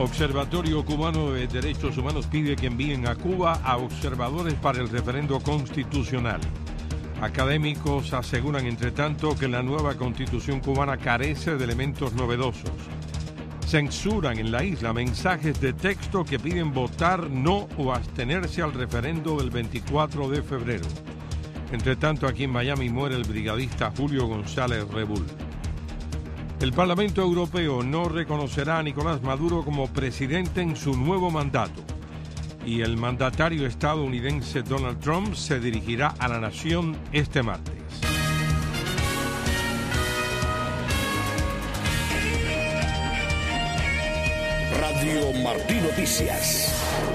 Observatorio Cubano de Derechos Humanos pide que envíen a Cuba a observadores para el referendo constitucional. Académicos aseguran, entre tanto, que la nueva constitución cubana carece de elementos novedosos. Censuran en la isla mensajes de texto que piden votar no o abstenerse al referendo del 24 de febrero. Entre tanto, aquí en Miami muere el brigadista Julio González Rebull. El Parlamento Europeo no reconocerá a Nicolás Maduro como presidente en su nuevo mandato. Y el mandatario estadounidense Donald Trump se dirigirá a la nación este martes. Radio Martí Noticias.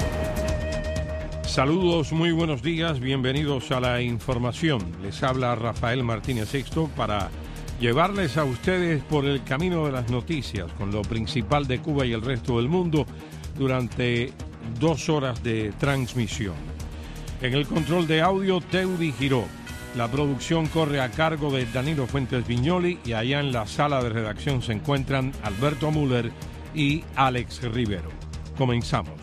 Saludos, muy buenos días, bienvenidos a la información. Les habla Rafael Martínez Sexto para llevarles a ustedes por el camino de las noticias con lo principal de Cuba y el resto del mundo durante 2 horas de transmisión. En el control de audio, Teudi Giró. La producción corre a cargo de Danilo Fuentes Viñoli y allá en la sala de redacción se encuentran Alberto Müller y Alex Rivero. Comenzamos.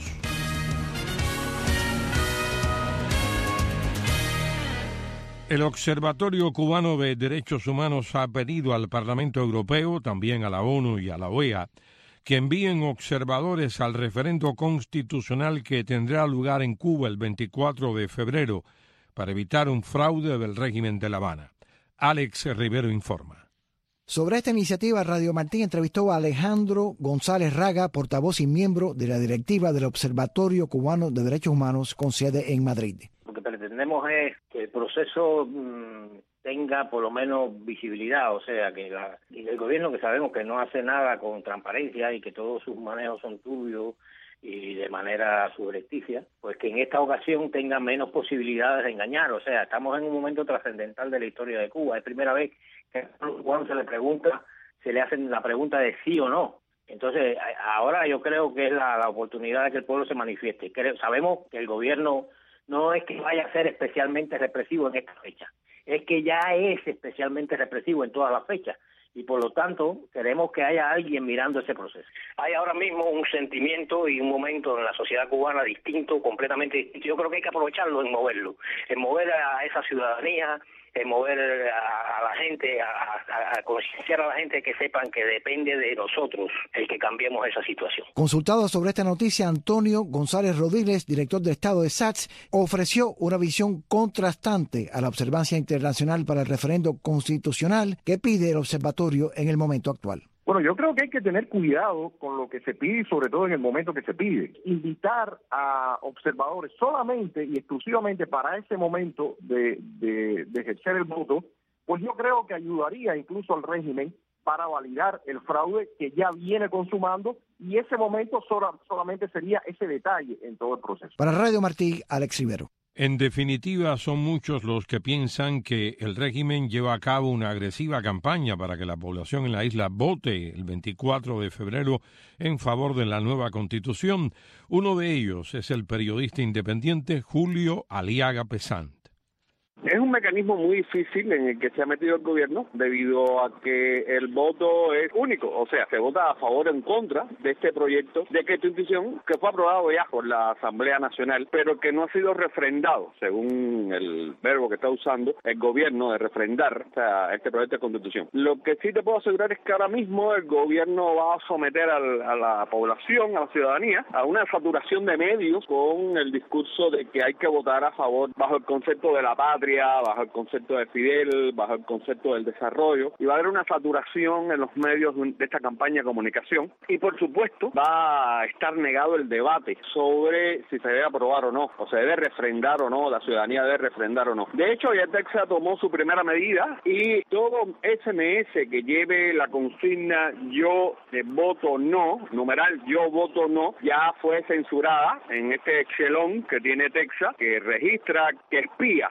El Observatorio Cubano de Derechos Humanos ha pedido al Parlamento Europeo, también a la ONU y a la OEA, que envíen observadores al referendo constitucional que tendrá lugar en Cuba el 24 de febrero para evitar un fraude del régimen de La Habana. Alex Rivero informa. Sobre esta iniciativa, Radio Martí entrevistó a Alejandro González Raga, portavoz y miembro de la directiva del Observatorio Cubano de Derechos Humanos con sede en Madrid. Lo que pretendemos es que el proceso tenga por lo menos visibilidad, o sea, que el gobierno, que sabemos que no hace nada con transparencia y que todos sus manejos son turbios y de manera subrepticia, pues que en esta ocasión tenga menos posibilidades de engañar. O sea, estamos en un momento trascendental de la historia de Cuba. Es primera vez que cuando se le hacen la pregunta de sí o no. Entonces, ahora yo creo que es la oportunidad de que el pueblo se manifieste. Sabemos que el gobierno no es que vaya a ser especialmente represivo en esta fecha, es que ya es especialmente represivo en todas las fechas y por lo tanto queremos que haya alguien mirando ese proceso. Hay ahora mismo un sentimiento y un momento en la sociedad cubana distinto, completamente distinto. Yo creo que hay que aprovecharlo en mover a esa ciudadanía, en mover a la gente, a concienciar a la gente que sepan que depende de nosotros el que cambiemos esa situación. Consultado sobre esta noticia, Antonio González Rodríguez, director del Estado de SATS, ofreció una visión contrastante a la observancia internacional para el referendo constitucional que pide el observatorio en el momento actual. Bueno, yo creo que hay que tener cuidado con lo que se pide y sobre todo en el momento que se pide. Invitar a observadores solamente y exclusivamente para ese momento de ejercer el voto, pues yo creo que ayudaría incluso al régimen para validar el fraude que ya viene consumando y ese momento solamente sería ese detalle en todo el proceso. Para Radio Martí, Alex Rivero. En definitiva, son muchos los que piensan que el régimen lleva a cabo una agresiva campaña para que la población en la isla vote el 24 de febrero en favor de la nueva Constitución. Uno de ellos es el periodista independiente Julio Aliaga Pesant. Es un mecanismo muy difícil en el que se ha metido el gobierno debido a que el voto es único, o sea, se vota a favor o en contra de este proyecto de constitución que fue aprobado ya por la Asamblea Nacional, pero que no ha sido refrendado, según el verbo que está usando el gobierno de refrendar este proyecto de constitución. Lo que sí te puedo asegurar es que ahora mismo el gobierno va a someter a la población, a la ciudadanía, a una saturación de medios con el discurso de que hay que votar a favor bajo el concepto de la patria, bajo el concepto de Fidel, bajo el concepto del desarrollo, y va a haber una saturación en los medios de esta campaña de comunicación, y por supuesto va a estar negado el debate sobre si se debe aprobar o no, o se debe refrendar o no, la ciudadanía debe refrendar o no. De hecho, ya Texas tomó su primera medida y todo SMS que lleve la consigna yo voto no, numeral yo voto no, ya fue censurada en este Excelón que tiene Texas, que registra, que espía los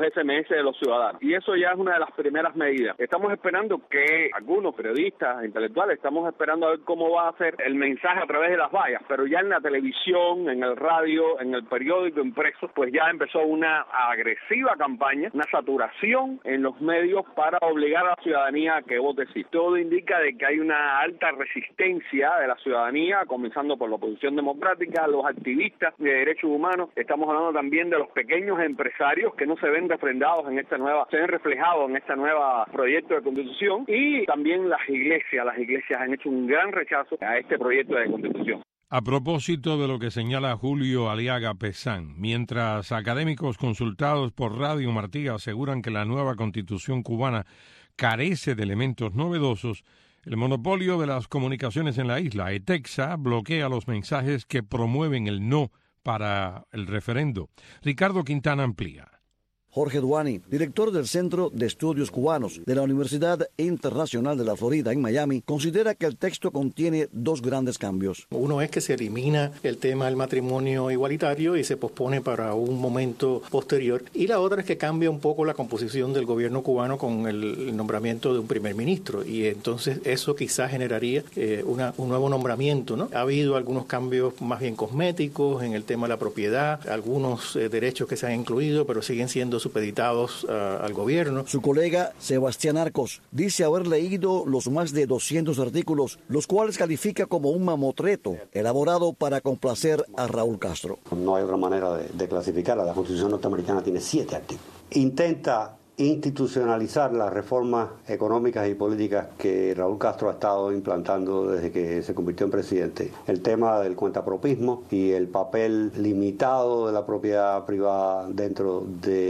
SMS de los ciudadanos. Y eso ya es una de las primeras medidas. Estamos esperando que algunos periodistas, intelectuales, estamos esperando a ver cómo va a ser el mensaje a través de las vallas, pero ya en la televisión, en el radio, en el periódico impreso, pues ya empezó una agresiva campaña, una saturación en los medios para obligar a la ciudadanía a que vote sí. Todo indica de que hay una alta resistencia de la ciudadanía, comenzando por la oposición democrática, los activistas de derechos humanos. Estamos hablando también de los pequeños empresarios que no se ven refrendados en esta nueva, se ven reflejados en este nuevo proyecto de constitución, y también las iglesias han hecho un gran rechazo a este proyecto de constitución. A propósito de lo que señala Julio Aliaga Pesán, mientras académicos consultados por Radio Martí aseguran que la nueva constitución cubana carece de elementos novedosos, el monopolio de las comunicaciones en la isla, ETEXA, bloquea los mensajes que promueven el no para el referendo. Ricardo Quintana amplía. Jorge Duani, director del Centro de Estudios Cubanos de la Universidad Internacional de la Florida en Miami, considera que el texto contiene dos grandes cambios. Uno es que se elimina el tema del matrimonio igualitario y se pospone para un momento posterior. Y la otra es que cambia un poco la composición del gobierno cubano con el nombramiento de un primer ministro. Y entonces eso quizás generaría un nuevo nombramiento, ¿no? Ha habido algunos cambios más bien cosméticos en el tema de la propiedad, algunos derechos que se han incluido, pero siguen siendo supeditados al gobierno. Su colega Sebastián Arcos dice haber leído los más de 200 artículos, los cuales califica como un mamotreto elaborado para complacer a Raúl Castro. No hay otra manera de clasificarla. La Constitución norteamericana tiene 7 artículos. Intenta institucionalizar las reformas económicas y políticas que Raúl Castro ha estado implantando desde que se convirtió en presidente. El tema del cuentapropismo y el papel limitado de la propiedad privada dentro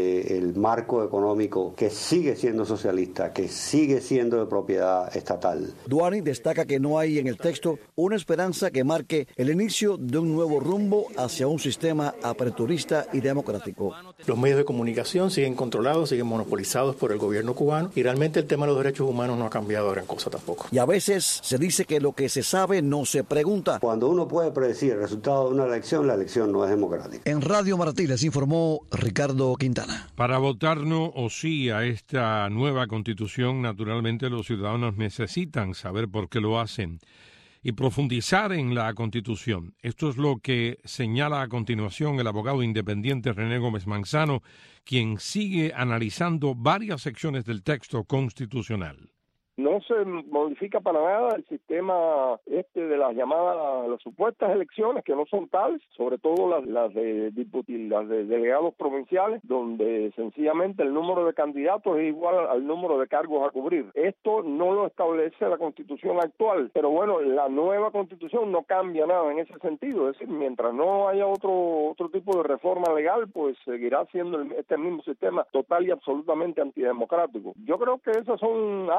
del marco económico que sigue siendo socialista, que sigue siendo de propiedad estatal. Duani destaca que no hay en el texto una esperanza que marque el inicio de un nuevo rumbo hacia un sistema aperturista y democrático. Los medios de comunicación siguen controlados, siguen monopolizados por el gobierno cubano, y realmente el tema de los derechos humanos no ha cambiado gran cosa tampoco. Y a veces se dice que lo que se sabe no se pregunta. Cuando uno puede predecir el resultado de una elección, la elección no es democrática. En Radio Martí les informó Ricardo Quintana. Para votar no o sí a esta nueva constitución, naturalmente los ciudadanos necesitan saber por qué lo hacen y profundizar en la Constitución. Esto es lo que señala a continuación el abogado independiente René Gómez Manzano, quien sigue analizando varias secciones del texto constitucional. No se modifica para nada el sistema de las llamadas, las supuestas elecciones, que no son tales, sobre todo las de delegados provinciales, donde sencillamente el número de candidatos es igual al número de cargos a cubrir. Esto no lo establece la Constitución actual, pero bueno, la nueva Constitución no cambia nada en ese sentido. Es decir, mientras no haya otro tipo de reforma legal, pues seguirá siendo este mismo sistema total y absolutamente antidemocrático. Yo creo que esas son...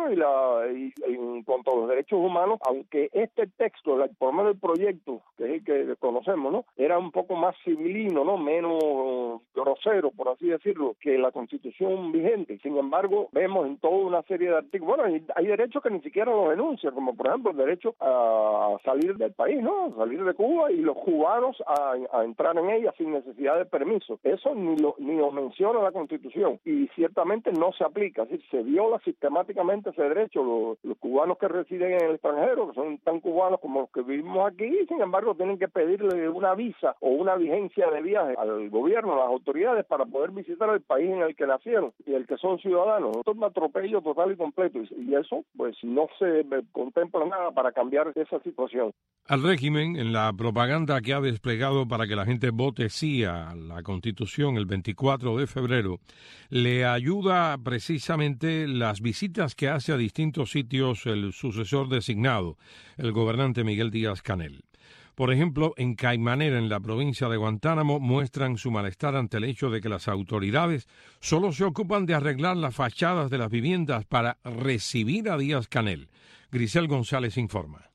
Y en cuanto a los derechos humanos, aunque este texto, por lo menos el proyecto que conocemos, ¿no?, era un poco más civilino, ¿no?, menos grosero, por así decirlo, que la Constitución vigente. Sin embargo, vemos en toda una serie de artículos, bueno, hay derechos que ni siquiera los enuncian, como por ejemplo el derecho a salir del país, ¿no?, a salir de Cuba, y los cubanos a entrar en ella sin necesidad de permiso. Eso ni lo menciona la Constitución, y ciertamente no se aplica, es decir, se viola sistemáticamente ese derecho. Los cubanos que residen en el extranjero, que son tan cubanos como los que vivimos aquí, y sin embargo tienen que pedirle una visa o una vigencia de viaje al gobierno, a las autoridades, para poder visitar el país en el que nacieron y el que son ciudadanos. Esto es un atropello total y completo, y eso pues no se contempla nada para cambiar esa situación. Al régimen, en la propaganda que ha desplegado para que la gente vote sí a la Constitución el 24 de febrero, le ayuda precisamente las visitas que hace a distintos sitios el sucesor designado, el gobernante Miguel Díaz-Canel. Por ejemplo, en Caimanera, en la provincia de Guantánamo, muestran su malestar ante el hecho de que las autoridades solo se ocupan de arreglar las fachadas de las viviendas para recibir a Díaz-Canel. Grisel González informa.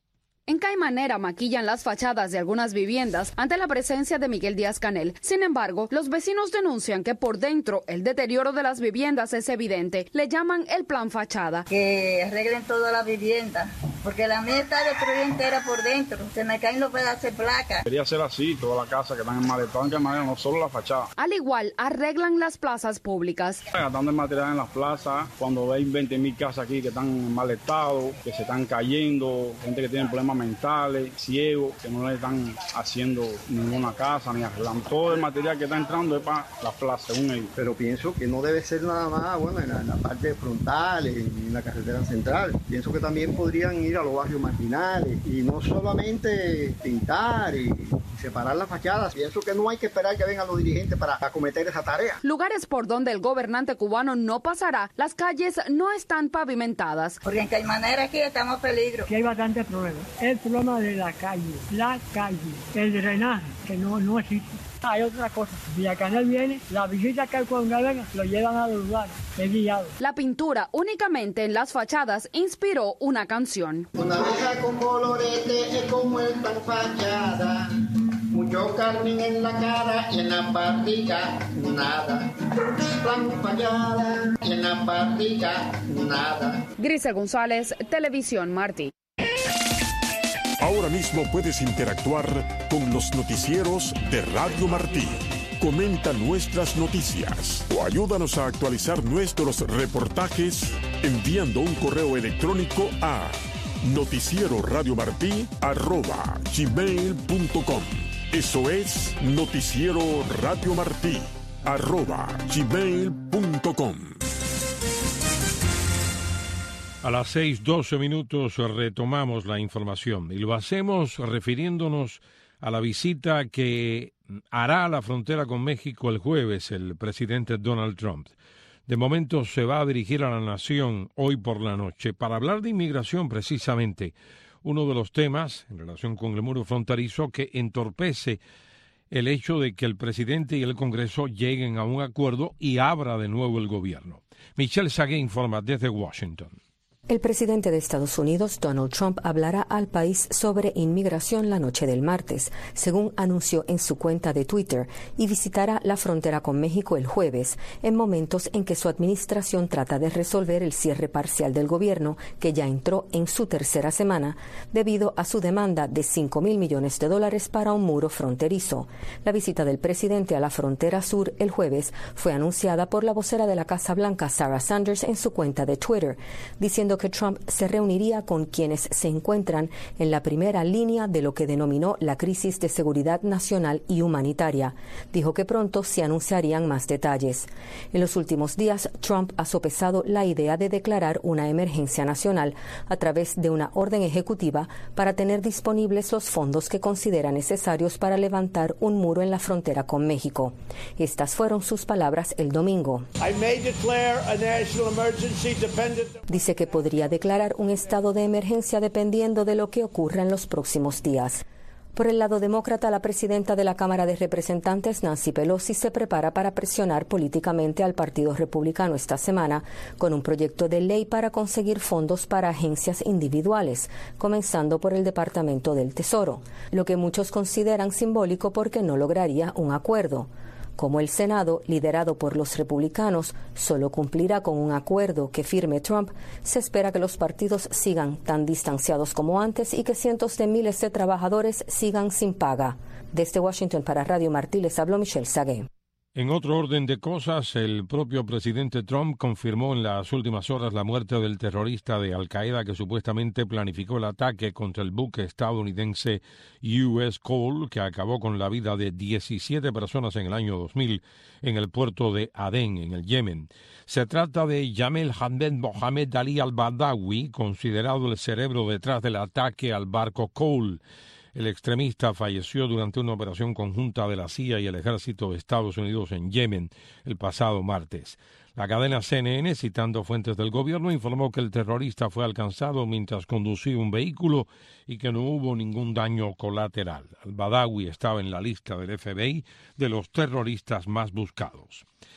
En Caimanera maquillan las fachadas de algunas viviendas ante la presencia de Miguel Díaz-Canel. Sin embargo, los vecinos denuncian que por dentro el deterioro de las viviendas es evidente. Le llaman el plan fachada. Que arreglen toda la vivienda, porque la mía está destruida entera por dentro. Se me caen los pedazos de placa. Quería ser así, toda la casa que están en mal estado, en Caimanera, no solo la fachada. Al igual, arreglan las plazas públicas. Gastando el material en las plazas, cuando hay 20,000 casas aquí que están en mal estado, que se están cayendo, gente que tiene problemas mentales, ciegos, que no le están haciendo ninguna casa ni arreglando. Todo el material que está entrando es para las plazas, según ellos. Pero pienso que no debe ser nada más, bueno, en la parte frontal, en la carretera central. Pienso que también podrían ir a los barrios marginales y no solamente pintar y separar las fachadas. Pienso que no hay que esperar que vengan los dirigentes para acometer esa tarea. Lugares por donde el gobernante cubano no pasará, las calles no están pavimentadas. Porque en Caimanera aquí estamos en peligro. Aquí hay bastantes problemas. El problema de la calle, el drenaje, que no existe. Hay otra cosa, Díaz-Canel viene, la visita que cuando venga, lo llevan a los lugares, es guiado. La pintura únicamente en las fachadas inspiró una canción. Una abeja con colorete es como el pan fachada, mucho carmín en la cara y en la barriga nada, plan fachada y en la barriga nada. Grisel González, Televisión Martí. Ahora mismo puedes interactuar con los noticieros de Radio Martí. Comenta nuestras noticias o ayúdanos a actualizar nuestros reportajes enviando un correo electrónico a noticieroradiomartí@gmail.com. Eso es noticieroradiomartí@gmail.com. A las 6:12 retomamos la información y lo hacemos refiriéndonos a la visita que hará a la frontera con México el jueves el presidente Donald Trump. De momento se va a dirigir a la nación hoy por la noche para hablar de inmigración precisamente, uno de los temas en relación con el muro fronterizo que entorpece el hecho de que el presidente y el Congreso lleguen a un acuerdo y abra de nuevo el gobierno. Michelle Sagué informa desde Washington. El presidente de Estados Unidos, Donald Trump, hablará al país sobre inmigración la noche del martes, según anunció en su cuenta de Twitter, y visitará la frontera con México el jueves, en momentos en que su administración trata de resolver el cierre parcial del gobierno, que ya entró en su tercera semana, debido a su demanda de $5,000 millones para un muro fronterizo. La visita del presidente a la frontera sur el jueves fue anunciada por la vocera de la Casa Blanca, Sarah Sanders, en su cuenta de Twitter, diciendo que Trump se reuniría con quienes se encuentran en la primera línea de lo que denominó la crisis de seguridad nacional y humanitaria. Dijo que pronto se anunciarían más detalles. En los últimos días, Trump ha sopesado la idea de declarar una emergencia nacional a través de una orden ejecutiva para tener disponibles los fondos que considera necesarios para levantar un muro en la frontera con México. Estas fueron sus palabras el domingo. Dice que podría declarar un estado de emergencia dependiendo de lo que ocurra en los próximos días. Por el lado demócrata, la presidenta de la Cámara de Representantes, Nancy Pelosi, se prepara para presionar políticamente al Partido Republicano esta semana con un proyecto de ley para conseguir fondos para agencias individuales, comenzando por el Departamento del Tesoro, lo que muchos consideran simbólico porque no lograría un acuerdo. Como el Senado, liderado por los republicanos, solo cumplirá con un acuerdo que firme Trump, se espera que los partidos sigan tan distanciados como antes y que cientos de miles de trabajadores sigan sin paga. Desde Washington para Radio Martí les habló Michelle Sagué. En otro orden de cosas, el propio presidente Trump confirmó en las últimas horas la muerte del terrorista de Al-Qaeda que supuestamente planificó el ataque contra el buque estadounidense U.S. Cole, que acabó con la vida de 17 personas en el año 2000 en el puerto de Adén, en el Yemen. Se trata de Yamel Hammed Mohamed Ali al-Badawi, considerado el cerebro detrás del ataque al barco Cole. El extremista falleció durante una operación conjunta de la CIA y el ejército de Estados Unidos en Yemen el pasado martes. La cadena CNN, citando fuentes del gobierno, informó que el terrorista fue alcanzado mientras conducía un vehículo y que no hubo ningún daño colateral. Al-Badawi estaba en la lista del FBI de los terroristas más buscados.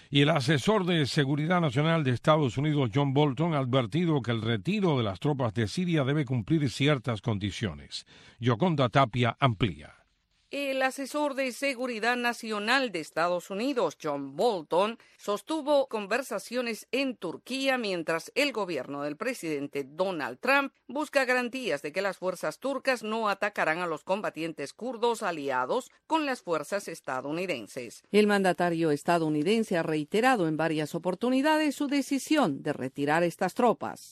Y el asesor de Seguridad Nacional de Estados Unidos, John Bolton, ha advertido que el retiro de las tropas de Siria debe cumplir ciertas condiciones. Yoconda Tapia amplía. El asesor de Seguridad Nacional de Estados Unidos, John Bolton, sostuvo conversaciones en Turquía mientras el gobierno del presidente Donald Trump busca garantías de que las fuerzas turcas no atacarán a los combatientes kurdos aliados con las fuerzas estadounidenses. El mandatario estadounidense ha reiterado en varias oportunidades su decisión de retirar estas tropas.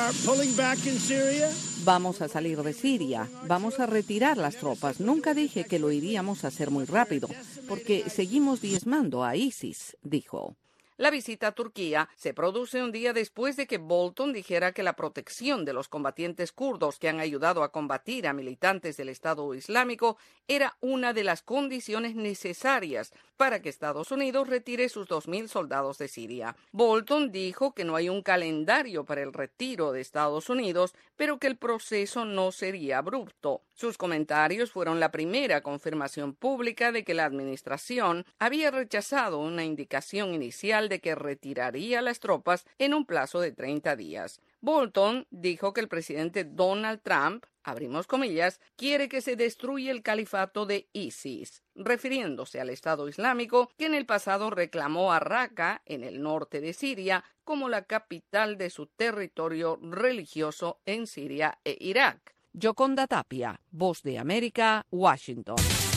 Vamos a salir de Siria, vamos a retirar las tropas. Nunca dije que lo iríamos a hacer muy rápido, porque seguimos diezmando a ISIS, dijo. La visita a Turquía se produce un día después de que Bolton dijera que la protección de los combatientes kurdos que han ayudado a combatir a militantes del Estado Islámico era una de las condiciones necesarias para que Estados Unidos retire sus 2.000 soldados de Siria. Bolton dijo que no hay un calendario para el retiro de Estados Unidos, pero que el proceso no sería abrupto. Sus comentarios fueron la primera confirmación pública de que la administración había rechazado una indicación inicial de que retiraría las tropas en un plazo de 30 días. Bolton dijo que el presidente Donald Trump, abrimos comillas, quiere que se destruya el califato de ISIS, refiriéndose al Estado Islámico que en el pasado reclamó a Raqqa, en el norte de Siria, como la capital de su territorio religioso en Siria e Irak. Yoconda Tapia, Voz de América, Washington.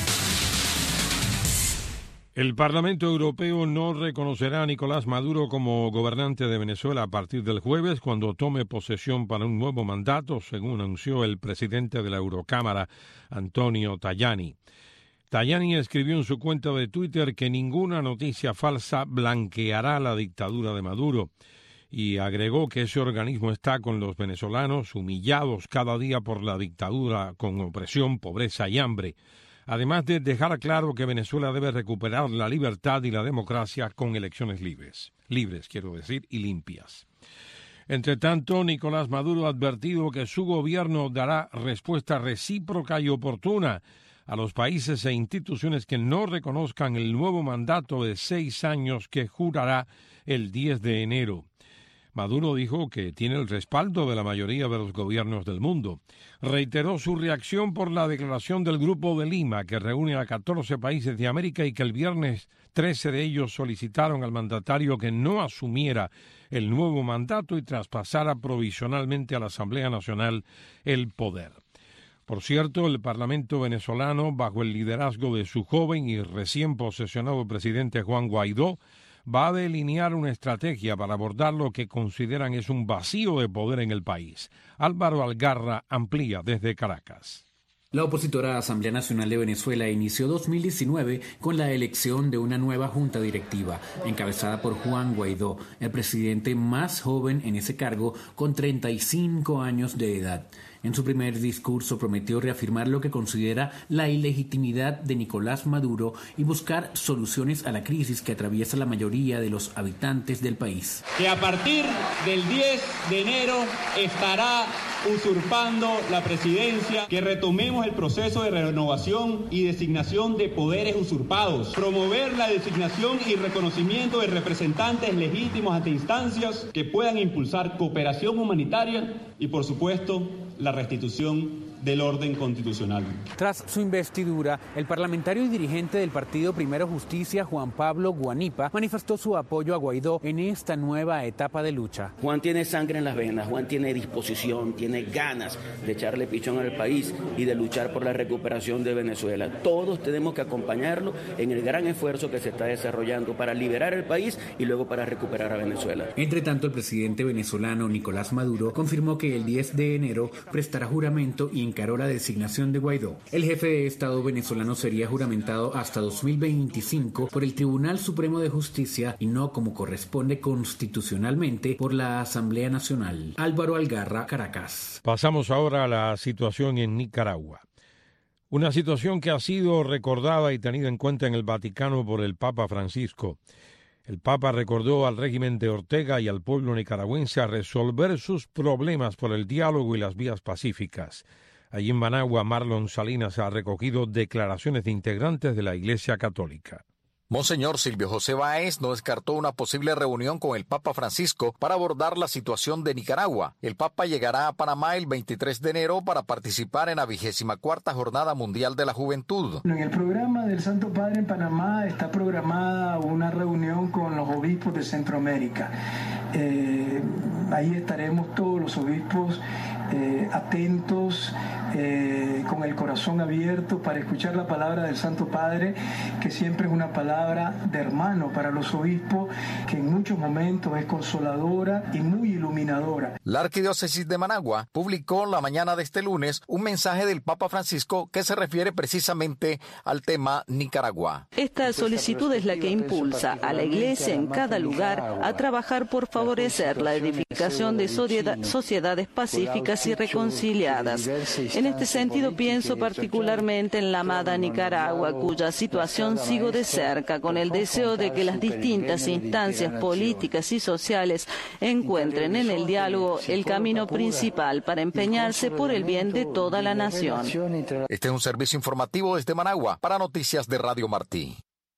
El Parlamento Europeo no reconocerá a Nicolás Maduro como gobernante de Venezuela a partir del jueves, cuando tome posesión para un nuevo mandato, según anunció el presidente de la Eurocámara, Antonio Tajani. Tajani escribió en su cuenta de Twitter que ninguna noticia falsa blanqueará la dictadura de Maduro, y agregó que ese organismo está con los venezolanos humillados cada día por la dictadura, con opresión, pobreza y hambre. Además de dejar claro que Venezuela debe recuperar la libertad y la democracia con elecciones libres y limpias. Entre tanto, Nicolás Maduro ha advertido que su gobierno dará respuesta recíproca y oportuna a los países e instituciones que no reconozcan el nuevo mandato de 6 años que jurará el 10 de enero. Maduro dijo que tiene el respaldo de la mayoría de los gobiernos del mundo. Reiteró su reacción por la declaración del Grupo de Lima, que reúne a 14 países de América y que el viernes 13 de ellos solicitaron al mandatario que no asumiera el nuevo mandato y traspasara provisionalmente a la Asamblea Nacional el poder. Por cierto, el Parlamento venezolano, bajo el liderazgo de su joven y recién posesionado presidente Juan Guaidó, va a delinear una estrategia para abordar lo que consideran es un vacío de poder en el país. Álvaro Algarra amplía desde Caracas. La opositora Asamblea Nacional de Venezuela inició 2019 con la elección de una nueva junta directiva, encabezada por Juan Guaidó, el presidente más joven en ese cargo, con 35 años de edad. En su primer discurso prometió reafirmar lo que considera la ilegitimidad de Nicolás Maduro y buscar soluciones a la crisis que atraviesa la mayoría de los habitantes del país. Que a partir del 10 de enero estará usurpando la presidencia, que retomemos el proceso de renovación y designación de poderes usurpados, promover la designación y reconocimiento de representantes legítimos ante instancias que puedan impulsar cooperación humanitaria y, por supuesto, la restitución del orden constitucional. Tras su investidura, el parlamentario y dirigente del partido Primero Justicia, Juan Pablo Guanipa, manifestó su apoyo a Guaidó en esta nueva etapa de lucha. Juan tiene sangre en las venas, Juan tiene disposición, tiene ganas de echarle pichón al país y de luchar por la recuperación de Venezuela. Todos tenemos que acompañarlo en el gran esfuerzo que se está desarrollando para liberar el país y luego para recuperar a Venezuela. Entre tanto, el presidente venezolano Nicolás Maduro confirmó que el 10 de enero prestará juramento y encaró la designación de Guaidó. El jefe de Estado venezolano sería juramentado hasta 2025 por el Tribunal Supremo de Justicia y no como corresponde constitucionalmente por la Asamblea Nacional. Álvaro Algarra, Caracas. Pasamos ahora a la situación en Nicaragua. Una situación que ha sido recordada y tenida en cuenta en el Vaticano por el Papa Francisco. El Papa recordó al régimen de Ortega y al pueblo nicaragüense a resolver sus problemas por el diálogo y las vías pacíficas. Allí en Managua, Marlon Salinas ha recogido declaraciones de integrantes de la Iglesia Católica. Monseñor Silvio José Báez no descartó una posible reunión con el Papa Francisco para abordar la situación de Nicaragua. El Papa llegará a Panamá el 23 de enero para participar en la 24ª Jornada Mundial de la Juventud. En el programa del Santo Padre en Panamá está programada una reunión con los obispos de Centroamérica. Ahí estaremos todos los obispos atentos, con el corazón abierto para escuchar la palabra del Santo Padre, que siempre es una palabra de hermano para los obispos, que en muchos momentos es consoladora y muy iluminadora. La Arquidiócesis de Managua publicó la mañana de este lunes un mensaje del Papa Francisco que se refiere precisamente al tema Nicaragua. Esta solicitud es la que impulsa a la Iglesia en cada lugar a trabajar por favorecer la edificación de sociedades pacíficas y reconciliadas. En este sentido, pienso particularmente en la amada Nicaragua, cuya situación sigo de cerca, con el deseo de que las distintas instancias políticas y sociales encuentren en el diálogo el camino principal para empeñarse por el bien de toda la nación. Este es un servicio informativo desde Managua para Noticias de Radio Martí.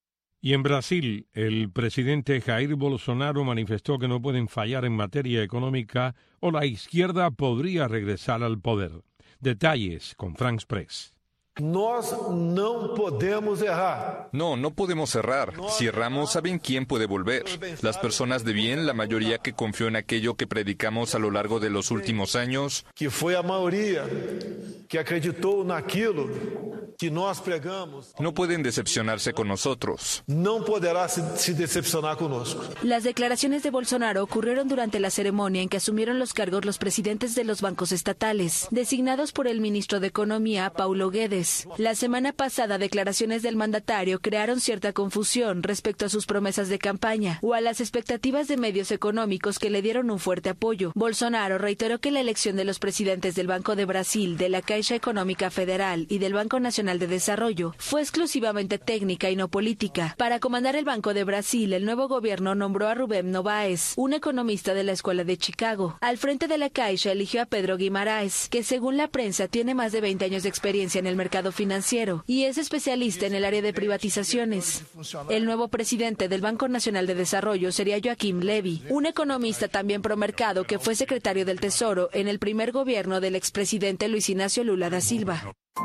Y en Brasil, el presidente Jair Bolsonaro manifestó que no pueden fallar en materia económica o la izquierda podría regresar al poder. Detalles con France Press. Nós não podemos errar. No podemos errar. Si erramos, ¿saben quién puede volver? Las personas de bien, la mayoría que confió en aquello que predicamos a lo largo de los últimos años. Que foi a maioria que acreditou naquilo que nós pregamos. No pueden decepcionarse con nosotros. No poderá se decepcionar conosco. Las declaraciones de Bolsonaro ocurrieron durante la ceremonia en que asumieron los cargos los presidentes de los bancos estatales, designados por el ministro de Economía, Paulo Guedes. La semana pasada, declaraciones del mandatario crearon cierta confusión respecto a sus promesas de campaña o a las expectativas de medios económicos que le dieron un fuerte apoyo. Bolsonaro reiteró que la elección de los presidentes del Banco de Brasil, de la Caixa Económica Federal y del Banco Nacional de Desarrollo fue exclusivamente técnica y no política. Para comandar el Banco de Brasil, el nuevo gobierno nombró a Rubem Novaes, un economista de la Escuela de Chicago. Al frente de la Caixa eligió a Pedro Guimaraes, que según la prensa tiene más de 20 años de experiencia en el mercado financiero y es especialista en el área de privatizaciones. El nuevo presidente del Banco Nacional de Desarrollo sería Joaquim Levy, un economista también promercado que fue secretario del Tesoro en el primer gobierno del expresidente Luis Ignacio Lula da Silva.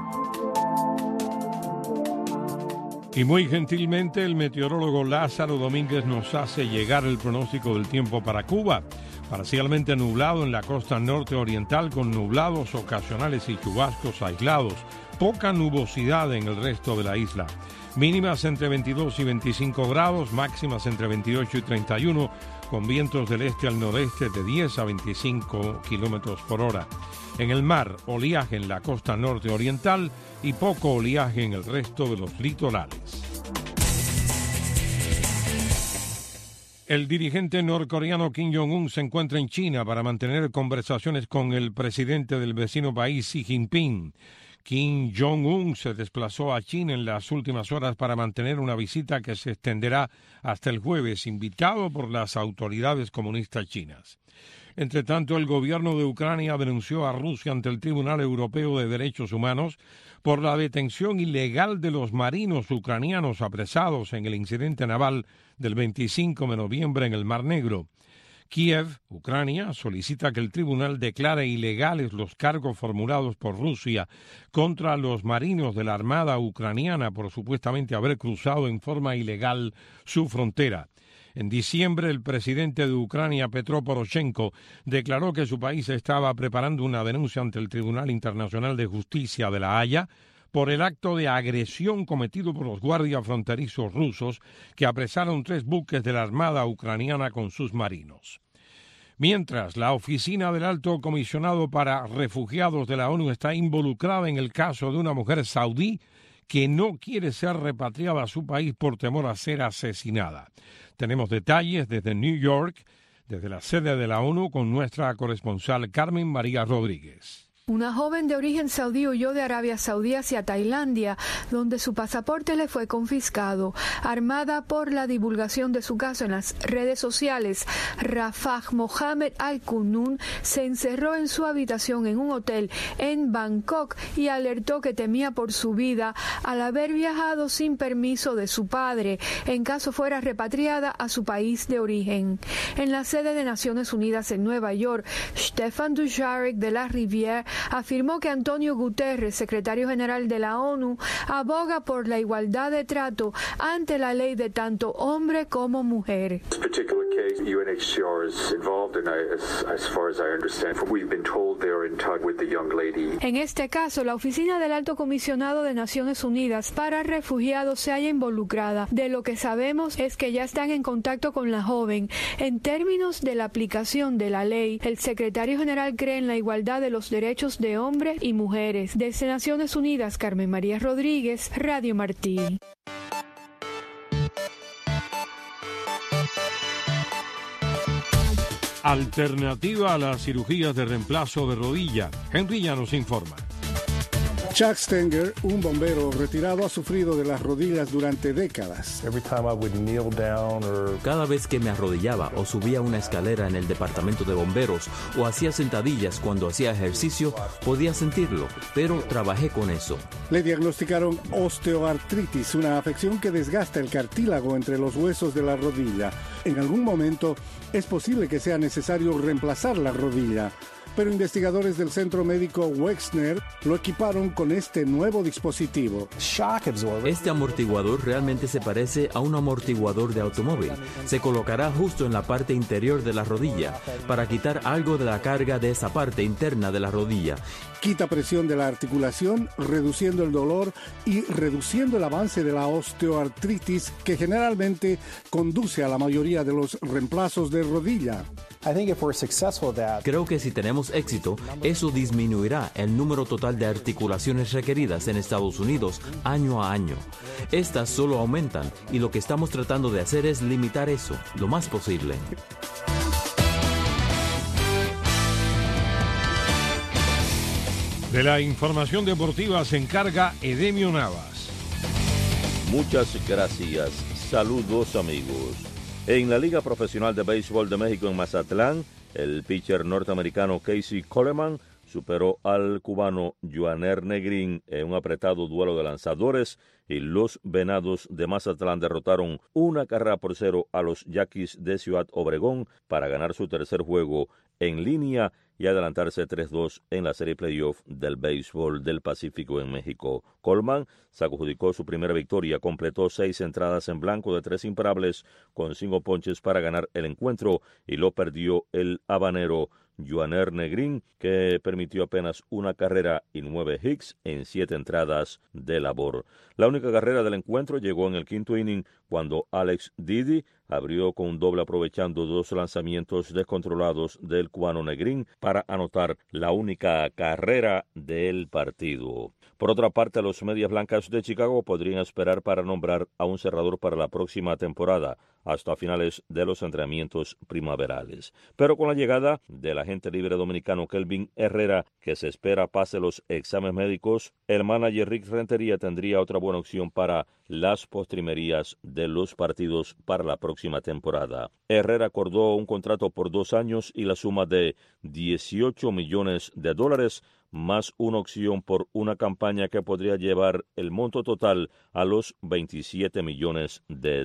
Y muy gentilmente el meteorólogo Lázaro Domínguez nos hace llegar el pronóstico del tiempo para Cuba. Parcialmente nublado en la costa norte oriental con nublados ocasionales y chubascos aislados. Poca nubosidad en el resto de la isla. Mínimas entre 22 y 25 grados, máximas entre 28 y 31, con vientos del este al noreste de 10 a 25 kilómetros por hora. En el mar, oleaje en la costa norte oriental y poco oleaje en el resto de los litorales. El dirigente norcoreano Kim Jong-un se encuentra en China para mantener conversaciones con el presidente del vecino país, Xi Jinping. Kim Jong-un se desplazó a China en las últimas horas para mantener una visita que se extenderá hasta el jueves, invitado por las autoridades comunistas chinas. Entre tanto, el gobierno de Ucrania denunció a Rusia ante el Tribunal Europeo de Derechos Humanos por la detención ilegal de los marinos ucranianos apresados en el incidente naval del 25 de noviembre en el Mar Negro. Kiev, Ucrania, solicita que el tribunal declare ilegales los cargos formulados por Rusia contra los marinos de la Armada ucraniana por supuestamente haber cruzado en forma ilegal su frontera. En diciembre, el presidente de Ucrania, Petro Poroshenko, declaró que su país estaba preparando una denuncia ante el Tribunal Internacional de Justicia de La Haya por el acto de agresión cometido por los guardias fronterizos rusos que apresaron 3 buques de la Armada ucraniana con sus marinos. Mientras, la oficina del Alto Comisionado para Refugiados de la ONU está involucrada en el caso de una mujer saudí que no quiere ser repatriada a su país por temor a ser asesinada. Tenemos detalles desde New York, desde la sede de la ONU, con nuestra corresponsal Carmen María Rodríguez. Una joven de origen saudí huyó de Arabia Saudí hacia Tailandia, donde su pasaporte le fue confiscado. Armada por la divulgación de su caso en las redes sociales, Rafah Mohamed Al-Kunun se encerró en su habitación en un hotel en Bangkok y alertó que temía por su vida al haber viajado sin permiso de su padre, en caso fuera repatriada a su país de origen. En la sede de Naciones Unidas en Nueva York, Stéphane Dujarric de la Rivière afirmó que Antonio Guterres, secretario general de la ONU, aboga por la igualdad de trato ante la ley de tanto hombre como mujer. En este caso, la oficina del Alto Comisionado de Naciones Unidas para Refugiados se halla involucrada. De lo que sabemos es que ya están en contacto con la joven. En términos de la aplicación de la ley, el secretario general cree en la igualdad de los derechos de hombres y mujeres. Desde Naciones Unidas, Carmen María Rodríguez, Radio Martí. Alternativa a las cirugías de reemplazo de rodilla. Henry ya nos informa. Chuck Stenger, un bombero retirado, ha sufrido de las rodillas durante décadas. Cada vez que me arrodillaba o subía una escalera en el departamento de bomberos o hacía sentadillas cuando hacía ejercicio, podía sentirlo, pero trabajé con eso. Le diagnosticaron osteoartritis, una afección que desgasta el cartílago entre los huesos de la rodilla. En algún momento es posible que sea necesario reemplazar la rodilla, pero investigadores del Centro Médico Wexner lo equiparon con este nuevo dispositivo. Este amortiguador realmente se parece a un amortiguador de automóvil. Se colocará justo en la parte interior de la rodilla para quitar algo de la carga de esa parte interna de la rodilla. Quita presión de la articulación, reduciendo el dolor y reduciendo el avance de la osteoartritis, que generalmente conduce a la mayoría de los reemplazos de rodilla. Creo que si tenemos éxito, eso disminuirá el número total de articulaciones requeridas en Estados Unidos año a año. Estas solo aumentan y lo que estamos tratando de hacer es limitar eso lo más posible. De la información deportiva se encarga Edemio Navas. Muchas gracias. Saludos, amigos. En la Liga Profesional de Béisbol de México en Mazatlán, el pitcher norteamericano Casey Coleman superó al cubano Joaner Negrín en un apretado duelo de lanzadores y los Venados de Mazatlán derrotaron 1-0 a los Yaquis de Ciudad Obregón para ganar su tercer juego en línea y adelantarse 3-2 en la serie playoff del béisbol del Pacífico en México. Coleman se adjudicó su primera victoria, completó 6 entradas en blanco de 3 imparables con 5 ponches para ganar el encuentro y lo perdió el habanero Joaner Negrín, que permitió apenas una carrera y 9 hits en 7 entradas de labor. La única carrera del encuentro llegó en el quinto inning cuando Alex Didi abrió con un doble aprovechando 2 lanzamientos descontrolados del cubano Negrín para anotar la única carrera del partido. Por otra parte, los Medias Blancas de Chicago podrían esperar para nombrar a un cerrador para la próxima temporada, hasta finales de los entrenamientos primaverales. Pero con la llegada del agente libre dominicano Kelvin Herrera, que se espera pase los exámenes médicos, el manager Rick Rentería tendría otra buena opción para las postrimerías de los partidos para la próxima temporada. Herrera acordó un contrato por 2 años y la suma de $18 millones, más una opción por una campaña que podría llevar el monto total a los $27 millones.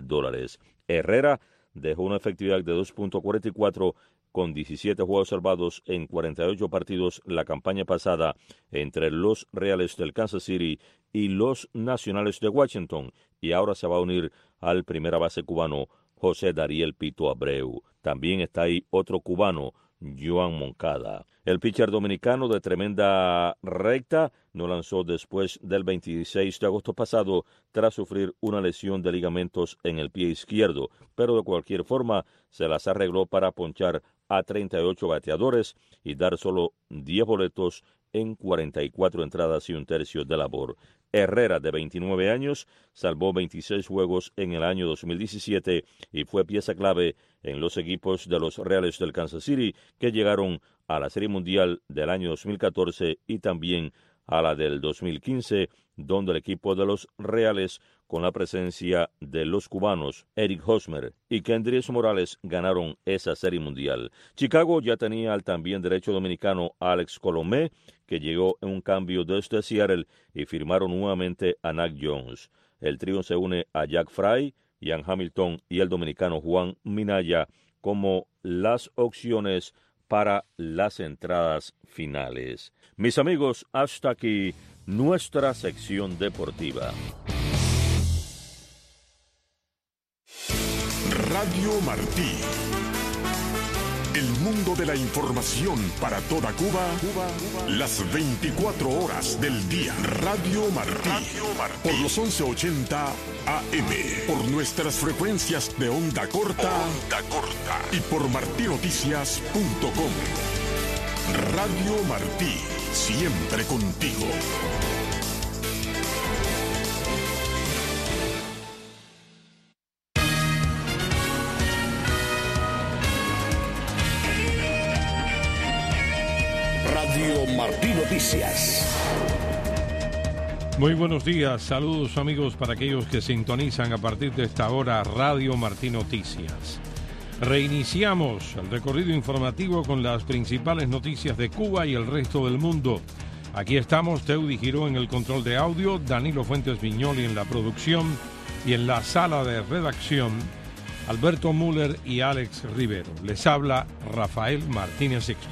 Herrera dejó una efectividad de 2.44 con 17 juegos salvados en 48 partidos la campaña pasada entre los Reales del Kansas City y los Nacionales de Washington, y ahora se va a unir al primera base cubano José Dariel Pito Abreu. También está ahí otro cubano, Joan Moncada. El pitcher dominicano de tremenda recta no lanzó después del 26 de agosto pasado tras sufrir una lesión de ligamentos en el pie izquierdo, pero de cualquier forma se las arregló para ponchar a 38 bateadores y dar solo 10 boletos en 44 entradas y un tercio de labor. Herrera, de 29 años, salvó 26 juegos en el año 2017 y fue pieza clave en los equipos de los Reales del Kansas City, que llegaron a la Serie Mundial del año 2014 y también a la del 2015, donde el equipo de los Reales, con la presencia de los cubanos Eric Hosmer y Kendrys Morales, ganaron esa Serie Mundial. Chicago ya tenía al también derecho dominicano Alex Colomé, que llegó en un cambio desde Seattle, y firmaron nuevamente a Nat Jones. El trío se une a Jack Fry, Ian Hamilton y el dominicano Juan Minaya como las opciones para las entradas finales. Mis amigos, hasta aquí nuestra sección deportiva. Radio Martí. El mundo de la información para toda Cuba, las 24 horas del día. Radio Martí. Por los 1180 AM. Por nuestras frecuencias de onda corta. Y por martinoticias.com. Radio Martí. Siempre contigo. Radio Martí Noticias. Muy buenos días, saludos amigos para aquellos que sintonizan a partir de esta hora Radio Martí Noticias. Reiniciamos el recorrido informativo con las principales noticias de Cuba y el resto del mundo. Aquí estamos, Teudi Giró en el control de audio, Danilo Fuentes Viñoli en la producción y en la sala de redacción, Alberto Müller y Alex Rivero. Les habla Rafael Martínez Sixto.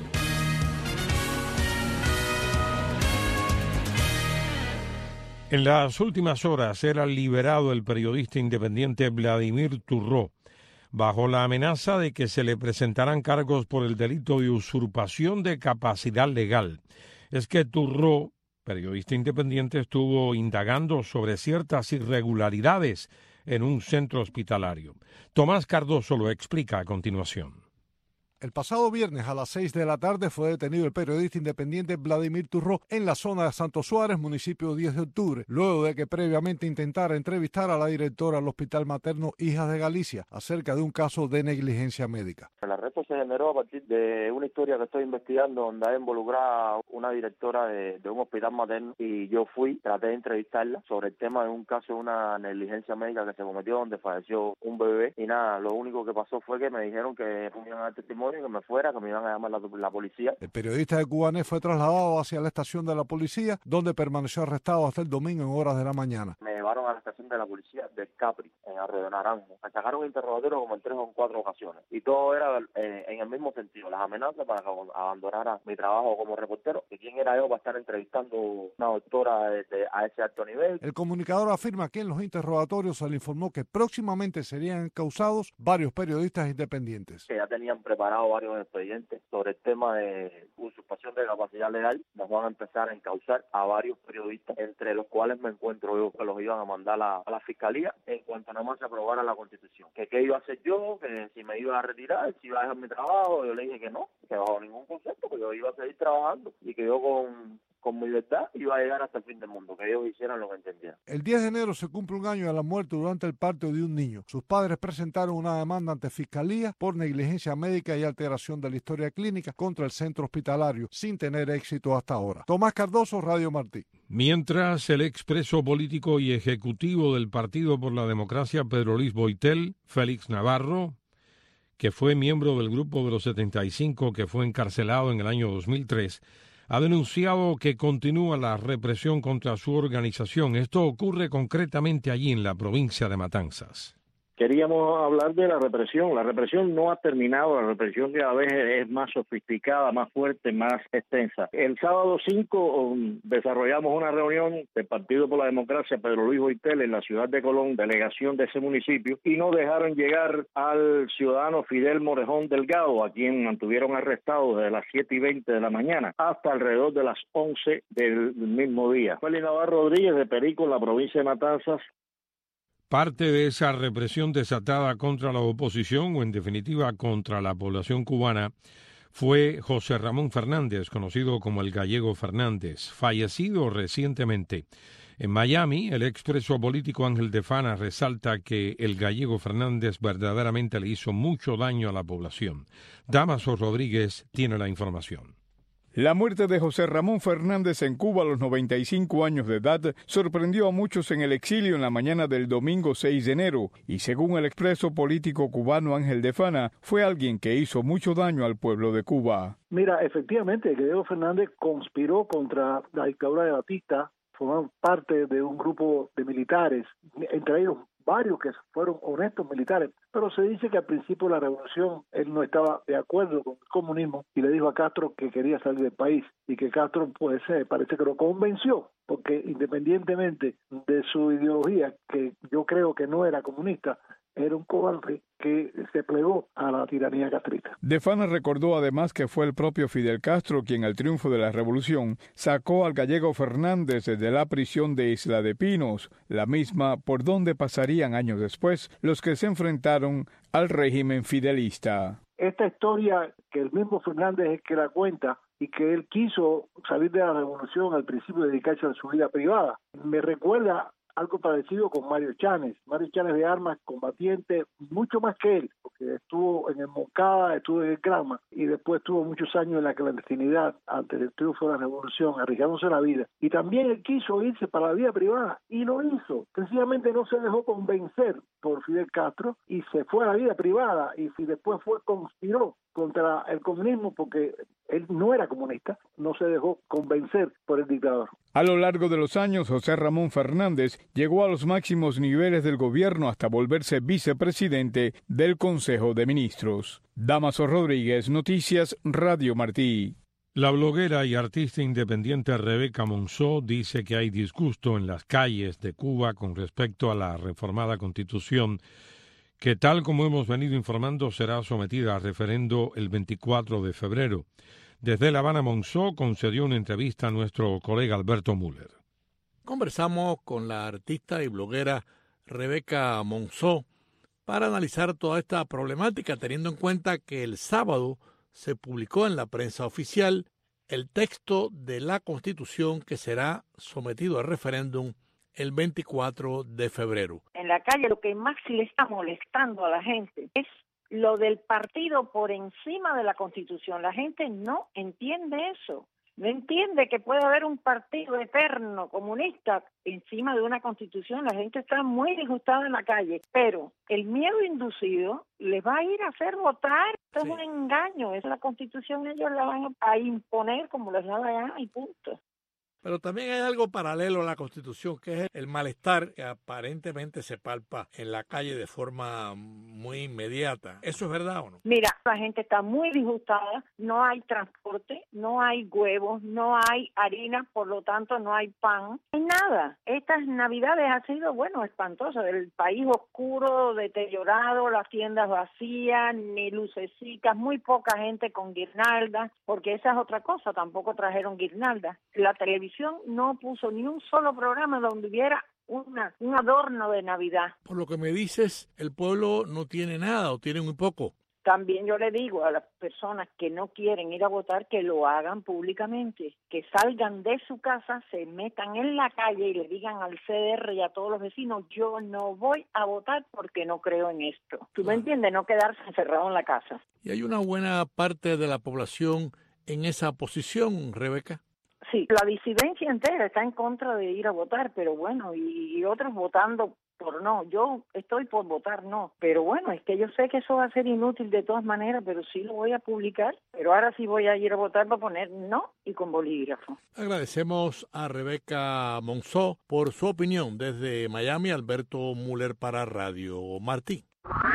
En las últimas horas era liberado el periodista independiente Vladimir Turró, bajo la amenaza de que se le presentarán cargos por el delito de usurpación de capacidad legal. Es que Turró, periodista independiente, estuvo indagando sobre ciertas irregularidades en un centro hospitalario. Tomás Cardoso lo explica a continuación. El pasado viernes a las 6 de la tarde fue detenido el periodista independiente Vladimir Turró en la zona de Santo Suárez, municipio 10 de octubre, luego de que previamente intentara entrevistar a la directora del Hospital Materno Hijas de Galicia acerca de un caso de negligencia médica. El arresto se generó a partir de una historia que estoy investigando donde hay involucrada una directora de un hospital materno y yo traté de entrevistarla sobre el tema de un caso de una negligencia médica que se cometió donde falleció un bebé y nada, lo único que pasó fue que me dijeron que me iban a dar testimonio, que me fuera, que me iban a llamar la policía. El periodista de Cubanet fue trasladado hacia la estación de la policía, donde permaneció arrestado hasta el domingo en horas de la mañana. Me llevaron a la estación de la policía de Capri, en Arroyo Naranjo. Me sacaron un interrogatorio como en 3 o 4 ocasiones. Y todo era en el mismo sentido, las amenazas para que abandonara mi trabajo como reportero. ¿Y quién era yo para estar entrevistando una doctora a ese alto nivel? El comunicador afirma que en los interrogatorios se le informó que próximamente serían encausados varios periodistas independientes. Que ya tenían preparado varios expedientes sobre el tema de usurpación de capacidad legal. Nos van a empezar a encausar a varios periodistas, entre los cuales me encuentro yo, que los iban a mandar a la fiscalía en cuanto nada más se aprobara la Constitución. Que qué iba a hacer yo, que si me iba a retirar, si iba a dejar mi trabajo. Yo le dije que no, que bajo ningún concepto, que yo iba a seguir trabajando y que yo con mi libertad iba a llegar hasta el fin del mundo, que ellos hicieran lo que entendieran. El 10 de enero se cumple un año de la muerte durante el parto de un niño. Sus padres presentaron una demanda ante Fiscalía por negligencia médica y alteración de la historia clínica contra el centro hospitalario, sin tener éxito hasta ahora. Tomás Cardoso, Radio Martí. Mientras, el expreso político y ejecutivo del Partido por la Democracia, Pedro Luis Boitel, Félix Navarro, que fue miembro del Grupo de los 75 que fue encarcelado en el año 2003, ha denunciado que continúa la represión contra su organización. Esto ocurre concretamente allí en la provincia de Matanzas. Queríamos hablar de la represión. La represión no ha terminado, la represión cada vez es más sofisticada, más fuerte, más extensa. El sábado 5 desarrollamos una reunión del Partido por la Democracia, Pedro Luis Boitel, en la ciudad de Colón, delegación de ese municipio, y no dejaron llegar al ciudadano Fidel Morejón Delgado, a quien mantuvieron arrestado desde las 7:20 de la mañana hasta alrededor de las 11 del mismo día. Félix Navarro Rodríguez de Perico, en la provincia de Matanzas. Parte de esa represión desatada contra la oposición, o en definitiva contra la población cubana, fue José Ramón Fernández, conocido como el Gallego Fernández, fallecido recientemente. En Miami, el expreso político Ángel de Fana resalta que el gallego Fernández verdaderamente le hizo mucho daño a la población. Damaso Rodríguez tiene la información. La muerte de José Ramón Fernández en Cuba a los 95 años de edad sorprendió a muchos en el exilio en la mañana del domingo 6 de enero y según el expreso político cubano Ángel de Fana, fue alguien que hizo mucho daño al pueblo de Cuba. Mira, efectivamente, Gallego Fernández conspiró contra la dictadura de Batista, formaron parte de un grupo de militares, entre ellos varios que fueron honestos militares, pero se dice que al principio de la revolución él no estaba de acuerdo con el comunismo y le dijo a Castro que quería salir del país y que Castro pues parece que lo convenció, porque independientemente de su ideología, que yo creo que no era comunista, era un cobarde que se plegó a la tiranía castrista. De Fana recordó además que fue el propio Fidel Castro quien al triunfo de la revolución sacó al gallego Fernández de la prisión de Isla de Pinos, la misma por donde pasarían años después los que se enfrentaron al régimen fidelista. Esta historia que el mismo Fernández es que la cuenta y que él quiso salir de la revolución al principio de dedicarse a su vida privada, me recuerda algo parecido con Mario Chanes. Mario Chanes de armas, combatiente, mucho más que él, porque estuvo en el Moncada, estuvo en el Grama, y después estuvo muchos años en la clandestinidad antes del triunfo de la revolución, arriesgándose la vida. Y también él quiso irse para la vida privada, y lo hizo. Sencillamente no se dejó convencer por Fidel Castro, y se fue a la vida privada, y después conspiró contra el comunismo, porque él no era comunista, no se dejó convencer por el dictador. A lo largo de los años, José Ramón Fernández llegó a los máximos niveles del gobierno hasta volverse vicepresidente del Consejo de Ministros. Damaso Rodríguez, Noticias Radio Martí. La bloguera y artista independiente Rebeca Monzó dice que hay disgusto en las calles de Cuba con respecto a la reformada Constitución, que tal como hemos venido informando será sometida a referendo el 24 de febrero. Desde La Habana, Monzó concedió una entrevista a nuestro colega Alberto Müller. Conversamos con la artista y bloguera Rebeca Monzó para analizar toda esta problemática, teniendo en cuenta que el sábado se publicó en la prensa oficial el texto de la Constitución que será sometido a referéndum el 24 de febrero. En la calle lo que más le está molestando a la gente es lo del partido por encima de la Constitución. La gente no entiende eso. No entiende que puede haber un partido eterno comunista encima de una Constitución. La gente está muy disgustada en la calle, pero el miedo inducido les va a ir a hacer votar. Esto es un engaño. Es la Constitución, ellos la van a imponer como les da la gana y punto. Pero también hay algo paralelo a la Constitución, que es el malestar que aparentemente se palpa en la calle de forma muy inmediata. ¿Eso es verdad o no? Mira, la gente está muy disgustada, no hay transporte, no hay huevos, no hay harina, por lo tanto no hay pan, no hay nada. Estas Navidades han sido, espantosas, el país oscuro, deteriorado, las tiendas vacías, ni lucecitas, muy poca gente con guirnaldas, porque esa es otra cosa, tampoco trajeron guirnaldas. La televisión no puso ni un solo programa donde hubiera un adorno de Navidad. Por lo que me dices, el pueblo no tiene nada o tiene muy poco. También yo le digo a las personas que no quieren ir a votar que lo hagan públicamente, que salgan de su casa, se metan en la calle y le digan al CDR y a todos los vecinos, yo no voy a votar porque no creo en esto. ¿Tú me entiendes? No quedarse encerrado en la casa. ¿Y hay una buena parte de la población en esa posición, Rebeca? Sí, la disidencia entera está en contra de ir a votar, pero y otros votando por no. Yo estoy por votar no, pero es que yo sé que eso va a ser inútil de todas maneras, pero sí lo voy a publicar, pero ahora sí voy a ir a votar para poner no y con bolígrafo. Agradecemos a Rebeca Monzó por su opinión desde Miami. Alberto Müller para Radio Martí.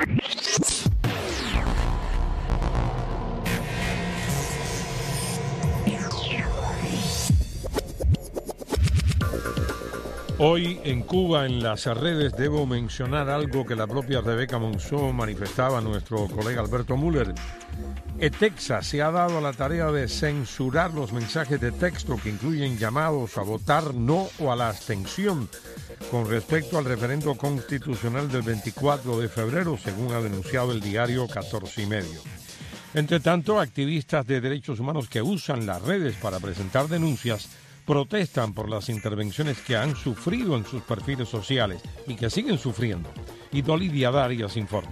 Hoy en Cuba, en las redes, debo mencionar algo que la propia Rebeca Monzó manifestaba a nuestro colega Alberto Müller. Texas se ha dado a la tarea de censurar los mensajes de texto que incluyen llamados a votar no o a la abstención con respecto al referendo constitucional del 24 de febrero, según ha denunciado el diario 14 y medio. Entre tanto, activistas de derechos humanos que usan las redes para presentar denuncias protestan por las intervenciones que han sufrido en sus perfiles sociales y que siguen sufriendo. Y Dolidia Darias informa.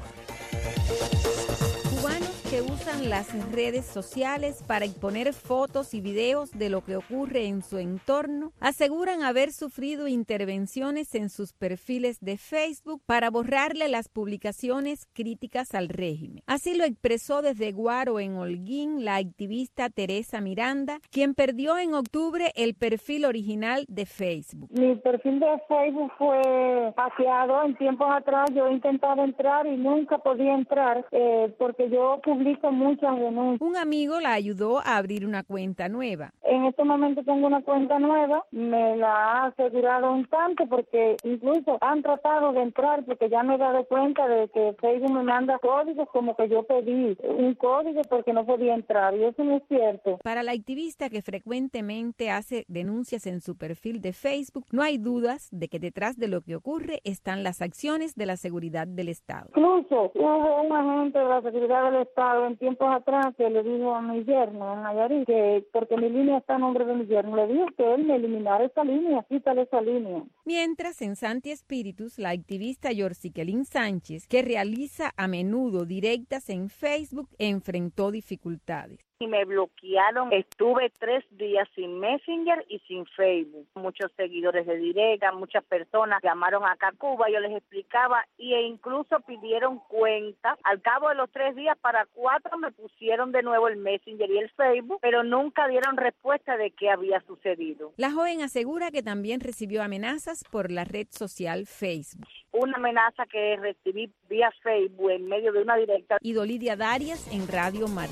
Que usan las redes sociales para exponer fotos y videos de lo que ocurre en su entorno, aseguran haber sufrido intervenciones en sus perfiles de Facebook para borrarle las publicaciones críticas al régimen. Así lo expresó desde Guaro, en Holguín, la activista Teresa Miranda, quien perdió en octubre el perfil original de Facebook. Mi perfil de Facebook fue hackeado en tiempos atrás. Yo intentaba entrar y nunca podía entrar porque yo publico muchas denuncias. Un amigo la ayudó a abrir una cuenta nueva. En este momento tengo una cuenta nueva, me la ha asegurado un tanto porque incluso han tratado de entrar porque ya me he dado cuenta de que Facebook me manda códigos como que yo pedí un código porque no podía entrar y eso no es cierto. Para la activista que frecuentemente hace denuncias en su perfil de Facebook, no hay dudas de que detrás de lo que ocurre están las acciones de la seguridad del Estado. Incluso hubo un agente de la seguridad del Estado en tiempos atrás que le dijo a mi yerno en Nayarit que porque mi línea está a nombre de mi yerno, le dijo que él me eliminara esa línea, quítale esa línea. Mientras, en Santi Espíritus, la activista Yorsiquelín Sánchez, que realiza a menudo directas en Facebook, enfrentó dificultades. Y me bloquearon. Estuve 3 días sin Messenger y sin Facebook. Muchos seguidores de directa, muchas personas llamaron acá a Cuba, yo les explicaba e incluso pidieron cuenta. Al cabo de los 3 días, para 4 me pusieron de nuevo el Messenger y el Facebook, pero nunca dieron respuesta de qué había sucedido. La joven asegura que también recibió amenazas por la red social Facebook. Una amenaza que recibí vía Facebook en medio de una directa. Y Dolidia Darias en Radio Martí.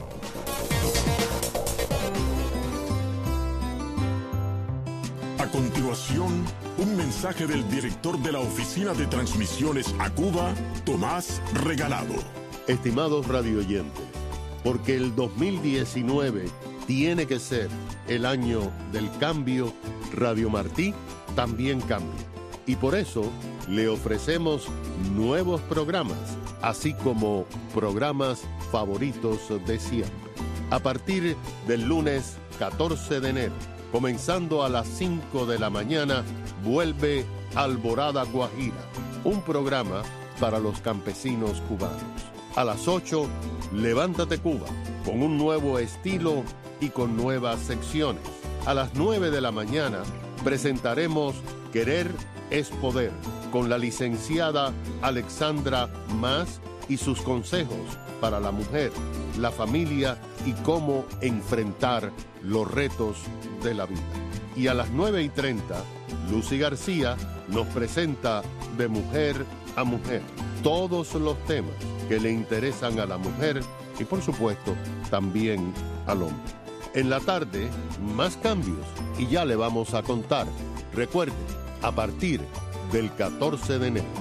A continuación, un mensaje del director de la Oficina de Transmisiones a Cuba, Tomás Regalado. Estimados radioyentes, porque el 2019 tiene que ser el año del cambio, Radio Martí también cambia. Y por eso le ofrecemos nuevos programas, así como programas favoritos de siempre. A partir del lunes 14 de enero, comenzando a las 5 de la mañana, vuelve Alborada Guajira, un programa para los campesinos cubanos. A las 8, Levántate Cuba, con un nuevo estilo y con nuevas secciones. A las 9 de la mañana, presentaremos Querer es Poder, con la licenciada Alexandra Mas y sus consejos para la mujer, la familia y cómo enfrentar los retos de la vida. Y a las 9:30, Lucy García nos presenta De Mujer a Mujer, todos los temas que le interesan a la mujer y por supuesto también al hombre. En la tarde, más cambios y ya le vamos a contar. Recuerde, a partir del 14 de enero.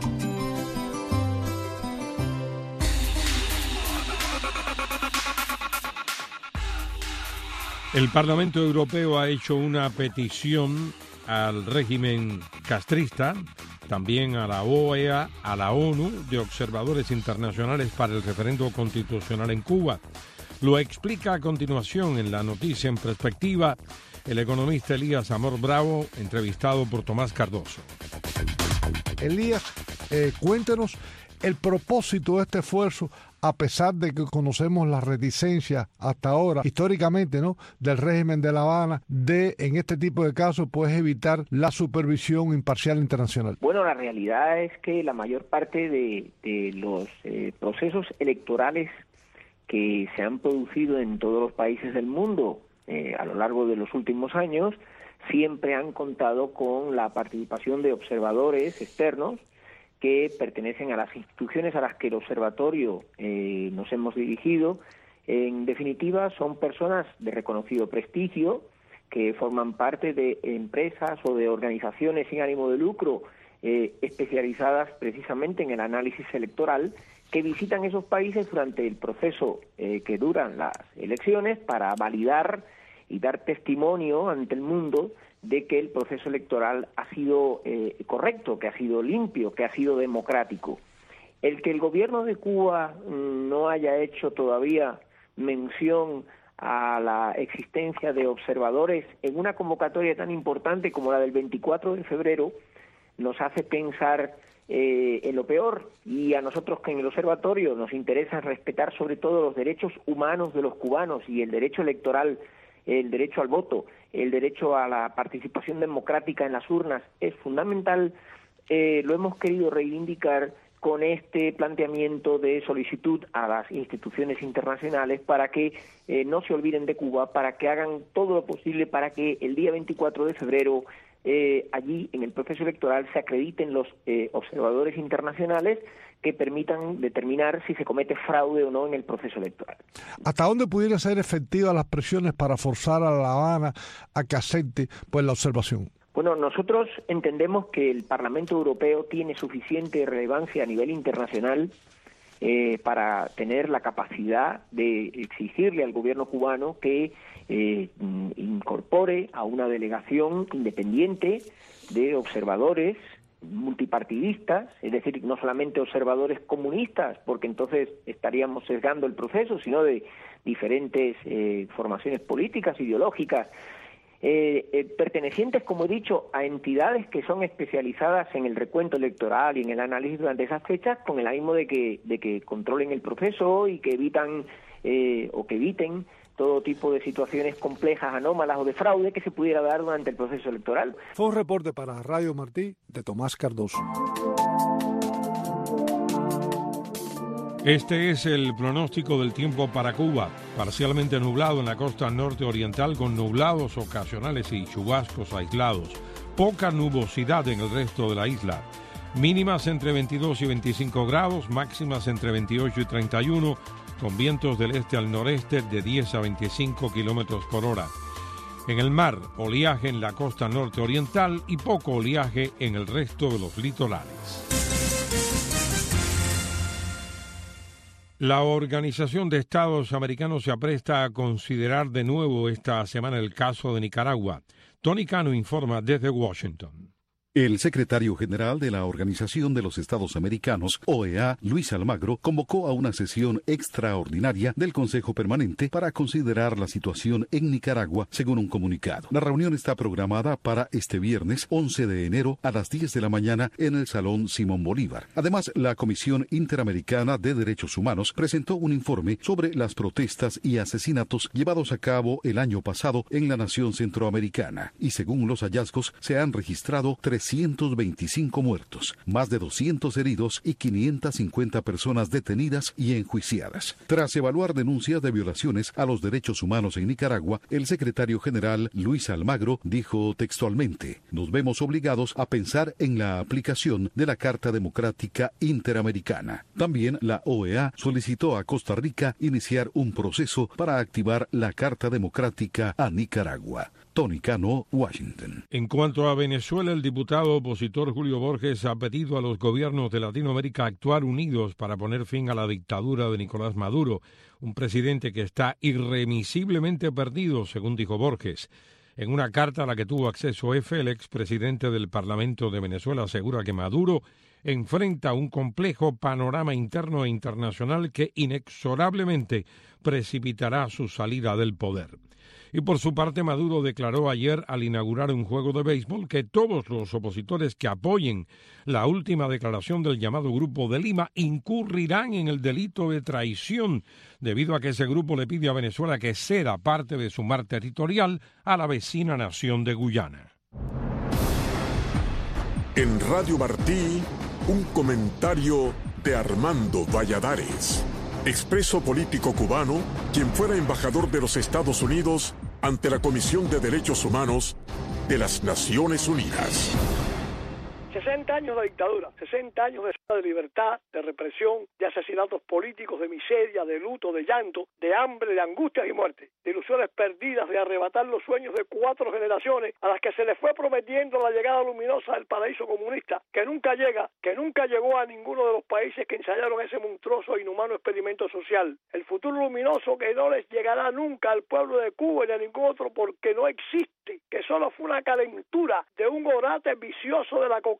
El Parlamento Europeo ha hecho una petición al régimen castrista, también a la OEA, a la ONU, de observadores internacionales para el referendo constitucional en Cuba. Lo explica a continuación en la noticia en perspectiva el economista Elías Amor Bravo, entrevistado por Tomás Cardoso. Elías, cuéntenos el propósito de este esfuerzo, a pesar de que conocemos la reticencia hasta ahora, históricamente, ¿no?, del régimen de La Habana, de, en este tipo de casos, pues evitar la supervisión imparcial internacional. Bueno, la realidad es que la mayor parte de los procesos electorales que se han producido en todos los países del mundo a lo largo de los últimos años siempre han contado con la participación de observadores externos que pertenecen a las instituciones a las que el observatorio nos hemos dirigido. En definitiva, son personas de reconocido prestigio que forman parte de empresas o de organizaciones sin ánimo de lucro especializadas precisamente en el análisis electoral, que visitan esos países durante el proceso que duran las elecciones para validar y dar testimonio ante el mundo de que el proceso electoral ha sido correcto, que ha sido limpio, que ha sido democrático. El que el gobierno de Cuba no haya hecho todavía mención a la existencia de observadores en una convocatoria tan importante como la del 24 de febrero nos hace pensar en lo peor, y a nosotros que en el observatorio nos interesa respetar sobre todo los derechos humanos de los cubanos y el derecho electoral, el derecho al voto, el derecho a la participación democrática en las urnas es fundamental. Lo hemos querido reivindicar con este planteamiento de solicitud a las instituciones internacionales para que no se olviden de Cuba, para que hagan todo lo posible para que el día 24 de febrero allí en el proceso electoral se acrediten los observadores internacionales que permitan determinar si se comete fraude o no en el proceso electoral. ¿Hasta dónde pudieran ser efectivas las presiones para forzar a La Habana a que acepte pues la observación? Bueno, nosotros entendemos que el Parlamento Europeo tiene suficiente relevancia a nivel internacional para tener la capacidad de exigirle al gobierno cubano que incorpore a una delegación independiente de observadores multipartidistas, es decir, no solamente observadores comunistas, porque entonces estaríamos sesgando el proceso, sino de diferentes formaciones políticas, ideológicas, pertenecientes, como he dicho, a entidades que son especializadas en el recuento electoral y en el análisis durante esas fechas, con el ánimo de que controlen el proceso y que eviten todo tipo de situaciones complejas, anómalas o de fraude que se pudiera dar durante el proceso electoral. Fue un reporte para Radio Martí de Tomás Cardoso. Este es el pronóstico del tiempo para Cuba. Parcialmente nublado en la costa norte oriental con nublados ocasionales y chubascos aislados. Poca nubosidad en el resto de la isla. Mínimas entre 22 y 25 grados, máximas entre 28 y 31, con vientos del este al noreste de 10 a 25 kilómetros por hora. En el mar, oleaje en la costa norte oriental y poco oleaje en el resto de los litorales. La Organización de Estados Americanos se apresta a considerar de nuevo esta semana el caso de Nicaragua. Tony Cano informa desde Washington. El secretario general de la Organización de los Estados Americanos, OEA, Luis Almagro, convocó a una sesión extraordinaria del Consejo Permanente para considerar la situación en Nicaragua, según un comunicado. La reunión está programada para este viernes 11 de enero a las 10 de la mañana en el Salón Simón Bolívar. Además, la Comisión Interamericana de Derechos Humanos presentó un informe sobre las protestas y asesinatos llevados a cabo el año pasado en la nación centroamericana. Y según los hallazgos, se han registrado 325 muertos, más de 200 heridos y 550 personas detenidas y enjuiciadas. Tras evaluar denuncias de violaciones a los derechos humanos en Nicaragua, el secretario general Luis Almagro dijo textualmente: "Nos vemos obligados a pensar en la aplicación de la Carta Democrática Interamericana". También la OEA solicitó a Costa Rica iniciar un proceso para activar la Carta Democrática a Nicaragua. Tony Cano, Washington. En cuanto a Venezuela, el diputado opositor Julio Borges ha pedido a los gobiernos de Latinoamérica actuar unidos para poner fin a la dictadura de Nicolás Maduro, un presidente que está irremisiblemente perdido, según dijo Borges. En una carta a la que tuvo acceso el expresidente del Parlamento de Venezuela asegura que Maduro enfrenta un complejo panorama interno e internacional que inexorablemente precipitará su salida del poder. Y por su parte, Maduro declaró ayer al inaugurar un juego de béisbol que todos los opositores que apoyen la última declaración del llamado Grupo de Lima incurrirán en el delito de traición, debido a que ese grupo le pide a Venezuela que ceda parte de su mar territorial a la vecina nación de Guyana. En Radio Martí, un comentario de Armando Valladares, expreso político cubano, quien fuera embajador de los Estados Unidos ante la Comisión de Derechos Humanos de las Naciones Unidas. 60 años de dictadura, 60 años de libertad, de represión, de asesinatos políticos, de miseria, de luto, de llanto, de hambre, de angustias y muerte, de ilusiones perdidas, de arrebatar los sueños de 4 generaciones a las que se les fue prometiendo la llegada luminosa del paraíso comunista, que nunca llega, que nunca llegó a ninguno de los países que ensayaron ese monstruoso e inhumano experimento social. El futuro luminoso que no les llegará nunca al pueblo de Cuba ni a ningún otro porque no existe, que solo fue una calentura de un orate vicioso de la cocaína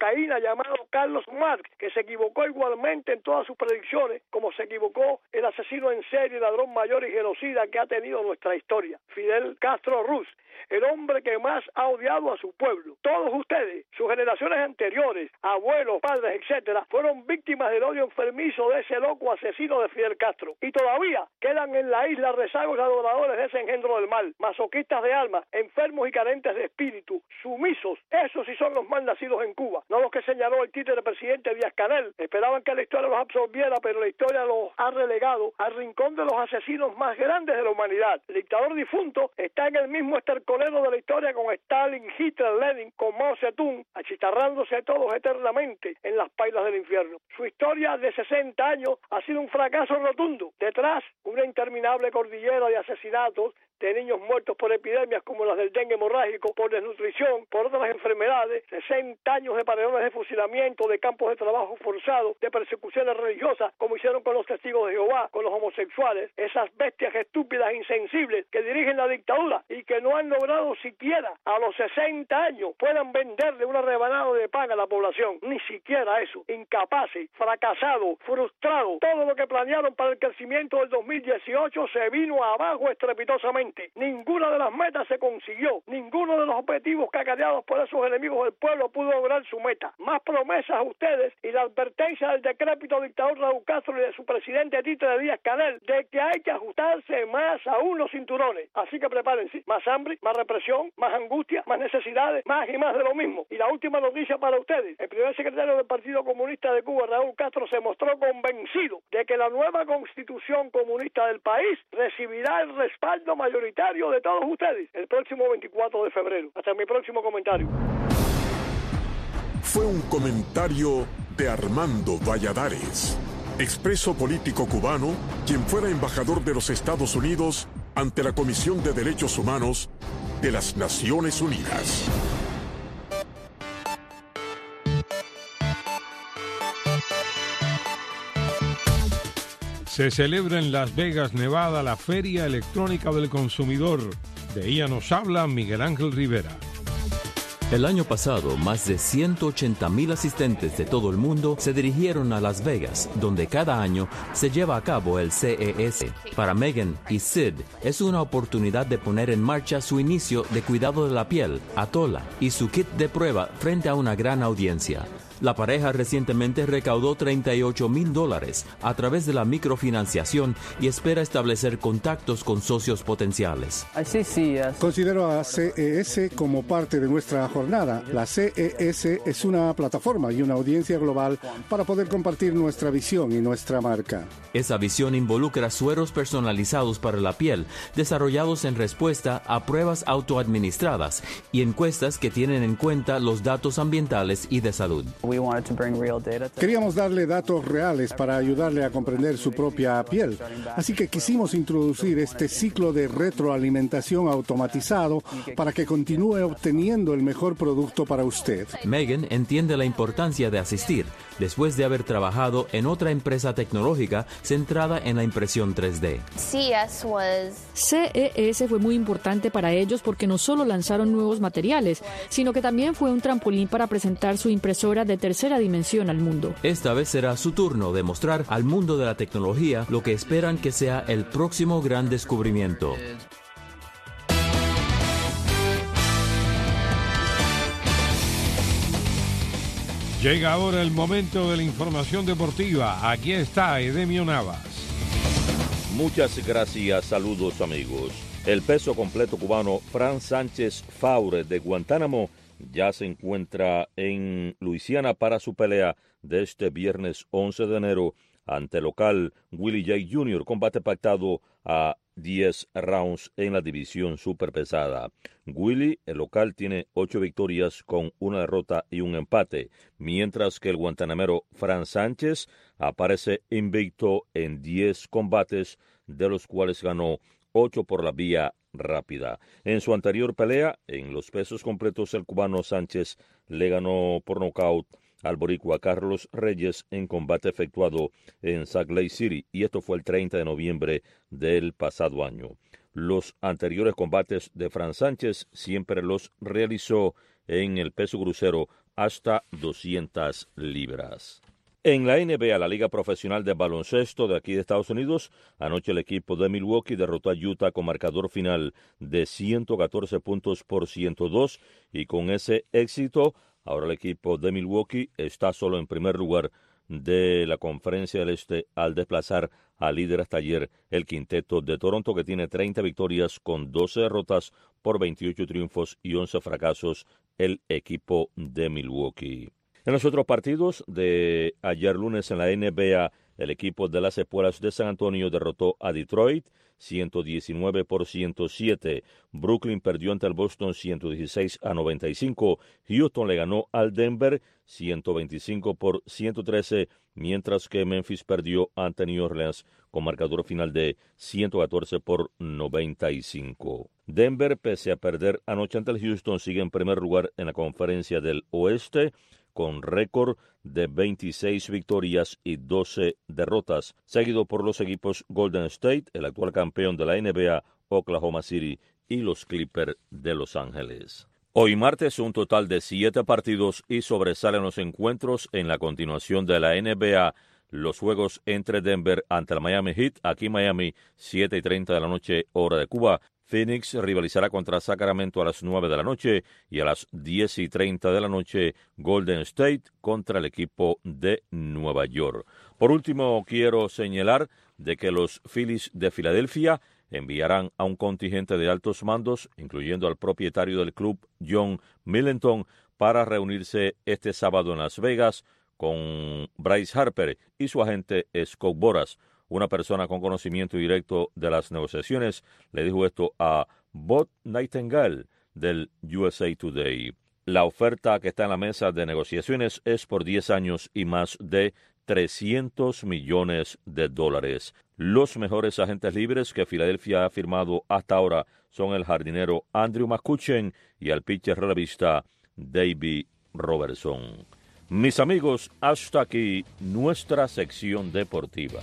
cocaína llamado Carlos Marx, que se equivocó igualmente en todas sus predicciones, como se equivocó el asesino en serie, ladrón mayor y genocida que ha tenido nuestra historia, Fidel Castro Ruz, el hombre que más ha odiado a su pueblo. Todos ustedes, sus generaciones anteriores, abuelos, padres, etcétera, fueron víctimas del odio enfermizo de ese loco asesino de Fidel Castro. Y todavía quedan en la isla rezagos adoradores de ese engendro del mal, masoquistas de alma, enfermos y carentes de espíritu, sumisos. Esos sí son los mal nacidos en Cuba, no los que señaló el títere presidente Díaz-Canel. Esperaban que la historia los absorbiera, pero la historia los ha relegado al rincón de los asesinos más grandes de la humanidad. El dictador difunto está en el mismo estercolero de la historia con Stalin, Hitler, Lenin, con Mao Zedong, achicharrándose todos eternamente en las pailas del infierno. Su historia de 60 años ha sido un fracaso rotundo. Detrás, una interminable cordillera de asesinatos, de niños muertos por epidemias como las del dengue hemorrágico, por desnutrición, por otras enfermedades, 60 años de paredones de fusilamiento, de campos de trabajo forzados, de persecuciones religiosas, como hicieron con los testigos de Jehová, con los homosexuales, esas bestias estúpidas e insensibles que dirigen la dictadura y que no han logrado siquiera a los 60 años puedan venderle una rebanada de pan a la población, ni siquiera eso, incapaces, fracasados, frustrados, todo lo que planearon para el crecimiento del 2018 se vino abajo estrepitosamente. Ninguna de las metas se consiguió, ninguno de los objetivos cacareados por esos enemigos del pueblo pudo lograr su meta. Más promesas a ustedes y la advertencia del decrépito dictador Raúl Castro y de su presidente títere Díaz-Canel de que hay que ajustarse más aún los cinturones. Así que prepárense, más hambre, más represión, más angustia, más necesidades, más y más de lo mismo. Y la última noticia para ustedes: el primer secretario del Partido Comunista de Cuba, Raúl Castro, se mostró convencido de que la nueva constitución comunista del país recibirá el respaldo mayoritario de todos ustedes el próximo 24 de febrero. Hasta mi próximo comentario. Fue un comentario de Armando Valladares, expreso político cubano, quien fuera embajador de los Estados Unidos ante la Comisión de Derechos Humanos de las Naciones Unidas. Se celebra en Las Vegas, Nevada, la Feria Electrónica del Consumidor. De ella nos habla Miguel Ángel Rivera. El año pasado, más de 180,000 asistentes de todo el mundo se dirigieron a Las Vegas, donde cada año se lleva a cabo el CES. Para Megan y Sid, es una oportunidad de poner en marcha su inicio de cuidado de la piel, Atola, y su kit de prueba frente a una gran audiencia. La pareja recientemente recaudó $38,000 a través de la microfinanciación y espera establecer contactos con socios potenciales. Considero a CES como parte de nuestra jornada. La CES es una plataforma y una audiencia global para poder compartir nuestra visión y nuestra marca. Esa visión involucra sueros personalizados para la piel, desarrollados en respuesta a pruebas autoadministradas y encuestas que tienen en cuenta los datos ambientales y de salud. Queríamos darle datos reales para ayudarle a comprender su propia piel, así que quisimos introducir este ciclo de retroalimentación automatizado para que continúe obteniendo el mejor producto para usted. Megan entiende la importancia de asistir, después de haber trabajado en otra empresa tecnológica centrada en la impresión 3D. CES fue muy importante para ellos porque no solo lanzaron nuevos materiales, sino que también fue un trampolín para presentar su impresora de tercera dimensión al mundo. Esta vez será su turno de mostrar al mundo de la tecnología lo que esperan que sea el próximo gran descubrimiento. Llega ahora el momento de la información deportiva. Aquí está Edemio Navas. Muchas gracias, saludos amigos. El peso completo cubano Fran Sánchez Faure de Guantánamo ya se encuentra en Luisiana para su pelea de este viernes 11 de enero ante el local Willie Jay Jr., combate pactado a 10 rounds en la división superpesada. Willie, el local, tiene 8 victorias con una derrota y un empate, mientras que el guantanamero Fran Sánchez aparece invicto en 10 combates, de los cuales ganó 8 por la vía rápida. En su anterior pelea, en los pesos completos, el cubano Sánchez le ganó por nocaut al boricua Carlos Reyes en combate efectuado en Salt Lake City, y esto fue el 30 de noviembre del pasado año. Los anteriores combates de Fran Sánchez siempre los realizó en el peso crucero hasta 200 libras. En la NBA, la Liga Profesional de Baloncesto de aquí de Estados Unidos, anoche el equipo de Milwaukee derrotó a Utah con marcador final de 114 puntos por 102 y con ese éxito, ahora el equipo de Milwaukee está solo en primer lugar de la Conferencia del Este al desplazar al líder hasta ayer, el quinteto de Toronto, que tiene 30 victorias con 12 derrotas por 28 triunfos y 11 fracasos el equipo de Milwaukee. En los otros partidos de ayer lunes en la NBA, el equipo de las Espuelas de San Antonio derrotó a Detroit 119 por 107. Brooklyn perdió ante el Boston 116-95. Houston le ganó al Denver 125 por 113, mientras que Memphis perdió ante New Orleans con marcador final de 114 por 95. Denver, pese a perder anoche ante el Houston, sigue en primer lugar en la Conferencia del Oeste, con récord de 26 victorias y 12 derrotas, seguido por los equipos Golden State, el actual campeón de la NBA, Oklahoma City, y los Clippers de Los Ángeles. Hoy martes, un total de 7 partidos y sobresalen los encuentros en la continuación de la NBA. Los juegos entre Denver ante el Miami Heat, aquí en Miami, 7:30 de la noche, hora de Cuba. Phoenix rivalizará contra Sacramento a las 9 de la noche y a las 10:30 de la noche Golden State contra el equipo de Nueva York. Por último, quiero señalar de que los Phillies de Filadelfia enviarán a un contingente de altos mandos, incluyendo al propietario del club, John Middleton, para reunirse este sábado en Las Vegas con Bryce Harper y su agente Scott Boras. Una persona con conocimiento directo de las negociaciones le dijo esto a Bob Nightingale del USA Today. La oferta que está en la mesa de negociaciones es por 10 años y más de $300 millones. Los mejores agentes libres que Filadelfia ha firmado hasta ahora son el jardinero Andrew McCutchen y el pitcher relevista David Robertson. Mis amigos, hasta aquí nuestra sección deportiva.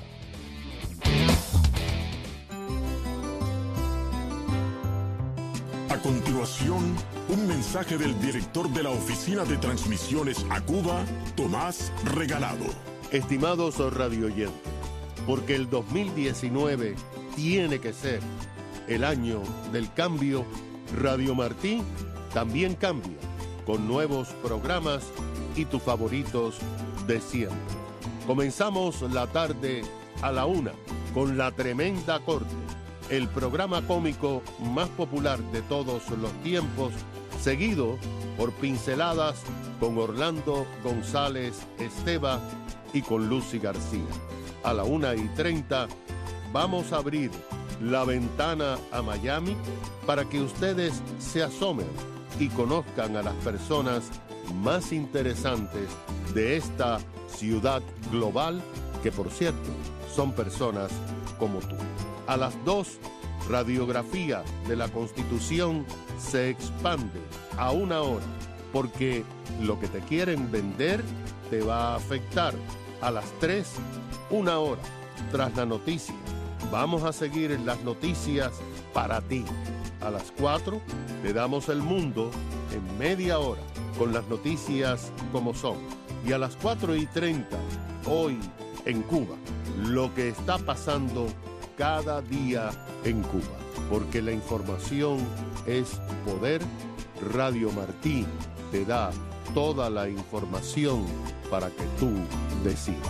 A continuación, un mensaje del director de la Oficina de Transmisiones a Cuba, Tomás Regalado. Estimados radioyentes, porque el 2019 tiene que ser el año del cambio, Radio Martí también cambia, con nuevos programas y tus favoritos de siempre. Comenzamos la tarde a la 1 con La Tremenda Corte, el programa cómico más popular de todos los tiempos, seguido por Pinceladas con Orlando González Esteva y con Lucy García. A la 1:30 vamos a abrir la ventana a Miami para que ustedes se asomen y conozcan a las personas más interesantes de esta ciudad global, que por cierto son personas como tú. A las 2, Radiografía de la Constitución se expande a 1 hora, porque lo que te quieren vender te va a afectar. A las 3, 1 hora, Tras la Noticia. Vamos a seguir las noticias para ti. A las 4, te damos el mundo en media hora, con las noticias como son. Y a las 4:30, hoy en Cuba, lo que está pasando cada día en Cuba, porque la información es poder. Radio Martí te da toda la información para que tú decidas.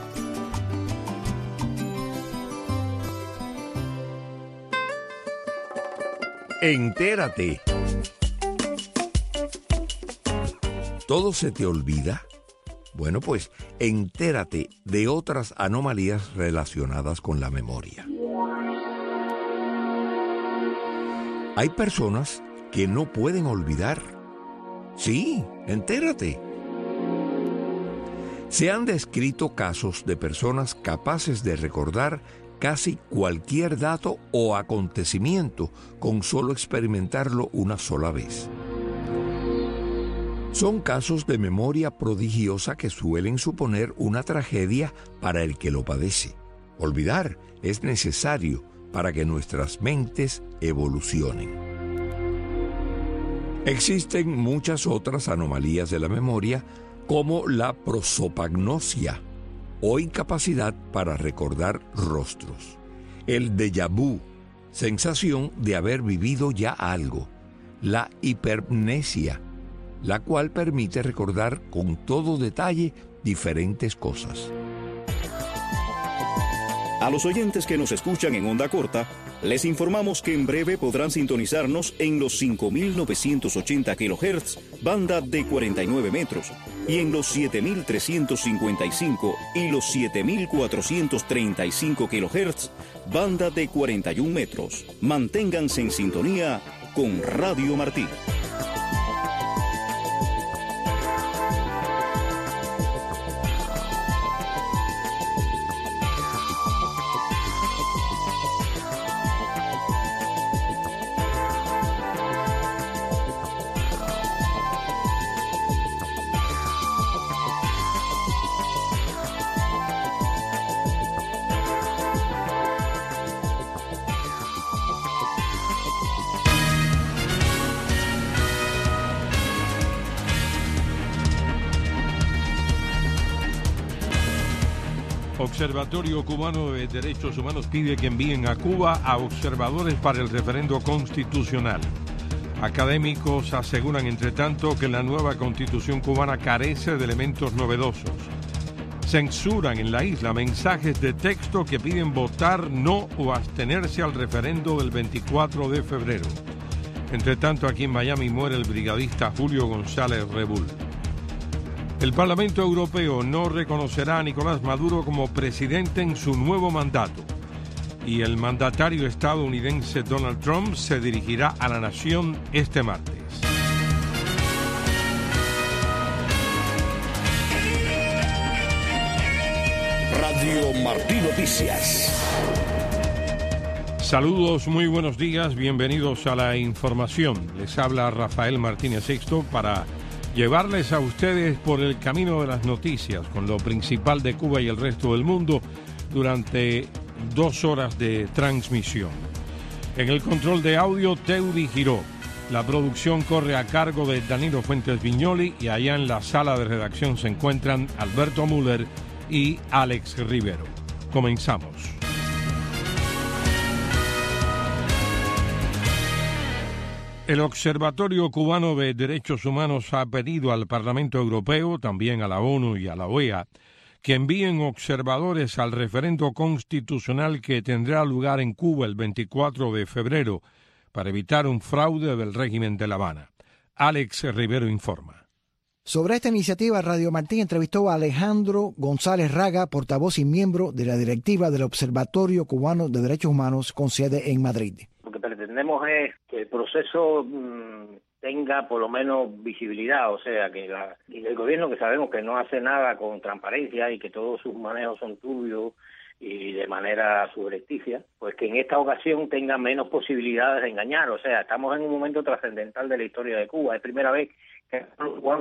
Entérate. ¿Todo se te olvida? Bueno, pues entérate de otras anomalías relacionadas con la memoria. Hay personas que no pueden olvidar. Sí, entérate. Se han descrito casos de personas capaces de recordar casi cualquier dato o acontecimiento con solo experimentarlo una sola vez. Son casos de memoria prodigiosa que suelen suponer una tragedia para el que lo padece. Olvidar es necesario para que nuestras mentes evolucionen. Existen muchas otras anomalías de la memoria, como la prosopagnosia, o incapacidad para recordar rostros. El déjà vu, sensación de haber vivido ya algo. La hipermnesia, la cual permite recordar con todo detalle diferentes cosas. A los oyentes que nos escuchan en onda corta, les informamos que en breve podrán sintonizarnos en los 5.980 kHz, banda de 49 metros, y en los 7.355 y los 7.435 kHz, banda de 41 metros. Manténganse en sintonía con Radio Martí. Observatorio Cubano de Derechos Humanos pide que envíen a Cuba a observadores para el referendo constitucional. Académicos aseguran, entre tanto, que la nueva constitución cubana carece de elementos novedosos. Censuran en la isla mensajes de texto que piden votar no o abstenerse al referendo del 24 de febrero. Entre tanto, aquí en Miami muere el brigadista Julio González Rebull. El Parlamento Europeo no reconocerá a Nicolás Maduro como presidente en su nuevo mandato. Y el mandatario estadounidense Donald Trump se dirigirá a la nación este martes. Radio Martí Noticias. Saludos, muy buenos días, bienvenidos a la información. Les habla Rafael Martínez Sixto para llevarles a ustedes por el camino de las noticias con lo principal de Cuba y el resto del mundo durante 2 horas de transmisión. En el control de audio, Teudi Giró. La producción corre a cargo de Danilo Fuentes Viñoli y allá en la sala de redacción se encuentran Alberto Müller y Alex Rivero. Comenzamos. El Observatorio Cubano de Derechos Humanos ha pedido al Parlamento Europeo, también a la ONU y a la OEA, que envíen observadores al referendo constitucional que tendrá lugar en Cuba el 24 de febrero para evitar un fraude del régimen de La Habana. Alex Rivero informa. Sobre esta iniciativa, Radio Martí entrevistó a Alejandro González Raga, portavoz y miembro de la directiva del Observatorio Cubano de Derechos Humanos con sede en Madrid. Lo que pretendemos es que el proceso tenga por lo menos visibilidad, o sea, que el gobierno, que sabemos que no hace nada con transparencia y que todos sus manejos son turbios y de manera subrepticia, pues que en esta ocasión tenga menos posibilidades de engañar. O sea, estamos en un momento trascendental de la historia de Cuba. Es primera vez que cuando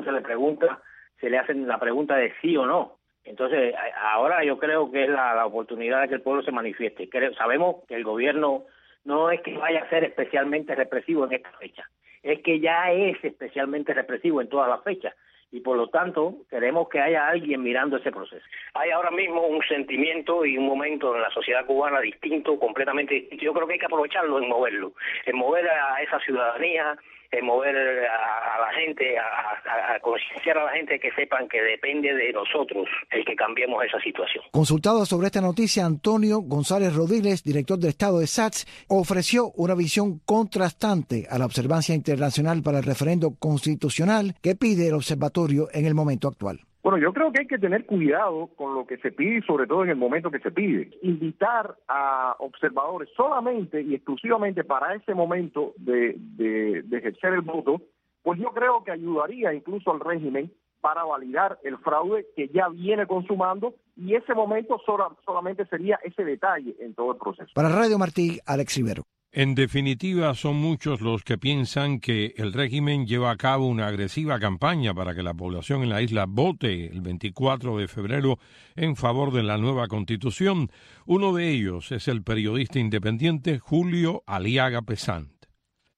se le hacen la pregunta de sí o no. Entonces, ahora yo creo que es la oportunidad de que el pueblo se manifieste. Sabemos que el gobierno no es que vaya a ser especialmente represivo en esta fecha, es que ya es especialmente represivo en todas las fechas y por lo tanto queremos que haya alguien mirando ese proceso. Hay ahora mismo un sentimiento y un momento en la sociedad cubana distinto, completamente distinto. Yo creo que hay que aprovecharlo en mover a esa ciudadanía, en mover a la gente, a concienciar a la gente que sepan que depende de nosotros el que cambiemos esa situación. Consultado sobre esta noticia, Antonio González Rodiles, director del Estado de SATS, ofreció una visión contrastante a la observancia internacional para el referendo constitucional que pide el observatorio en el momento actual. Bueno, yo creo que hay que tener cuidado con lo que se pide y sobre todo en el momento que se pide. Invitar a observadores solamente y exclusivamente para ese momento de ejercer el voto, pues yo creo que ayudaría incluso al régimen para validar el fraude que ya viene consumando y ese momento solamente sería ese detalle en todo el proceso. Para Radio Martí, Alex Rivero. En definitiva, son muchos los que piensan que el régimen lleva a cabo una agresiva campaña para que la población en la isla vote el 24 de febrero en favor de la nueva Constitución. Uno de ellos es el periodista independiente Julio Aliaga Pesant. Es un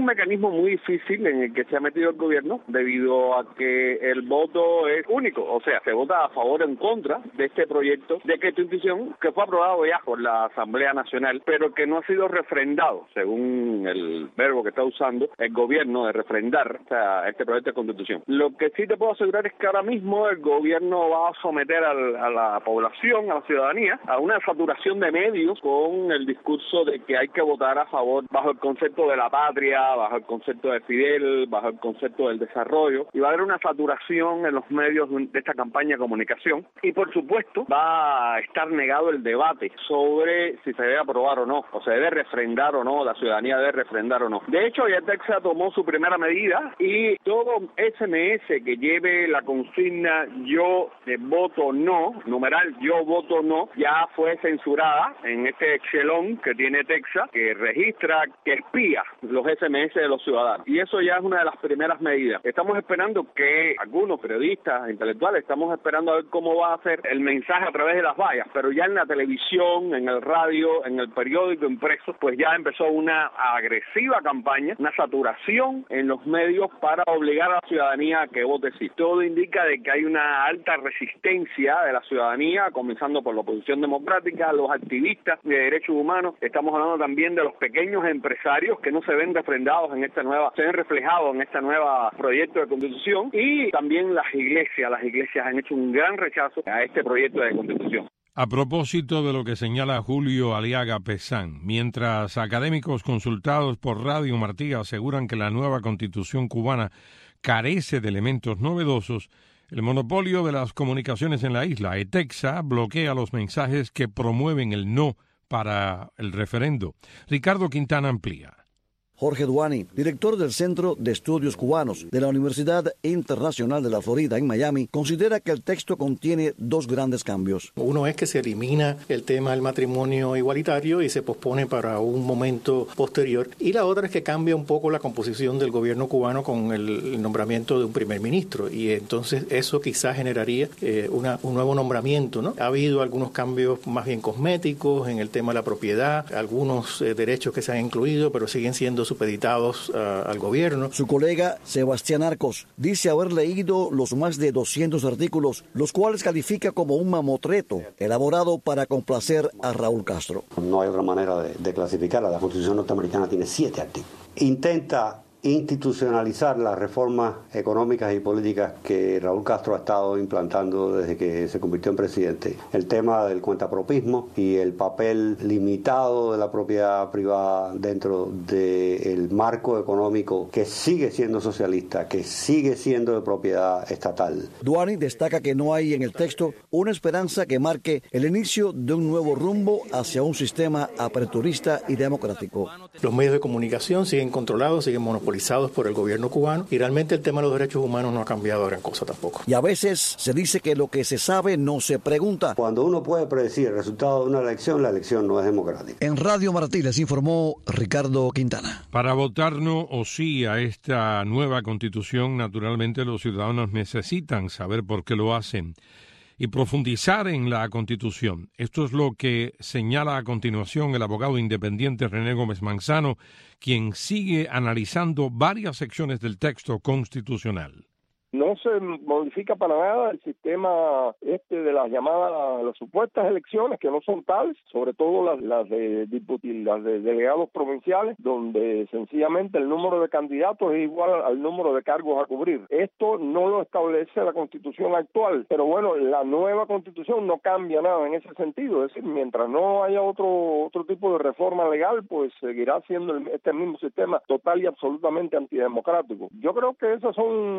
un mecanismo muy difícil en el que se ha metido el gobierno debido a que el voto es único, o sea, se vota a favor o en contra de este proyecto de constitución que fue aprobado ya por la Asamblea Nacional, pero que no ha sido refrendado, según el verbo que está usando el gobierno de refrendar este proyecto de constitución. Lo que sí te puedo asegurar es que ahora mismo el gobierno va a someter a la población, a la ciudadanía, a una saturación de medios con el discurso de que hay que votar a favor bajo el concepto de la patria, bajo el concepto de Fidel, bajo el concepto del desarrollo, y va a haber una saturación en los medios de esta campaña de comunicación, y por supuesto va a estar negado el debate sobre si se debe aprobar o no, o se debe refrendar o no, la ciudadanía debe refrendar o no. De hecho, ya Texas tomó su primera medida y todo SMS que lleve la consigna yo voto no, numeral yo voto no, ya fue censurada en este Excelón que tiene Texas, que registra, que espía los SMS de los ciudadanos. Y eso ya es una de las primeras medidas. Estamos esperando que algunos periodistas, intelectuales, estamos esperando a ver cómo va a ser el mensaje a través de las vallas, pero ya en la televisión, en el radio, en el periódico impreso, pues ya empezó una agresiva campaña, una saturación en los medios para obligar a la ciudadanía a que vote sí. Todo indica de que hay una alta resistencia de la ciudadanía, comenzando por la oposición democrática, los activistas de derechos humanos. Estamos hablando también de los pequeños empresarios que no se ven refrendados en esta nueva, se ven reflejados en este nuevo proyecto de constitución, y también las iglesias han hecho un gran rechazo a este proyecto de constitución. A propósito de lo que señala Julio Aliaga Pesán, mientras académicos consultados por Radio Martí aseguran que la nueva constitución cubana carece de elementos novedosos, el monopolio de las comunicaciones en la isla, ETEXA, bloquea los mensajes que promueven el no para el referendo. Ricardo Quintana amplía. Jorge Duani, director del Centro de Estudios Cubanos de la Universidad Internacional de la Florida en Miami, considera que el texto contiene dos grandes cambios. Uno es que se elimina el tema del matrimonio igualitario y se pospone para un momento posterior. Y la otra es que cambia un poco la composición del gobierno cubano con el nombramiento de un primer ministro. Y entonces eso quizás generaría un nuevo nombramiento, ¿no? Ha habido algunos cambios más bien cosméticos en el tema de la propiedad, algunos derechos que se han incluido, pero siguen siendo supeditados al gobierno. Su colega Sebastián Arcos dice haber leído los más de 200 artículos, los cuales califica como un mamotreto elaborado para complacer a Raúl Castro. No hay otra manera de clasificarla. La Constitución norteamericana tiene 7 artículos. Intenta institucionalizar las reformas económicas y políticas que Raúl Castro ha estado implantando desde que se convirtió en presidente. El tema del cuentapropismo y el papel limitado de la propiedad privada dentro del marco económico que sigue siendo socialista, que sigue siendo de propiedad estatal. Duani destaca que no hay en el texto una esperanza que marque el inicio de un nuevo rumbo hacia un sistema aperturista y democrático. Los medios de comunicación siguen controlados, siguen monopolizados por el gobierno cubano, y realmente el tema de los derechos humanos no ha cambiado gran cosa tampoco. Y a veces se dice que lo que se sabe no se pregunta. Cuando uno puede predecir el resultado de una elección, la elección no es democrática. En Radio Martí les informó Ricardo Quintana. Para votar no o sí a esta nueva constitución, naturalmente los ciudadanos necesitan saber por qué lo hacen y profundizar en la Constitución. Esto es lo que señala a continuación el abogado independiente René Gómez Manzano, quien sigue analizando varias secciones del texto constitucional. No se modifica para nada el sistema de las llamadas, las supuestas elecciones, que no son tales, sobre todo las de delegados provinciales, donde sencillamente el número de candidatos es igual al número de cargos a cubrir. Esto no lo establece la Constitución actual, pero bueno, la nueva Constitución no cambia nada en ese sentido. Es decir, mientras no haya otro tipo de reforma legal, pues seguirá siendo este mismo sistema total y absolutamente antidemocrático. Yo creo que esas son...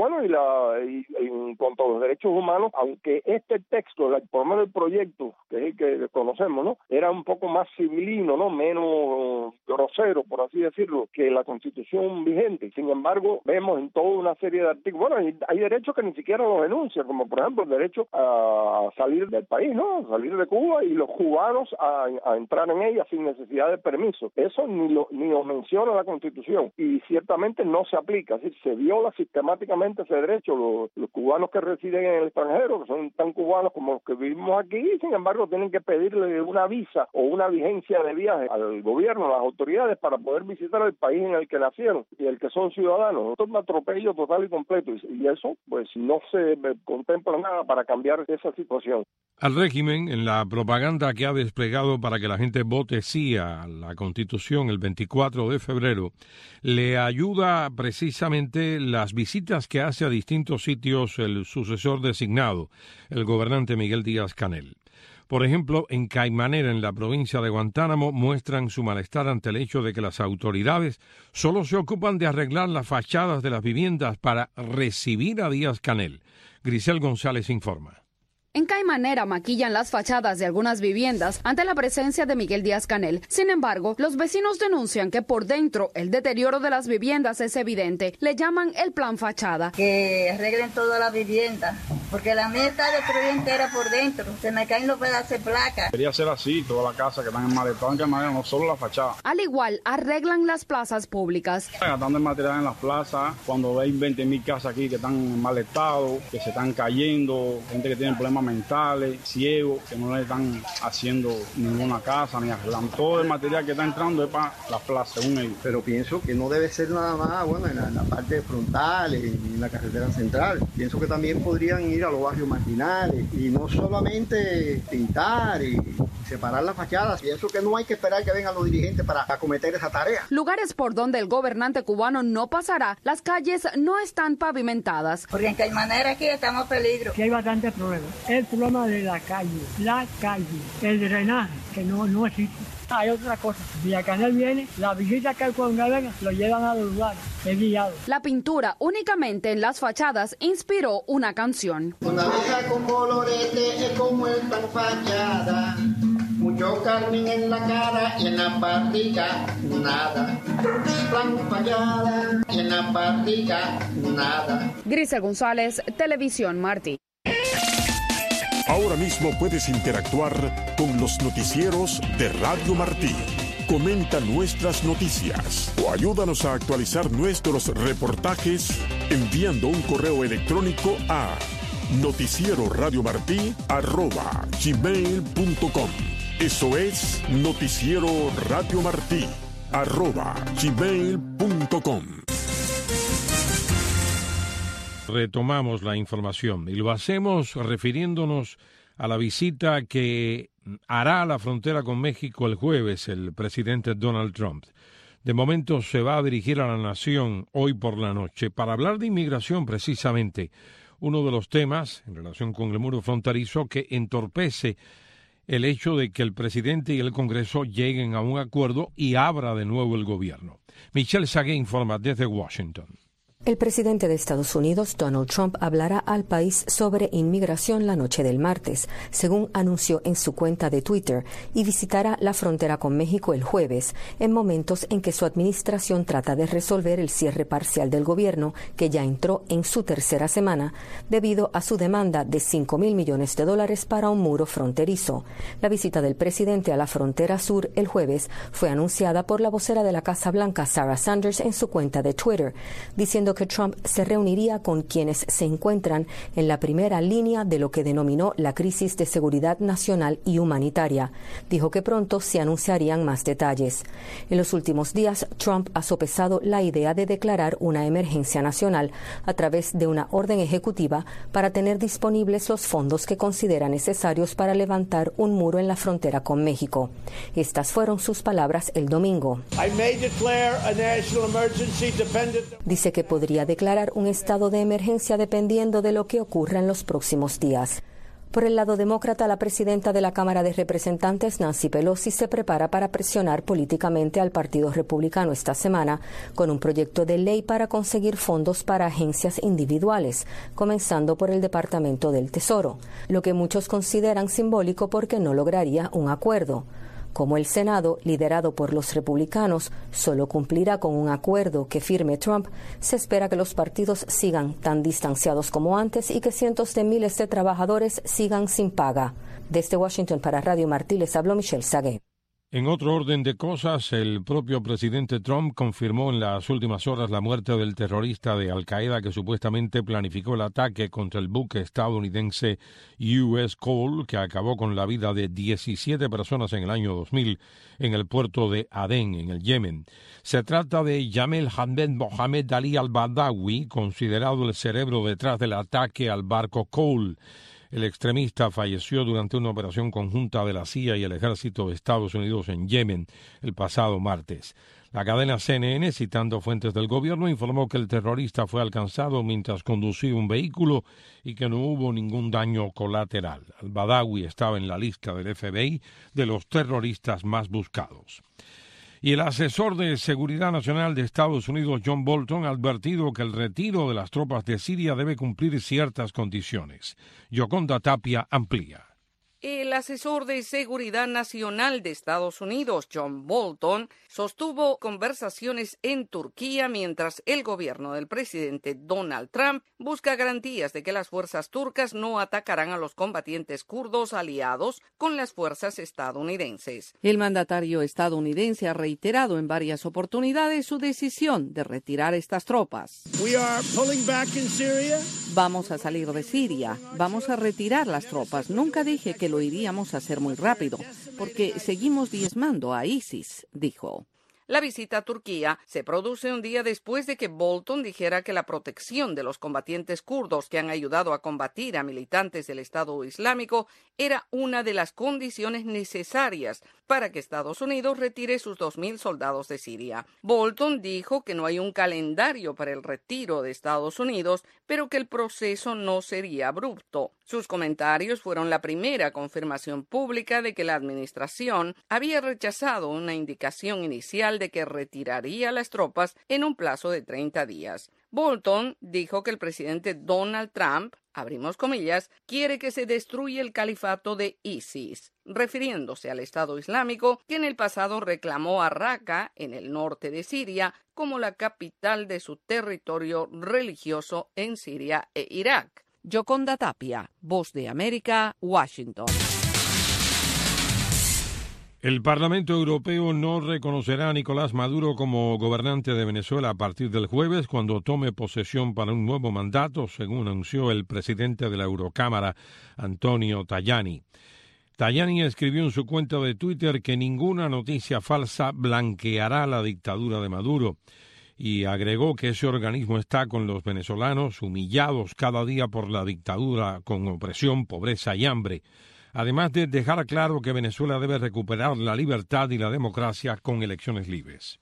Y en cuanto a los derechos humanos, aunque este texto, por lo menos el proyecto que conocemos, ¿no?, era un poco más civilino, ¿no?, menos grosero, por así decirlo, que la Constitución vigente. Sin embargo, vemos en toda una serie de artículos, bueno, hay derechos que ni siquiera los enuncian, como por ejemplo el derecho a salir del país, ¿no?, salir de Cuba, y los cubanos a entrar en ella sin necesidad de permiso. Eso ni lo menciona la Constitución, y ciertamente no se aplica, es decir, se viola sistemáticamente ese derecho. Los cubanos que residen en el extranjero, que son tan cubanos como los que vivimos aquí, sin embargo tienen que pedirle una visa o una vigencia de viaje al gobierno, a las autoridades, oportunidades para poder visitar el país en el que nacieron y el que son ciudadanos. Esto es un atropello total y completo y eso pues no se contempla nada para cambiar esa situación. Al régimen, en la propaganda que ha desplegado para que la gente vote sí a la Constitución el 24 de febrero, le ayuda precisamente las visitas que hace a distintos sitios el sucesor designado, el gobernante Miguel Díaz-Canel. Por ejemplo, en Caimanera, en la provincia de Guantánamo, muestran su malestar ante el hecho de que las autoridades solo se ocupan de arreglar las fachadas de las viviendas para recibir a Díaz-Canel. Grisel González informa. En Caimanera maquillan las fachadas de algunas viviendas ante la presencia de Miguel Díaz-Canel. Sin embargo, los vecinos denuncian que por dentro el deterioro de las viviendas es evidente. Le llaman el plan fachada. Que arreglen toda la vivienda, porque la mía está destruida entera por dentro. Se me caen los pedazos de placa. Debería ser así, toda la casa que están en mal estado, en Caimanera, no solo la fachada. Al igual, arreglan las plazas públicas. Gastando el material en las plazas, cuando hay 20,000 casas aquí que están en mal estado, que se están cayendo, gente que tiene problemas mentales, ciegos, que no le están haciendo ninguna casa ni arreglando. Todo el material que está entrando es para las plazas, según ellos. Pero pienso que no debe ser nada más, en la parte frontal, en la carretera central. Pienso que también podrían ir a los barrios marginales y no solamente pintar y separar las fachadas. Pienso que no hay que esperar que vengan los dirigentes para acometer esa tarea. Lugares por donde el gobernante cubano no pasará, las calles no están pavimentadas. Porque en Caimanera aquí estamos en peligro. Sí hay bastantes problemas. El problema de la calle, el drenaje, que no existe. Hay otra cosa, Díaz-Canel viene, la visita que cuando venga, lo llevan a los lugares, es guiado. La pintura únicamente en las fachadas inspiró una canción. Una vieja con colorete es como el pan fachada, mucho carmín en la cara y en la barriga nada. Plan fachada y en la barriga nada. Grisel González, Televisión Martí. Ahora mismo puedes interactuar con los noticieros de Radio Martí. Comenta nuestras noticias o ayúdanos a actualizar nuestros reportajes enviando un correo electrónico a noticieroradiomartí@gmail.com. Eso es noticieroradiomartí@gmail.com. Retomamos la información y lo hacemos refiriéndonos a la visita que hará a la frontera con México el jueves el presidente Donald Trump. De momento se va a dirigir a la nación hoy por la noche para hablar de inmigración precisamente, uno de los temas en relación con el muro fronterizo que entorpece el hecho de que el presidente y el Congreso lleguen a un acuerdo y abra de nuevo el gobierno. Michelle Sagué informa desde Washington. El presidente de Estados Unidos, Donald Trump, hablará al país sobre inmigración la noche del martes, según anunció en su cuenta de Twitter, y visitará la frontera con México el jueves, en momentos en que su administración trata de resolver el cierre parcial del gobierno, que ya entró en su tercera semana, debido a su demanda de $5,000 millones para un muro fronterizo. La visita del presidente a la frontera sur el jueves fue anunciada por la vocera de la Casa Blanca, Sarah Sanders, en su cuenta de Twitter, diciendo que Trump se reuniría con quienes se encuentran en la primera línea de lo que denominó la crisis de seguridad nacional y humanitaria. Dijo que pronto se anunciarían más detalles. En los últimos días, Trump ha sopesado la idea de declarar una emergencia nacional a través de una orden ejecutiva para tener disponibles los fondos que considera necesarios para levantar un muro en la frontera con México. Estas fueron sus palabras el domingo. Dice que podría declarar un estado de emergencia dependiendo de lo que ocurra en los próximos días. Por el lado demócrata, la presidenta de la Cámara de Representantes, Nancy Pelosi, se prepara para presionar políticamente al Partido Republicano esta semana con un proyecto de ley para conseguir fondos para agencias individuales, comenzando por el Departamento del Tesoro, lo que muchos consideran simbólico porque no lograría un acuerdo. Como el Senado, liderado por los republicanos, solo cumplirá con un acuerdo que firme Trump, se espera que los partidos sigan tan distanciados como antes y que cientos de miles de trabajadores sigan sin paga. Desde Washington para Radio Martí les habló Michelle Sagué. En otro orden de cosas, el propio presidente Trump confirmó en las últimas horas la muerte del terrorista de Al-Qaeda que supuestamente planificó el ataque contra el buque estadounidense U.S. Cole, que acabó con la vida de 17 personas en el año 2000 en el puerto de Adén, en el Yemen. Se trata de Jamel Ahmed Mohamed Ali al-Badawi, considerado el cerebro detrás del ataque al barco Cole. El extremista falleció durante una operación conjunta de la CIA y el ejército de Estados Unidos en Yemen el pasado martes. La cadena CNN, citando fuentes del gobierno, informó que el terrorista fue alcanzado mientras conducía un vehículo y que no hubo ningún daño colateral. Al-Badawi estaba en la lista del FBI de los terroristas más buscados. Y el asesor de Seguridad Nacional de Estados Unidos, John Bolton, ha advertido que el retiro de las tropas de Siria debe cumplir ciertas condiciones. Yoconda Tapia amplía. El asesor de Seguridad Nacional de Estados Unidos, John Bolton, sostuvo conversaciones en Turquía mientras el gobierno del presidente Donald Trump busca garantías de que las fuerzas turcas no atacarán a los combatientes kurdos aliados con las fuerzas estadounidenses. El mandatario estadounidense ha reiterado en varias oportunidades su decisión de retirar estas tropas. Vamos a salir de Siria, vamos a retirar las tropas. Nunca dije que lo iríamos a hacer muy rápido, porque seguimos diezmando a ISIS, dijo. La visita a Turquía se produce un día después de que Bolton dijera que la protección de los combatientes kurdos que han ayudado a combatir a militantes del Estado Islámico era una de las condiciones necesarias para que Estados Unidos retire sus 2.000 soldados de Siria. Bolton dijo que no hay un calendario para el retiro de Estados Unidos, pero que el proceso no sería abrupto. Sus comentarios fueron la primera confirmación pública de que la administración había rechazado una indicación inicial de que retiraría las tropas en un plazo de 30 días. Bolton dijo que el presidente Donald Trump, abrimos comillas, quiere que se destruya el califato de ISIS, refiriéndose al Estado Islámico que en el pasado reclamó a Raqqa, en el norte de Siria, como la capital de su territorio religioso en Siria e Irak. Yoconda Tapia, Voz de América, Washington. El Parlamento Europeo no reconocerá a Nicolás Maduro como gobernante de Venezuela a partir del jueves, cuando tome posesión para un nuevo mandato, según anunció el presidente de la Eurocámara, Antonio Tajani. Tajani escribió en su cuenta de Twitter que ninguna noticia falsa blanqueará la dictadura de Maduro, y agregó que ese organismo está con los venezolanos humillados cada día por la dictadura, con opresión, pobreza y hambre, además de dejar claro que Venezuela debe recuperar la libertad y la democracia con elecciones libres,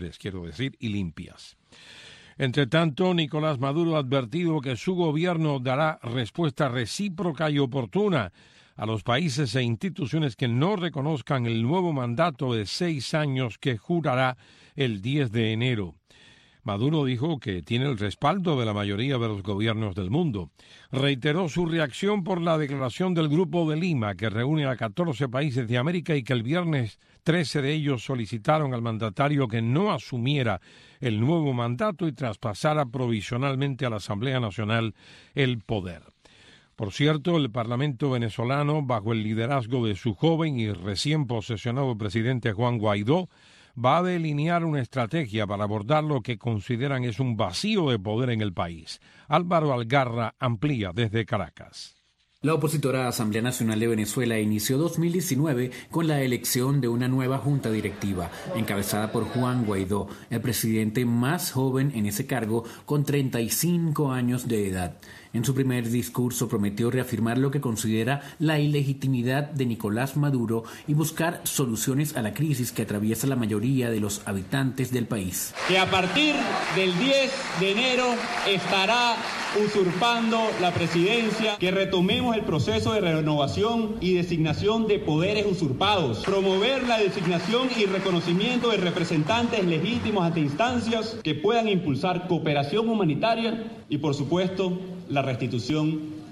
y limpias. Entre tanto, Nicolás Maduro ha advertido que su gobierno dará respuesta recíproca y oportuna a los países e instituciones que no reconozcan el nuevo mandato de 6 años que jurará el 10 de enero. Maduro dijo que tiene el respaldo de la mayoría de los gobiernos del mundo. Reiteró su reacción por la declaración del Grupo de Lima, que reúne a 14 países de América y que el viernes 13 de ellos solicitaron al mandatario que no asumiera el nuevo mandato y traspasara provisionalmente a la Asamblea Nacional el poder. Por cierto, el Parlamento venezolano, bajo el liderazgo de su joven y recién posesionado presidente Juan Guaidó, va a delinear una estrategia para abordar lo que consideran es un vacío de poder en el país. Álvaro Algarra amplía desde Caracas. La opositora Asamblea Nacional de Venezuela inició 2019 con la elección de una nueva junta directiva, encabezada por Juan Guaidó, el presidente más joven en ese cargo, con 35 años de edad. En su primer discurso prometió reafirmar lo que considera la ilegitimidad de Nicolás Maduro y buscar soluciones a la crisis que atraviesa la mayoría de los habitantes del país. Que a partir del 10 de enero estará usurpando la presidencia, que retomemos el proceso de renovación y designación de poderes usurpados, promover la designación y reconocimiento de representantes legítimos ante instancias que puedan impulsar cooperación humanitaria y, por supuesto, la restitución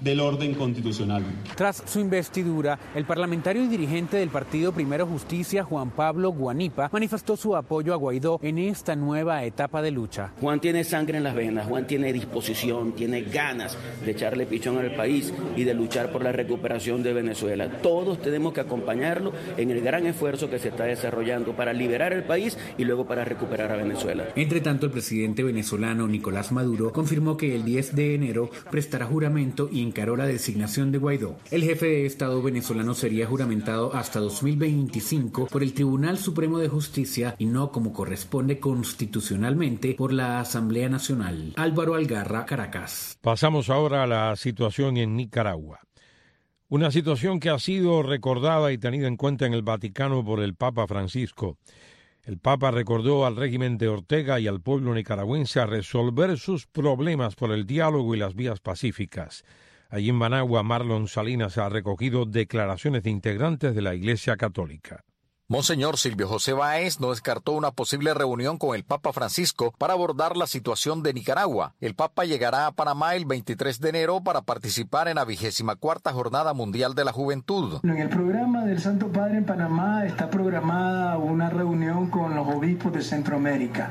del orden constitucional. Tras su investidura, el parlamentario y dirigente del partido Primero Justicia, Juan Pablo Guanipa, manifestó su apoyo a Guaidó en esta nueva etapa de lucha. Juan tiene sangre en las venas, Juan tiene disposición, tiene ganas de echarle pichón al país y de luchar por la recuperación de Venezuela. Todos tenemos que acompañarlo en el gran esfuerzo que se está desarrollando para liberar el país y luego para recuperar a Venezuela. Entre tanto, el presidente venezolano Nicolás Maduro confirmó que el 10 de enero prestará juramento y encaró la designación de Guaidó. El jefe de Estado venezolano sería juramentado hasta 2025 por el Tribunal Supremo de Justicia y no como corresponde constitucionalmente por la Asamblea Nacional. Álvaro Algarra, Caracas. Pasamos ahora a la situación en Nicaragua. Una situación que ha sido recordada y tenida en cuenta en el Vaticano por el Papa Francisco. El Papa recordó al régimen de Ortega y al pueblo nicaragüense a resolver sus problemas por el diálogo y las vías pacíficas. Allí en Managua, Marlon Salinas ha recogido declaraciones de integrantes de la Iglesia Católica. Monseñor Silvio José Báez no descartó una posible reunión con el Papa Francisco para abordar la situación de Nicaragua. El Papa llegará a Panamá el 23 de enero para participar en la 24ª Jornada Mundial de la Juventud. En el programa del Santo Padre en Panamá está programada una reunión con los obispos de Centroamérica.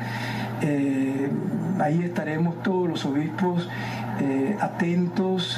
Ahí estaremos todos los obispos atentos,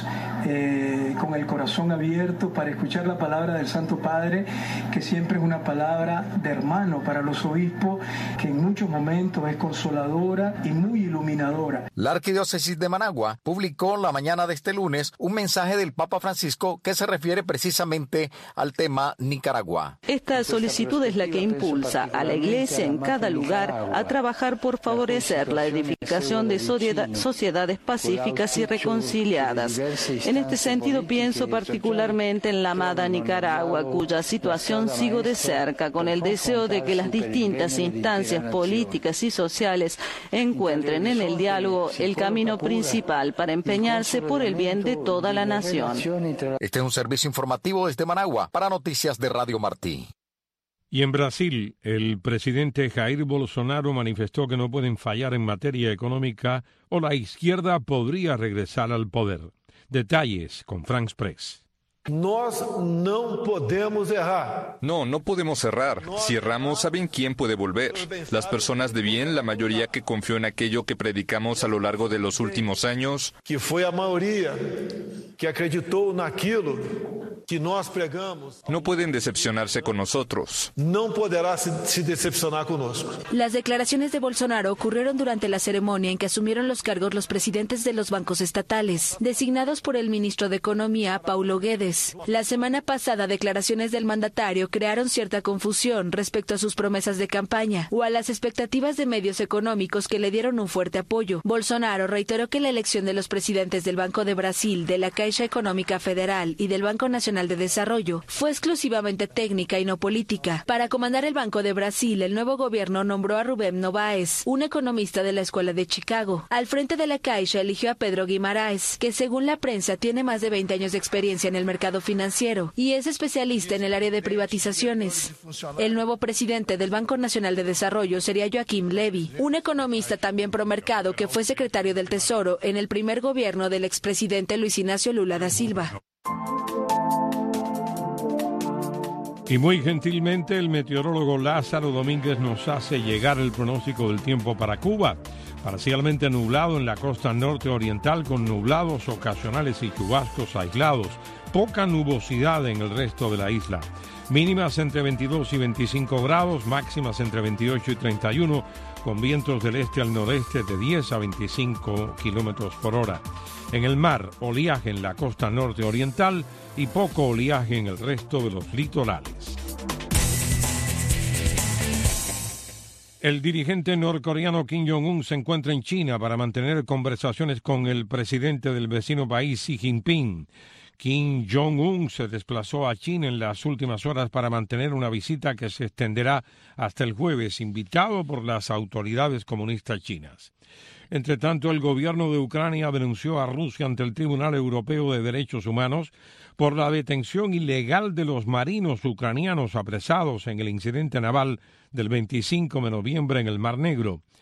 con el corazón abierto para escuchar la palabra del Santo Padre, que siempre es una palabra de hermano para los obispos, que en muchos momentos es consoladora y muy iluminadora. La Arquidiócesis de Managua publicó la mañana de este lunes un mensaje del Papa Francisco que se refiere precisamente al tema Nicaragua. Esta solicitud es la que impulsa a la Iglesia en cada lugar a trabajar por favorecer la edificación de sociedades pacíficas y reconciliadas. En este sentido, pienso particularmente en la amada Nicaragua, cuya situación sigo de cerca, con el deseo de que las distintas instancias políticas y sociales encuentren en el diálogo el camino principal para empeñarse por el bien de toda la nación. Este es un servicio informativo desde Managua para Noticias de Radio Martí. Y en Brasil, el presidente Jair Bolsonaro manifestó que no pueden fallar en materia económica o la izquierda podría regresar al poder. Detalles con Franz Press. Nós não podemos errar. No podemos errar. Si erramos, ¿saben quién puede volver? Las personas de bien, la mayoría que confió en aquello que predicamos a lo largo de los últimos años. Que fue a mayoría que acreditó naquilo que nós pregamos. No pueden decepcionarse con nosotros. No podrá se decepcionar conosco. Las declaraciones de Bolsonaro ocurrieron durante la ceremonia en que asumieron los cargos los presidentes de los bancos estatales, designados por el ministro de Economía, Paulo Guedes. La semana pasada, declaraciones del mandatario crearon cierta confusión respecto a sus promesas de campaña o a las expectativas de medios económicos que le dieron un fuerte apoyo. Bolsonaro reiteró que la elección de los presidentes del Banco de Brasil, de la Caixa Económica Federal y del Banco Nacional de Desarrollo fue exclusivamente técnica y no política. Para comandar el Banco de Brasil, el nuevo gobierno nombró a Rubem Novaes, un economista de la Escuela de Chicago. Al frente de la Caixa eligió a Pedro Guimaraes, que según la prensa tiene más de 20 años de experiencia en el mercado financiero y es especialista en el área de privatizaciones. El nuevo presidente del Banco Nacional de Desarrollo sería Joaquim Levy, un economista también promercado que fue secretario del Tesoro en el primer gobierno del expresidente Luis Ignacio Lula da Silva. Y muy gentilmente el meteorólogo Lázaro Domínguez nos hace llegar el pronóstico del tiempo para Cuba. Parcialmente nublado en la costa norte oriental con nublados ocasionales y chubascos aislados. Poca nubosidad en el resto de la isla. Mínimas entre 22 y 25 grados, máximas entre 28 y 31, con vientos del este al noreste de 10 a 25 kilómetros por hora. En el mar, oleaje en la costa norte oriental y poco oleaje en el resto de los litorales. El dirigente norcoreano Kim Jong-un se encuentra en China para mantener conversaciones con el presidente del vecino país, Xi Jinping. Kim Jong-un se desplazó a China en las últimas horas para mantener una visita que se extenderá hasta el jueves, invitado por las autoridades comunistas chinas. Entre tanto, el gobierno de Ucrania denunció a Rusia ante el Tribunal Europeo de Derechos Humanos por la detención ilegal de los marinos ucranianos apresados en el incidente naval del 25 de noviembre en el Mar Negro.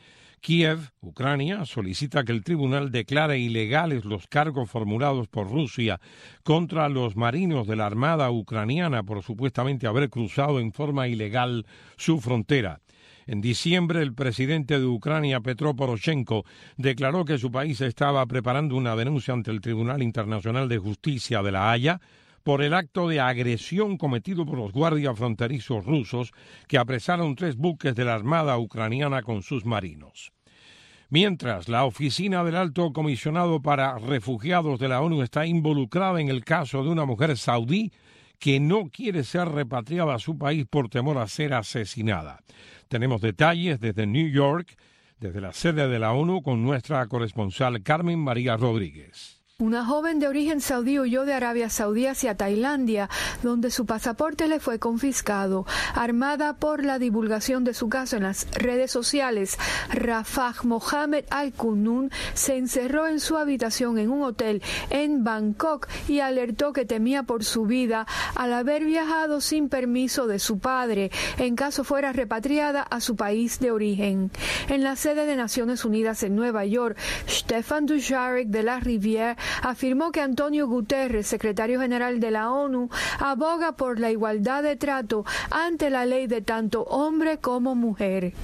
Kiev, Ucrania, solicita que el tribunal declare ilegales los cargos formulados por Rusia contra los marinos de la Armada ucraniana por supuestamente haber cruzado en forma ilegal su frontera. En diciembre, el presidente de Ucrania, Petro Poroshenko, declaró que su país estaba preparando una denuncia ante el Tribunal Internacional de Justicia de La Haya por el acto de agresión cometido por los guardias fronterizos rusos que apresaron 3 buques de la Armada ucraniana con sus marinos. Mientras, la Oficina del Alto Comisionado para Refugiados de la ONU está involucrada en el caso de una mujer saudí que no quiere ser repatriada a su país por temor a ser asesinada. Tenemos detalles desde New York, desde la sede de la ONU, con nuestra corresponsal Carmen María Rodríguez. Una joven de origen saudí huyó de Arabia Saudí hacia Tailandia, donde su pasaporte le fue confiscado. Armada por la divulgación de su caso en las redes sociales, Rafah Mohammed Al-Kunun se encerró en su habitación en un hotel en Bangkok y alertó que temía por su vida al haber viajado sin permiso de su padre, en caso fuera repatriada a su país de origen. En la sede de Naciones Unidas en Nueva York, Stefan Dujarric de la Rivière afirmó que Antonio Guterres, secretario general de la ONU, aboga por la igualdad de trato ante la ley de tanto hombre como mujer.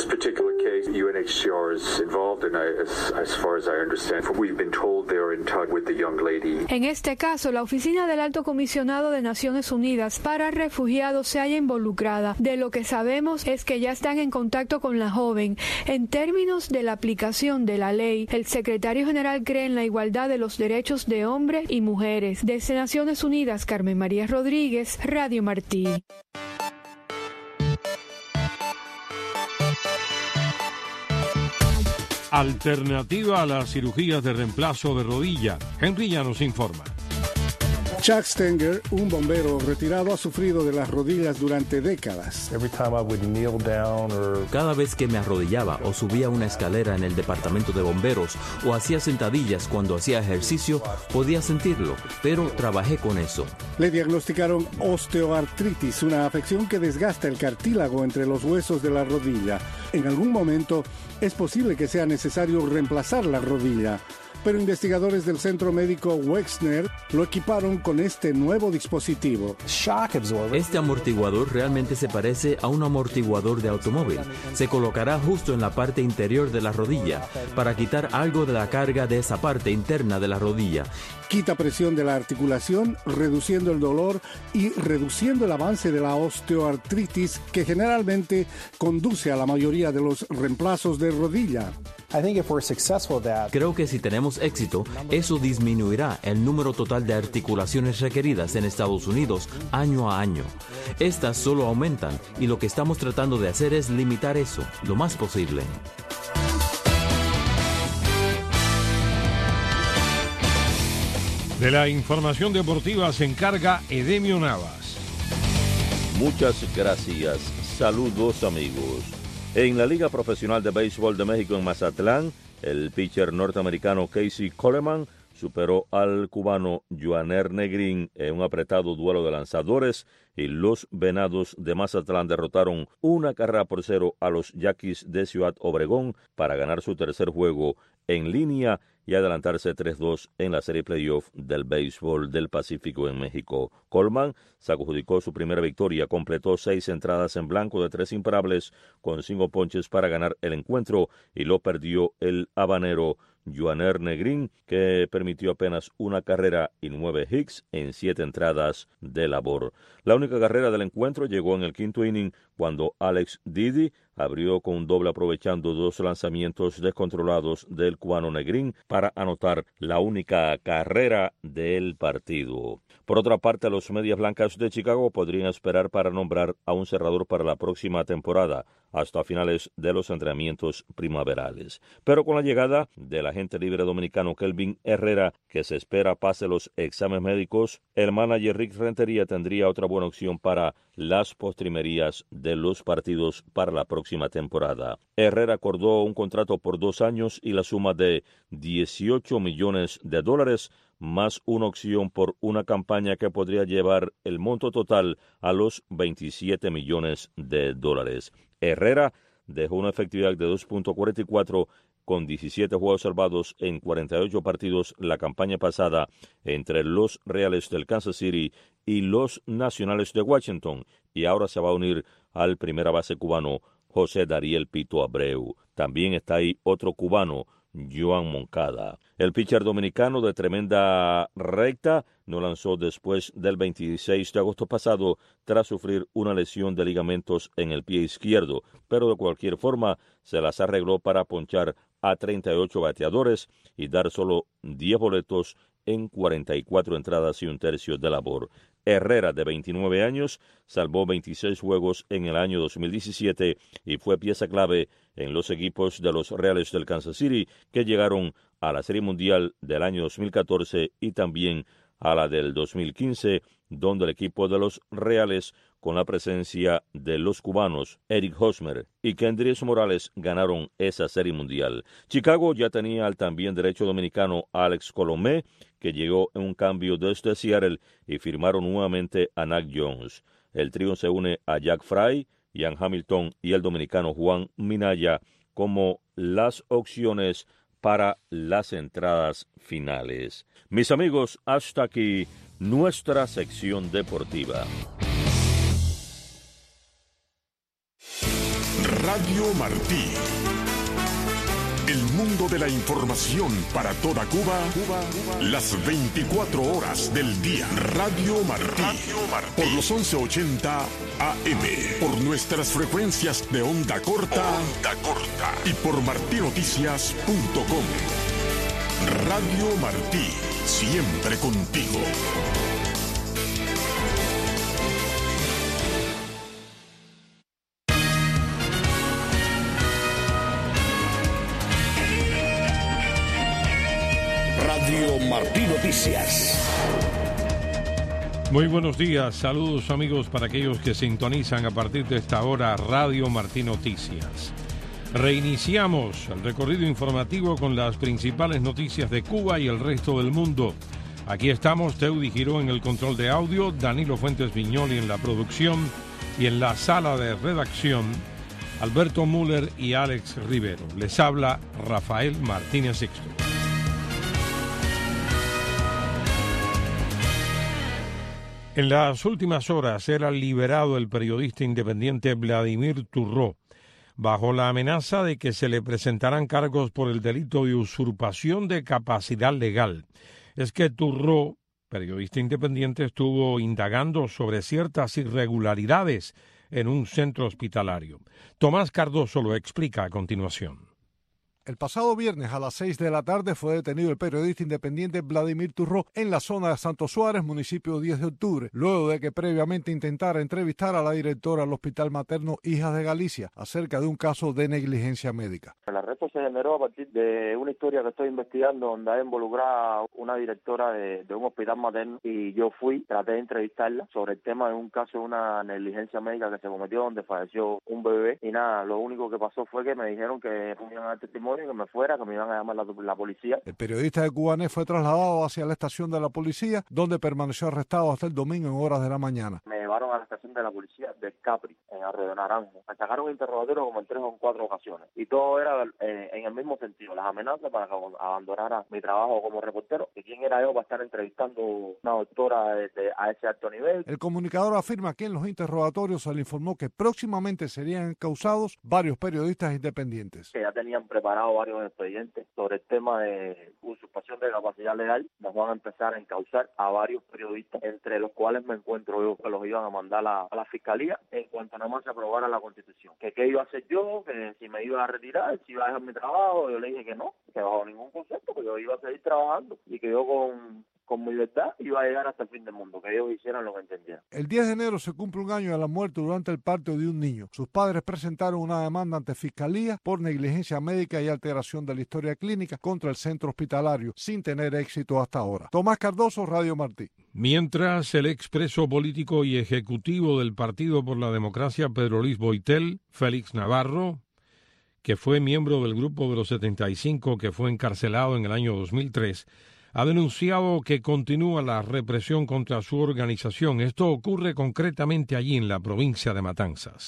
En este caso, la Oficina del Alto Comisionado de Naciones Unidas para Refugiados se halla involucrada. De lo que sabemos es que ya están en contacto con la joven. En términos de la aplicación de la ley, el secretario general cree en la igualdad de los derechos de hombres y mujeres. Desde Naciones Unidas, Carmen María Rodríguez, Radio Martí. Alternativa a las cirugías de reemplazo de rodilla. Henry ya nos informa. Chuck Stenger, un bombero retirado, ha sufrido de las rodillas durante décadas. Cada vez que me arrodillaba o subía una escalera en el departamento de bomberos o hacía sentadillas cuando hacía ejercicio, podía sentirlo, pero trabajé con eso. Le diagnosticaron osteoartritis, una afección que desgasta el cartílago entre los huesos de la rodilla. En algún momento es posible que sea necesario reemplazar la rodilla, pero investigadores del centro médico Wexner lo equiparon con este nuevo dispositivo. Este amortiguador realmente se parece a un amortiguador de automóvil. Se colocará justo en la parte interior de la rodilla para quitar algo de la carga de esa parte interna de la rodilla. Quita presión de la articulación, reduciendo el dolor y reduciendo el avance de la osteoartritis que generalmente conduce a la mayoría de los reemplazos de rodilla. Creo que si tenemos éxito, eso disminuirá el número total de articulaciones requeridas en Estados Unidos año a año. Estas solo aumentan y lo que estamos tratando de hacer es limitar eso lo más posible. De la información deportiva se encarga Edemio Navas. Muchas gracias. Saludos, amigos. En la Liga Profesional de Béisbol de México en Mazatlán, el pitcher norteamericano Casey Coleman superó al cubano Joaner Negrín en un apretado duelo de lanzadores y los Venados de Mazatlán derrotaron 1-0 a los Yaquis de Ciudad Obregón para ganar su tercer juego en línea y adelantarse 3-2 en la serie playoff del béisbol del Pacífico en México. Coleman se adjudicó su primera victoria, completó 6 entradas en blanco de 3 imparables con 5 ponches para ganar el encuentro y lo perdió el habanero Joaner Negrín, que permitió apenas una carrera y 9 hits en 7 entradas de labor. La única carrera del encuentro llegó en el quinto inning cuando Alex Didi abrió con un doble aprovechando 2 lanzamientos descontrolados del cubano Negrín para anotar la única carrera del partido. Por otra parte, los Medias Blancas de Chicago podrían esperar para nombrar a un cerrador para la próxima temporada, hasta finales de los entrenamientos primaverales. Pero con la llegada del agente libre dominicano Kelvin Herrera, que se espera pase los exámenes médicos, el manager Rick Rentería tendría otra buena opción para las postrimerías de los partidos para la próxima temporada. Herrera acordó un contrato por 2 años y la suma de $18 millones, más una opción por una campaña que podría llevar el monto total a los $27 millones. Herrera dejó una efectividad de 2.44 con 17 juegos salvados en 48 partidos la campaña pasada entre los Reales del Kansas City y los Nacionales de Washington, y ahora se va a unir al primera base cubano José Dariel Pito Abreu. También está ahí otro cubano, Joan Moncada. El pitcher dominicano de tremenda recta no lanzó después del 26 de agosto pasado tras sufrir una lesión de ligamentos en el pie izquierdo, pero de cualquier forma se las arregló para ponchar a 38 bateadores y dar solo 10 boletos en 44 entradas y un tercio de labor. Herrera, de 29 años, salvó 26 juegos en el año 2017 y fue pieza clave en los equipos de los Reales del Kansas City que llegaron a la Serie Mundial del año 2014 y también a la del 2015, donde el equipo de los Reales, con la presencia de los cubanos Eric Hosmer y Kendrys Morales, ganaron esa Serie Mundial. Chicago ya tenía al también derecho dominicano Alex Colomé, que llegó en un cambio desde Seattle, y firmaron nuevamente a Nat Jones. El trío se une a Jack Fry, Ian Hamilton y el dominicano Juan Minaya como las opciones para las entradas finales. Mis amigos, hasta aquí nuestra sección deportiva. Radio Martí. El mundo de la información para toda Cuba, las 24 horas del día. Radio Martí. Por los 1180 AM. Por nuestras frecuencias de onda corta. Y por martinoticias.com. Radio Martí. Siempre contigo. Radio Martí Noticias. Muy buenos días, saludos amigos para aquellos que sintonizan a partir de esta hora Radio Martí Noticias. Reiniciamos el recorrido informativo con las principales noticias de Cuba y el resto del mundo. Aquí estamos, Teudi Giró en el control de audio, Danilo Fuentes Viñoli en la producción y en la sala de redacción, Alberto Müller y Alex Rivero. Les habla Rafael Martínez Sixto. En las últimas horas era liberado el periodista independiente Vladimir Turró, bajo la amenaza de que se le presentarán cargos por el delito de usurpación de capacidad legal. Es que Turró, periodista independiente, estuvo indagando sobre ciertas irregularidades en un centro hospitalario. Tomás Cardoso lo explica a continuación. El pasado viernes a las 6 de la tarde fue detenido el periodista independiente Vladimir Turró en la zona de Santo Suárez, municipio 10 de octubre, luego de que previamente intentara entrevistar a la directora del Hospital Materno Hijas de Galicia acerca de un caso de negligencia médica. El arresto se generó a partir de una historia que estoy investigando donde hay involucrada una directora de un hospital materno y yo traté de entrevistarla sobre el tema de un caso de una negligencia médica que se cometió donde falleció un bebé y nada, lo único que pasó fue que me dijeron que no iban a dar testimonio, que me fuera, que me iban a llamar la policía. El periodista de Cubanet fue trasladado hacia la estación de la policía, donde permaneció arrestado hasta el domingo en horas de la mañana. Me llevaron a la estación de la policía de Capri, en Arroyo Naranjo. Me sacaron un interrogatorio como en 3 o 4 ocasiones. Y todo era en el mismo sentido, las amenazas para que abandonara mi trabajo como reportero. ¿Y quién era yo para estar entrevistando una doctora a ese alto nivel? El comunicador afirma que en los interrogatorios se le informó que próximamente serían encausados varios periodistas independientes. Que ya tenían preparado varios expedientes sobre el tema de usurpación de capacidad legal. Nos van a empezar a encausar a varios periodistas, entre los cuales me encuentro yo, que los iban a mandar a la fiscalía en cuanto nada más se aprobara la Constitución. Que qué iba a hacer yo, que si me iba a retirar, si iba a dejar mi trabajo. Yo le dije que no, que bajo ningún concepto, que yo iba a seguir trabajando y que yo con mi libertad iba a llegar hasta el fin del mundo, que ellos hicieran lo que entendieran. El 10 de enero se cumple un año de la muerte durante el parto de un niño. Sus padres presentaron una demanda ante Fiscalía por negligencia médica y alteración de la historia clínica contra el centro hospitalario, sin tener éxito hasta ahora. Tomás Cardoso, Radio Martí. Mientras, el expreso político y ejecutivo del Partido por la Democracia, Pedro Luis Boitel, Félix Navarro, que fue miembro del Grupo de los 75 que fue encarcelado en el año 2003, ha denunciado que continúa la represión contra su organización. Esto ocurre concretamente allí en la provincia de Matanzas.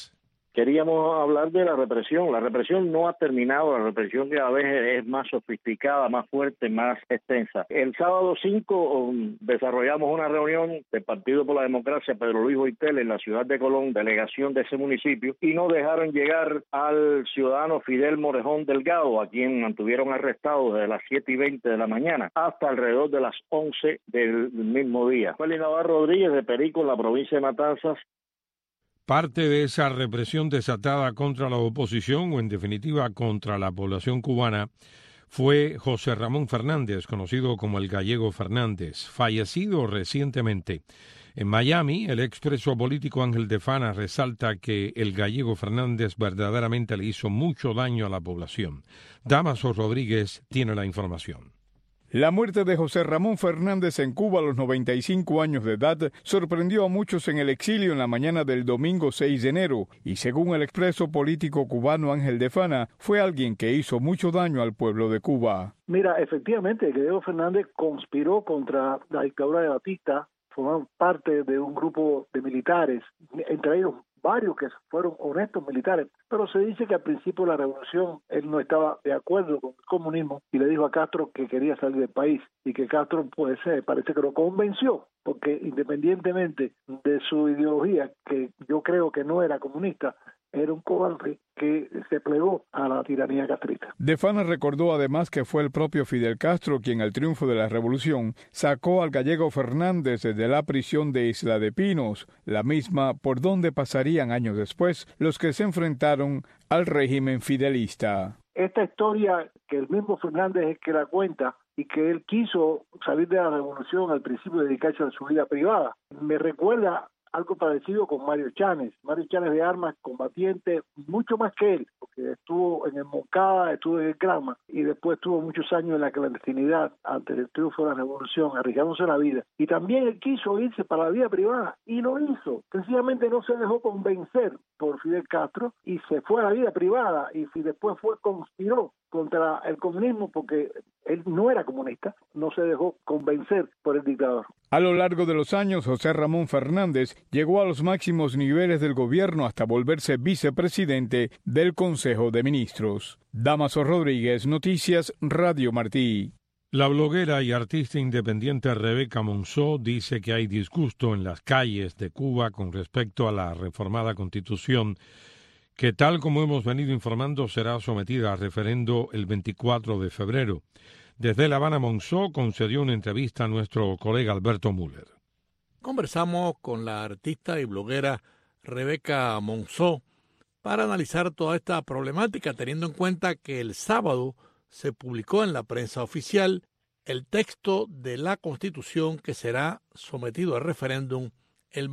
Queríamos hablar de la represión. La represión no ha terminado, la represión cada vez es más sofisticada, más fuerte, más extensa. El sábado 5 desarrollamos una reunión del Partido por la Democracia, Pedro Luis Boitel, en la ciudad de Colón, delegación de ese municipio, y no dejaron llegar al ciudadano Fidel Morejón Delgado, a quien mantuvieron arrestado desde las 7:20 de la mañana hasta alrededor de las 11 del mismo día. Félix Navarro Rodríguez, de Perico, en la provincia de Matanzas. Parte de esa represión desatada contra la oposición, o en definitiva contra la población cubana, fue José Ramón Fernández, conocido como el Gallego Fernández, fallecido recientemente. En Miami, el expreso político Ángel de Fana resalta que el Gallego Fernández verdaderamente le hizo mucho daño a la población. Damaso Rodríguez tiene la información. La muerte de José Ramón Fernández en Cuba a los 95 años de edad sorprendió a muchos en el exilio en la mañana del domingo 6 de enero y según el expreso político cubano Ángel de Fana, fue alguien que hizo mucho daño al pueblo de Cuba. Mira, efectivamente, Gallego Fernández conspiró contra la dictadura de Batista, formaron parte de un grupo de militares, entre ellos varios que fueron honestos militares, pero se dice que al principio de la revolución él no estaba de acuerdo con el comunismo y le dijo a Castro que quería salir del país y que Castro parece que lo convenció, porque independientemente de su ideología, que yo creo que no era comunista, era un cobarde que se plegó a la tiranía castrista. De Fana recordó además que fue el propio Fidel Castro quien al triunfo de la revolución sacó al Gallego Fernández desde la prisión de Isla de Pinos, la misma por donde pasarían años después los que se enfrentaron al régimen fidelista. Esta historia que el mismo Fernández es que la cuenta y que él quiso salir de la revolución al principio de dedicarse a su vida privada, me recuerda algo parecido con Mario Chanes. Mario Chanes de armas, combatiente, mucho más que él, porque estuvo en el Moncada, estuvo en el Grama, y después estuvo muchos años en la clandestinidad antes del triunfo de la revolución, arriesgándose la vida. Y también él quiso irse para la vida privada, y lo hizo. Sencillamente no se dejó convencer por Fidel Castro, y se fue a la vida privada, y después conspiró contra el comunismo, porque él no era comunista, no se dejó convencer por el dictador. A lo largo de los años, José Ramón Fernández llegó a los máximos niveles del gobierno hasta volverse vicepresidente del Consejo de Ministros. Damaso Rodríguez, Noticias, Radio Martí. La bloguera y artista independiente Rebeca Monzó dice que hay disgusto en las calles de Cuba con respecto a la reformada Constitución, que tal como hemos venido informando será sometida a referendo el 24 de febrero. Desde La Habana, Monzó concedió una entrevista a nuestro colega Alberto Müller. Conversamos con la artista y bloguera Rebeca Monzó para analizar toda esta problemática, teniendo en cuenta que el sábado se publicó en la prensa oficial el texto de la Constitución que será sometido a referéndum el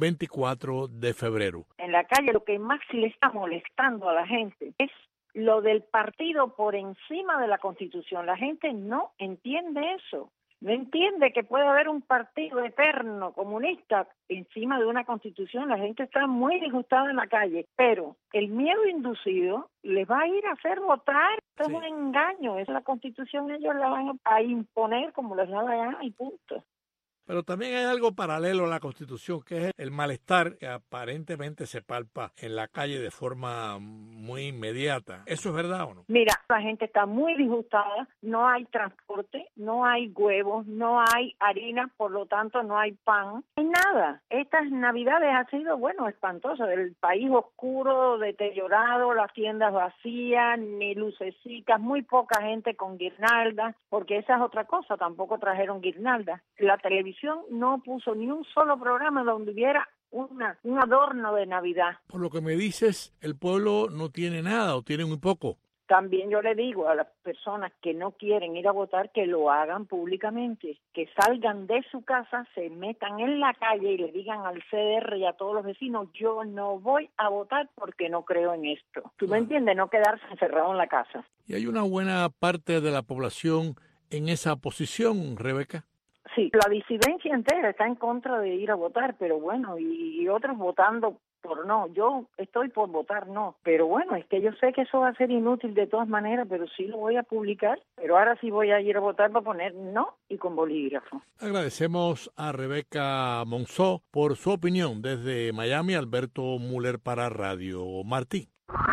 24 de febrero. En la calle lo que más le está molestando a la gente es lo del partido por encima de la Constitución. La gente no entiende eso. No entiende que puede haber un partido eterno comunista encima de una Constitución. La gente está muy disgustada en la calle, pero el miedo inducido les va a ir a hacer votar. Esto es un engaño. Es la Constitución, ellos la van a imponer como les da la gana y punto. Pero también hay algo paralelo a la Constitución, que es el malestar que aparentemente se palpa en la calle de forma muy inmediata. ¿Eso es verdad o no? Mira, la gente está muy disgustada, no hay transporte, no hay huevos, no hay harina, por lo tanto no hay pan, no hay nada. Estas Navidades han sido, espantosas. El país oscuro, deteriorado, las tiendas vacías, ni lucecitas, muy poca gente con guirnaldas, porque esa es otra cosa, tampoco trajeron guirnaldas. La televisión no puso ni un solo programa donde hubiera un adorno de Navidad. Por lo que me dices, el pueblo no tiene nada o tiene muy poco. También yo le digo a las personas que no quieren ir a votar que lo hagan públicamente, que salgan de su casa, se metan en la calle y le digan al CDR y a todos los vecinos, yo no voy a votar porque no creo en esto. ¿Tú me entiendes? No quedarse encerrado en la casa. ¿Y hay una buena parte de la población en esa posición, Rebeca? Sí, la disidencia entera está en contra de ir a votar, pero y otros votando por no. Yo estoy por votar no. Pero bueno, es que yo sé que eso va a ser inútil de todas maneras, pero sí lo voy a publicar. Pero ahora sí voy a ir a votar para poner no y con bolígrafo. Agradecemos a Rebeca Monzó por su opinión. Desde Miami, Alberto Müller para Radio Martí.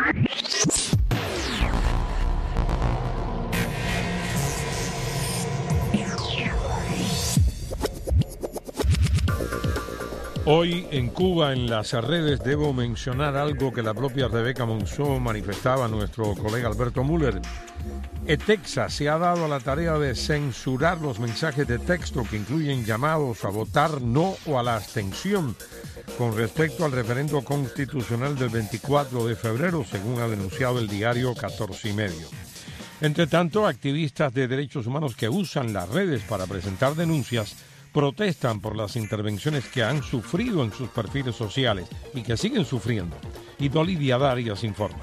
Hoy en Cuba, en las redes, debo mencionar algo que la propia Rebeca Monzó manifestaba a nuestro colega Alberto Müller. Texas se ha dado a la tarea de censurar los mensajes de texto que incluyen llamados a votar no o a la abstención con respecto al referendo constitucional del 24 de febrero, según ha denunciado el diario 14 y medio. Entre tanto, activistas de derechos humanos que usan las redes para presentar denuncias protestan por las intervenciones que han sufrido en sus perfiles sociales y que siguen sufriendo. Y Olivia Darias informa.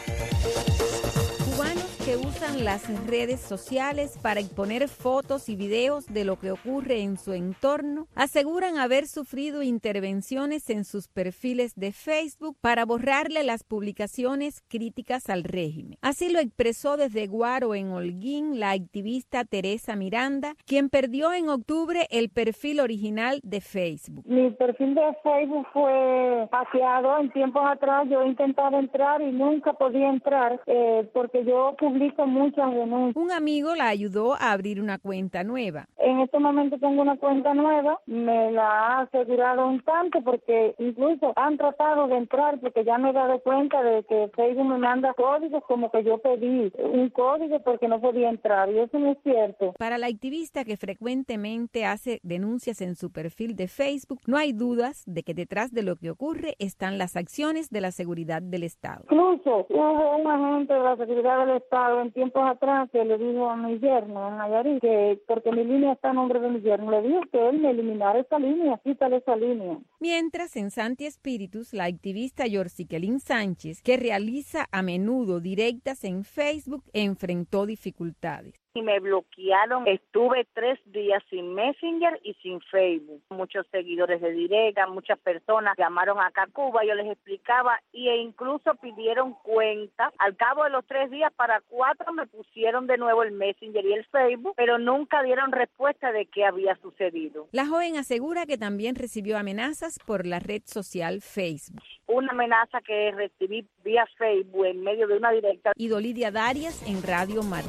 Que usan las redes sociales para exponer fotos y videos de lo que ocurre en su entorno, aseguran haber sufrido intervenciones en sus perfiles de Facebook para borrarle las publicaciones críticas al régimen. Así lo expresó desde Guaro, en Holguín, la activista Teresa Miranda, quien perdió en octubre el perfil original de Facebook. Mi perfil de Facebook fue hackeado en tiempos atrás. Yo intentaba entrar y nunca podía entrar porque yo publico muchas denuncias. Un amigo la ayudó a abrir una cuenta nueva. En este momento tengo una cuenta nueva, me la ha asegurado un tanto porque incluso han tratado de entrar porque ya me he dado cuenta de que Facebook me manda códigos como que yo pedí un código porque no podía entrar y eso no es cierto. Para la activista que frecuentemente hace denuncias en su perfil de Facebook, no hay dudas de que detrás de lo que ocurre están las acciones de la seguridad del Estado. Incluso hubo un agente de la seguridad del Estado en tiempos atrás que le dijo a mi yerno en Nayarit que porque mi línea está a nombre de mi yerno, le dijo que él me eliminara esa línea, quítale esa línea. Mientras, en Santi Espíritus, la activista Yorciquelín Sánchez, que realiza a menudo directas en Facebook, enfrentó dificultades. Y me bloquearon. Estuve 3 días sin Messenger y sin Facebook. Muchos seguidores de directa, muchas personas llamaron acá a Cuba, yo les explicaba e incluso pidieron cuenta. Al cabo de los 3 días, para 4 me pusieron de nuevo el Messenger y el Facebook, pero nunca dieron respuesta de qué había sucedido. La joven asegura que también recibió amenazas por la red social Facebook. Una amenaza que recibí vía Facebook en medio de una directa. Y Dolidia Darias en Radio Martí.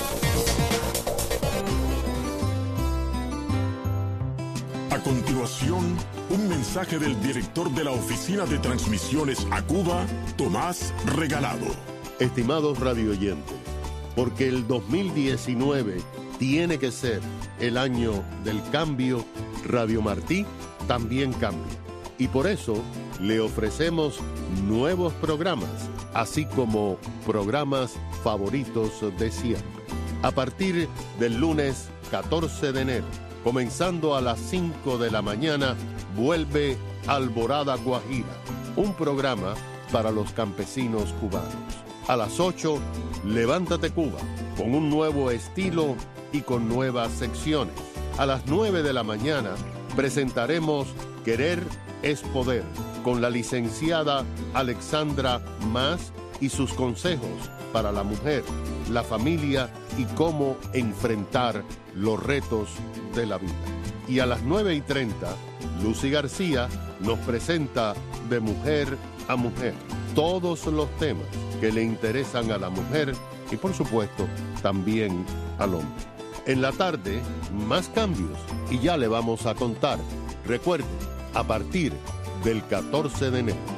A continuación, un mensaje del director de la Oficina de Transmisiones a Cuba, Tomás Regalado. Estimados radioyentes, porque el 2019 tiene que ser el año del cambio, Radio Martí también cambia. Y por eso le ofrecemos nuevos programas, así como programas favoritos de siempre. A partir del lunes 14 de enero, comenzando a las 5 de la mañana, vuelve Alborada Guajira, un programa para los campesinos cubanos. A las 8, Levántate Cuba, con un nuevo estilo y con nuevas secciones. A las 9 de la mañana, presentaremos Querer es Poder, con la licenciada Alexandra Mas y sus consejos para la mujer, la familia y cómo enfrentar los retos de la vida. Y a las 9:30, Lucy García nos presenta De Mujer a Mujer, todos los temas que le interesan a la mujer y por supuesto también al hombre. En la tarde, más cambios y ya le vamos a contar. Recuerde, a partir del 14 de enero.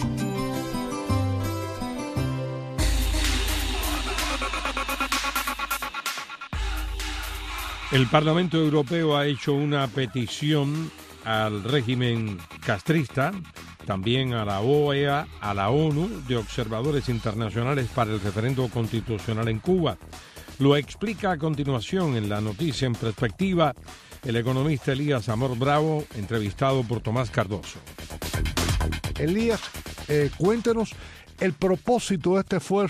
El Parlamento Europeo ha hecho una petición al régimen castrista, también a la OEA, a la ONU, de observadores internacionales para el referendo constitucional en Cuba. Lo explica a continuación en la noticia en perspectiva el economista Elías Amor Bravo, entrevistado por Tomás Cardoso. Elías, cuéntenos el propósito de este esfuerzo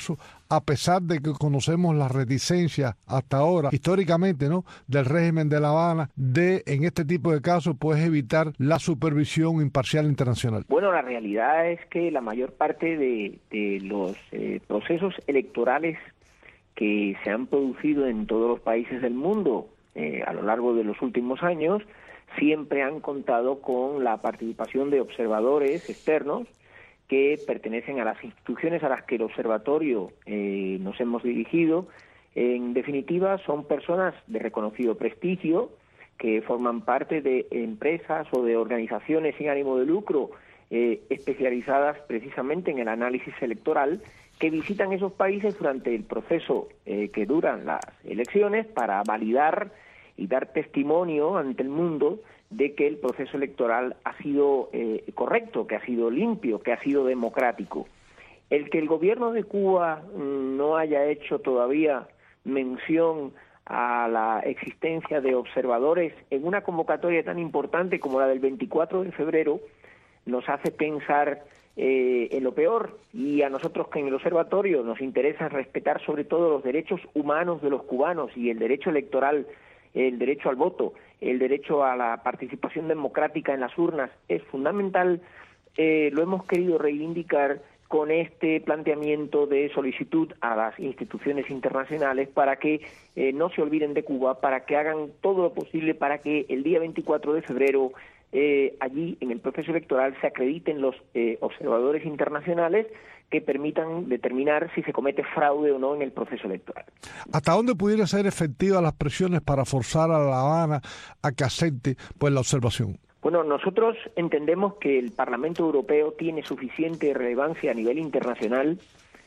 a pesar de que conocemos la reticencia hasta ahora, históricamente, ¿no?, del régimen de La Habana, de en este tipo de casos, pues evitar la supervisión imparcial internacional? Bueno, la realidad es que la mayor parte de los procesos electorales que se han producido en todos los países del mundo a lo largo de los últimos años siempre han contado con la participación de observadores externos que pertenecen a las instituciones a las que el observatorio nos hemos dirigido. En definitiva, son personas de reconocido prestigio que forman parte de empresas o de organizaciones sin ánimo de lucro especializadas precisamente en el análisis electoral, que visitan esos países durante el proceso que duran las elecciones para validar y dar testimonio ante el mundo de que el proceso electoral ha sido correcto, que ha sido limpio, que ha sido democrático. El que el gobierno de Cuba no haya hecho todavía mención a la existencia de observadores en una convocatoria tan importante como la del 24 de febrero nos hace pensar en lo peor, y a nosotros que en el observatorio nos interesa respetar sobre todo los derechos humanos de los cubanos y el derecho electoral, el derecho al voto, el derecho a la participación democrática en las urnas es fundamental. Lo hemos querido reivindicar con este planteamiento de solicitud a las instituciones internacionales para que no se olviden de Cuba, para que hagan todo lo posible para que el día 24 de febrero allí en el proceso electoral se acrediten los observadores internacionales que permitan determinar si se comete fraude o no en el proceso electoral. ¿Hasta dónde pudieran ser efectivas las presiones para forzar a La Habana a que acepte pues la observación? Bueno, nosotros entendemos que el Parlamento Europeo tiene suficiente relevancia a nivel internacional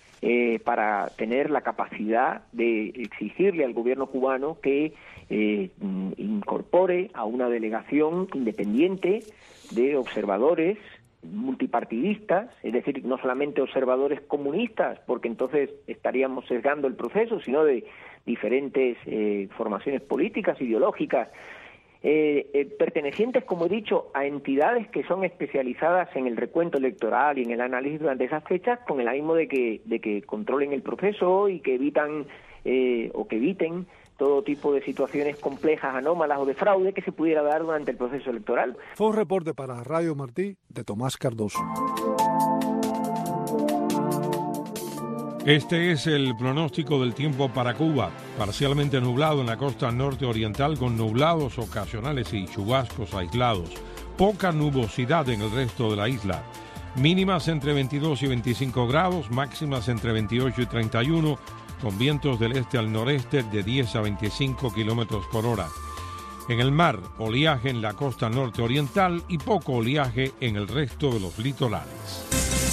para tener la capacidad de exigirle al gobierno cubano que incorpore a una delegación independiente de observadores multipartidistas, es decir, no solamente observadores comunistas, porque entonces estaríamos sesgando el proceso, sino de diferentes formaciones políticas, ideológicas, pertenecientes, como he dicho, a entidades que son especializadas en el recuento electoral y en el análisis durante esas fechas, con el ánimo de que controlen el proceso y que eviten todo tipo de situaciones complejas, anómalas o de fraude que se pudiera dar durante el proceso electoral. Fue un reporte para Radio Martí de Tomás Cardoso. Este es el pronóstico del tiempo para Cuba. Parcialmente nublado en la costa norte oriental con nublados ocasionales y chubascos aislados. Poca nubosidad en el resto de la isla. Mínimas entre 22 y 25 grados, máximas entre 28 y 31, con vientos del este al noreste de 10 a 25 kilómetros por hora. En el mar, oleaje en la costa norte oriental y poco oleaje en el resto de los litorales.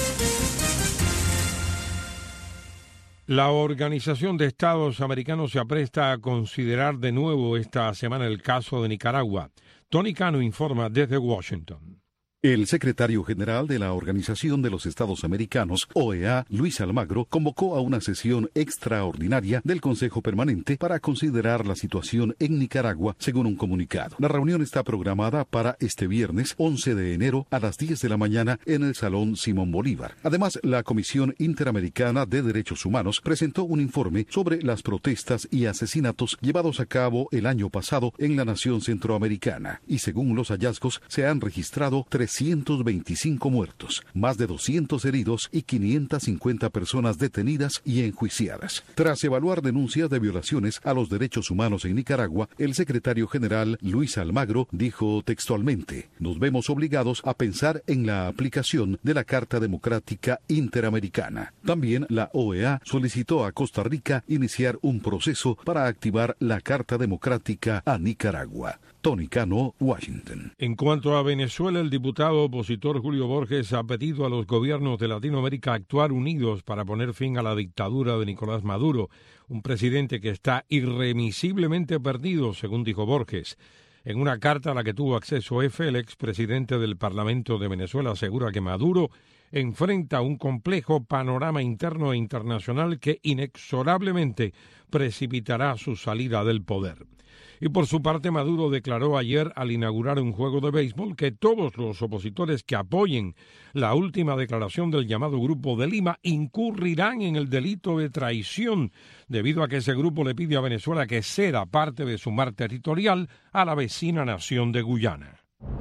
La Organización de Estados Americanos se apresta a considerar de nuevo esta semana el caso de Nicaragua. Tony Cano informa desde Washington. El secretario general de la Organización de los Estados Americanos, OEA, Luis Almagro, convocó a una sesión extraordinaria del Consejo Permanente para considerar la situación en Nicaragua, según un comunicado. La reunión está programada para este viernes 11 de enero a las 10 de la mañana en el Salón Simón Bolívar. Además, la Comisión Interamericana de Derechos Humanos presentó un informe sobre las protestas y asesinatos llevados a cabo el año pasado en la nación centroamericana. Y según los hallazgos, se han registrado 325 muertos, más de 200 heridos y 550 personas detenidas y enjuiciadas. Tras evaluar denuncias de violaciones a los derechos humanos en Nicaragua, el secretario general Luis Almagro dijo textualmente: "Nos vemos obligados a pensar en la aplicación de la Carta Democrática Interamericana". También la OEA solicitó a Costa Rica iniciar un proceso para activar la Carta Democrática a Nicaragua. Tony Cano, Washington. En cuanto a Venezuela, el diputado opositor Julio Borges ha pedido a los gobiernos de Latinoamérica actuar unidos para poner fin a la dictadura de Nicolás Maduro, un presidente que está irremisiblemente perdido, según dijo Borges. En una carta a la que tuvo acceso F, el expresidente del Parlamento de Venezuela asegura que Maduro enfrenta un complejo panorama interno e internacional que inexorablemente precipitará su salida del poder. Y por su parte, Maduro declaró ayer al inaugurar un juego de béisbol que todos los opositores que apoyen la última declaración del llamado Grupo de Lima incurrirán en el delito de traición, debido a que ese grupo le pide a Venezuela que ceda parte de su mar territorial a la vecina nación de Guyana.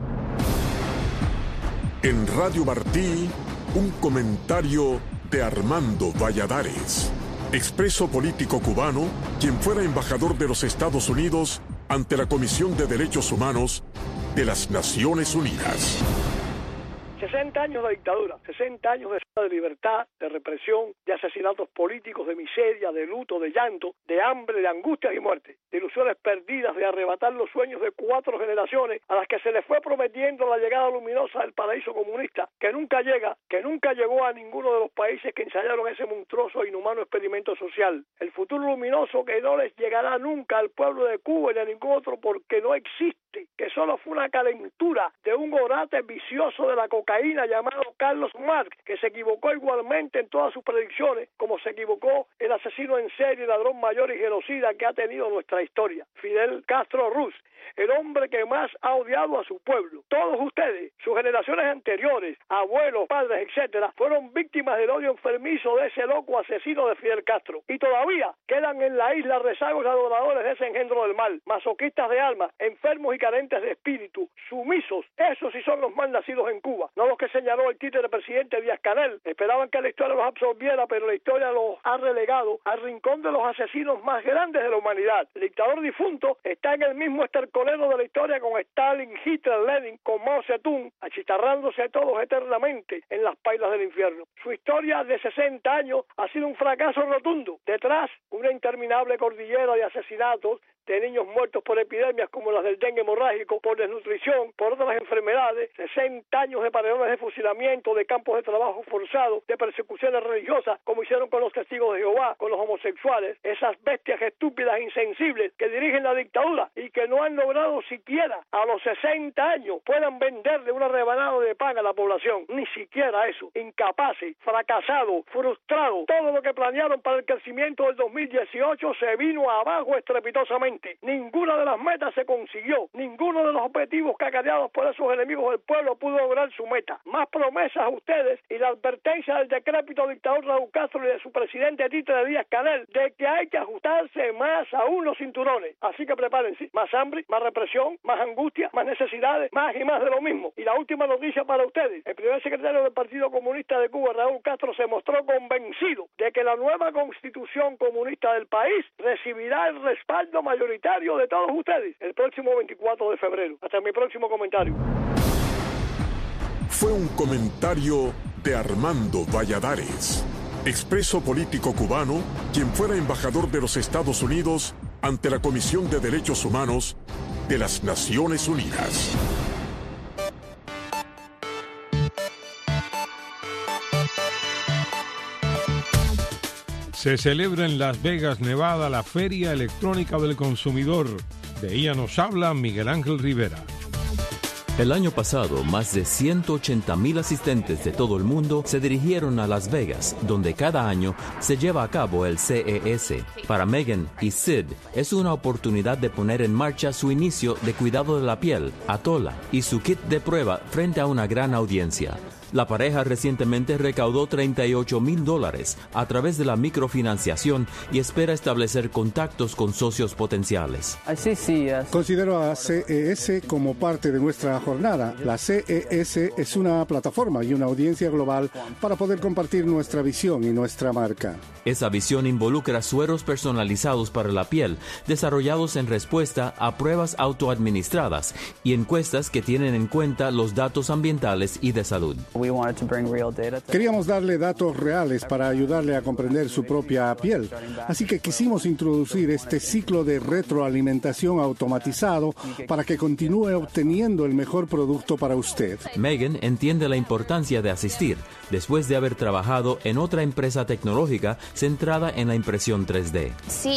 En Radio Martí, un comentario de Armando Valladares, expreso político cubano, quien fuera embajador de los Estados Unidos ante la Comisión de Derechos Humanos de las Naciones Unidas. 60 años de dictadura, 60 años de libertad, de represión, de asesinatos políticos, de miseria, de luto, de llanto, de hambre, de angustias y muerte, de ilusiones perdidas, de arrebatar los sueños de 4 generaciones a las que se les fue prometiendo la llegada luminosa del paraíso comunista, que nunca llega, que nunca llegó a ninguno de los países que ensayaron ese monstruoso e inhumano experimento social. El futuro luminoso que no les llegará nunca al pueblo de Cuba ni a ningún otro porque no existe, que solo fue una calentura de un orate vicioso de la cocaína llamado Carlos Marx, que se equivocó igualmente en todas sus predicciones, como se equivocó el asesino en serie, ladrón mayor y genocida que ha tenido nuestra historia, Fidel Castro Ruz, el hombre que más ha odiado a su pueblo. Todos ustedes, sus generaciones anteriores, abuelos, padres, etcétera, fueron víctimas del odio enfermizo de ese loco asesino de Fidel Castro. Y todavía quedan en la isla rezagos adoradores de ese engendro del mal, masoquistas de alma, enfermos y carentes de espíritu, sumisos. Esos sí son los mal nacidos en Cuba, no los que señaló el títere presidente Díaz-Canel. Esperaban que la historia los absorbiera, pero la historia los ha relegado al rincón de los asesinos más grandes de la humanidad. El dictador difunto está en el mismo estercolero de la historia con Stalin, Hitler, Lenin, con Mao Zedong, achicharrándose todos eternamente en las pailas del infierno. Su historia de 60 años ha sido un fracaso rotundo. Detrás, una interminable cordillera de asesinatos, de niños muertos por epidemias como las del dengue hemorrágico, por desnutrición, por otras enfermedades, 60 años de paredones de fusilamiento, de campos de trabajo forzados, de persecuciones religiosas, como hicieron con los testigos de Jehová, con los homosexuales, esas bestias estúpidas e insensibles que dirigen la dictadura y que no han logrado siquiera a los 60 años puedan venderle una rebanada de pan a la población. Ni siquiera eso. Incapaces, fracasados, frustrados. Todo lo que planearon para el crecimiento del 2018 se vino abajo estrepitosamente. Ninguna de las metas se consiguió. Ninguno de los objetivos cacareados por esos enemigos del pueblo pudo lograr su meta. Más promesas a ustedes y la advertencia del decrépito dictador Raúl Castro y de su presidente títere Díaz-Canel de que hay que ajustarse más aún los cinturones. Así que prepárense. Más hambre, más represión, más angustia, más necesidades, más y más de lo mismo. Y la última noticia para ustedes. El primer secretario del Partido Comunista de Cuba, Raúl Castro, se mostró convencido de que la nueva constitución comunista del país recibirá el respaldo mayoritario de todos ustedes el próximo 24 de febrero. Hasta mi próximo comentario. Fue un comentario de Armando Valladares, expreso político cubano, quien fuera embajador de los Estados Unidos ante la Comisión de Derechos Humanos de las Naciones Unidas. Se celebra en Las Vegas, Nevada, la Feria Electrónica del Consumidor. De ella nos habla Miguel Ángel Rivera. El año pasado, más de 180,000 asistentes de todo el mundo se dirigieron a Las Vegas, donde cada año se lleva a cabo el CES. Para Megan y Sid, es una oportunidad de poner en marcha su inicio de cuidado de la piel, Atola, y su kit de prueba frente a una gran audiencia. La pareja recientemente recaudó $38,000 a través de la microfinanciación y espera establecer contactos con socios potenciales. Considero a CES como parte de nuestra jornada. La CES es una plataforma y una audiencia global para poder compartir nuestra visión y nuestra marca. Esa visión involucra sueros personalizados para la piel, desarrollados en respuesta a pruebas autoadministradas y encuestas que tienen en cuenta los datos ambientales y de salud. Queríamos darle datos reales para ayudarle a comprender su propia piel, así que quisimos introducir este ciclo de retroalimentación automatizado para que continúe obteniendo el mejor producto para usted. Megan entiende la importancia de asistir, después de haber trabajado en otra empresa tecnológica centrada en la impresión 3D.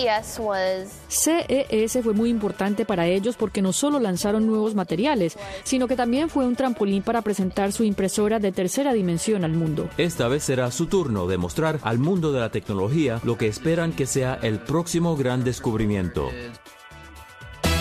CES fue muy importante para ellos porque no solo lanzaron nuevos materiales, sino que también fue un trampolín para presentar su impresora de tercera dimensión al mundo. Esta vez será su turno de mostrar al mundo de la tecnología lo que esperan que sea el próximo gran descubrimiento.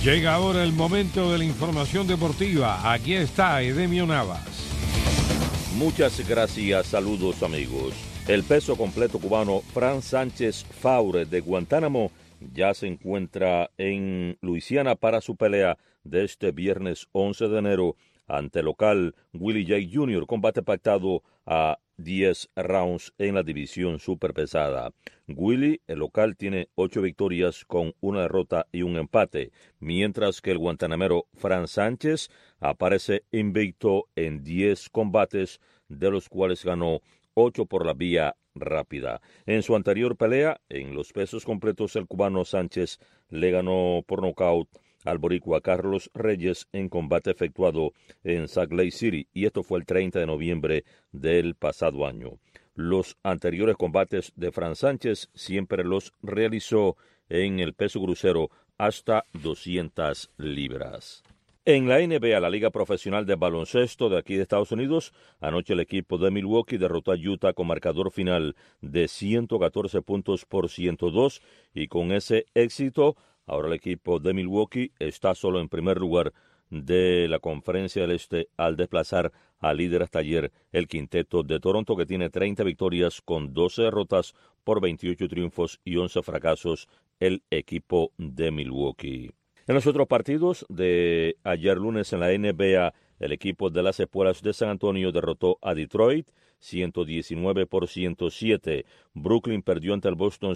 Llega ahora el momento de la información deportiva. Aquí está Edemio Navas. Muchas gracias, saludos amigos. El peso completo cubano Fran Sánchez Faure de Guantánamo ya se encuentra en Luisiana para su pelea de este viernes 11 de enero ante el local Willie J. Jr., combate pactado a 10 rounds en la división superpesada. Willie, el local, tiene 8 victorias con 1 derrota y un empate, mientras que el guantanamero Fran Sánchez aparece invicto en 10 combates, de los cuales ganó 8 por la vía rápida. En su anterior pelea, en los pesos completos, el cubano Sánchez le ganó por nocaut al boricua Carlos Reyes en combate efectuado en Salt Lake City, y esto fue el 30 de noviembre del pasado año. Los anteriores combates de Fran Sánchez siempre los realizó en el peso crucero hasta 200 libras. En la NBA, la Liga Profesional de Baloncesto de aquí de Estados Unidos, anoche el equipo de Milwaukee derrotó a Utah con marcador final de 114 puntos por 102, y con ese éxito, ahora el equipo de Milwaukee está solo en primer lugar de la Conferencia del Este al desplazar al líder hasta ayer, el quinteto de Toronto, que tiene 30 victorias con 12 derrotas por 28 triunfos y 11 fracasos, el equipo de Milwaukee. En los otros partidos de ayer lunes en la NBA, el equipo de las Espuelas de San Antonio derrotó a Detroit 119 por 107. Brooklyn perdió ante el Boston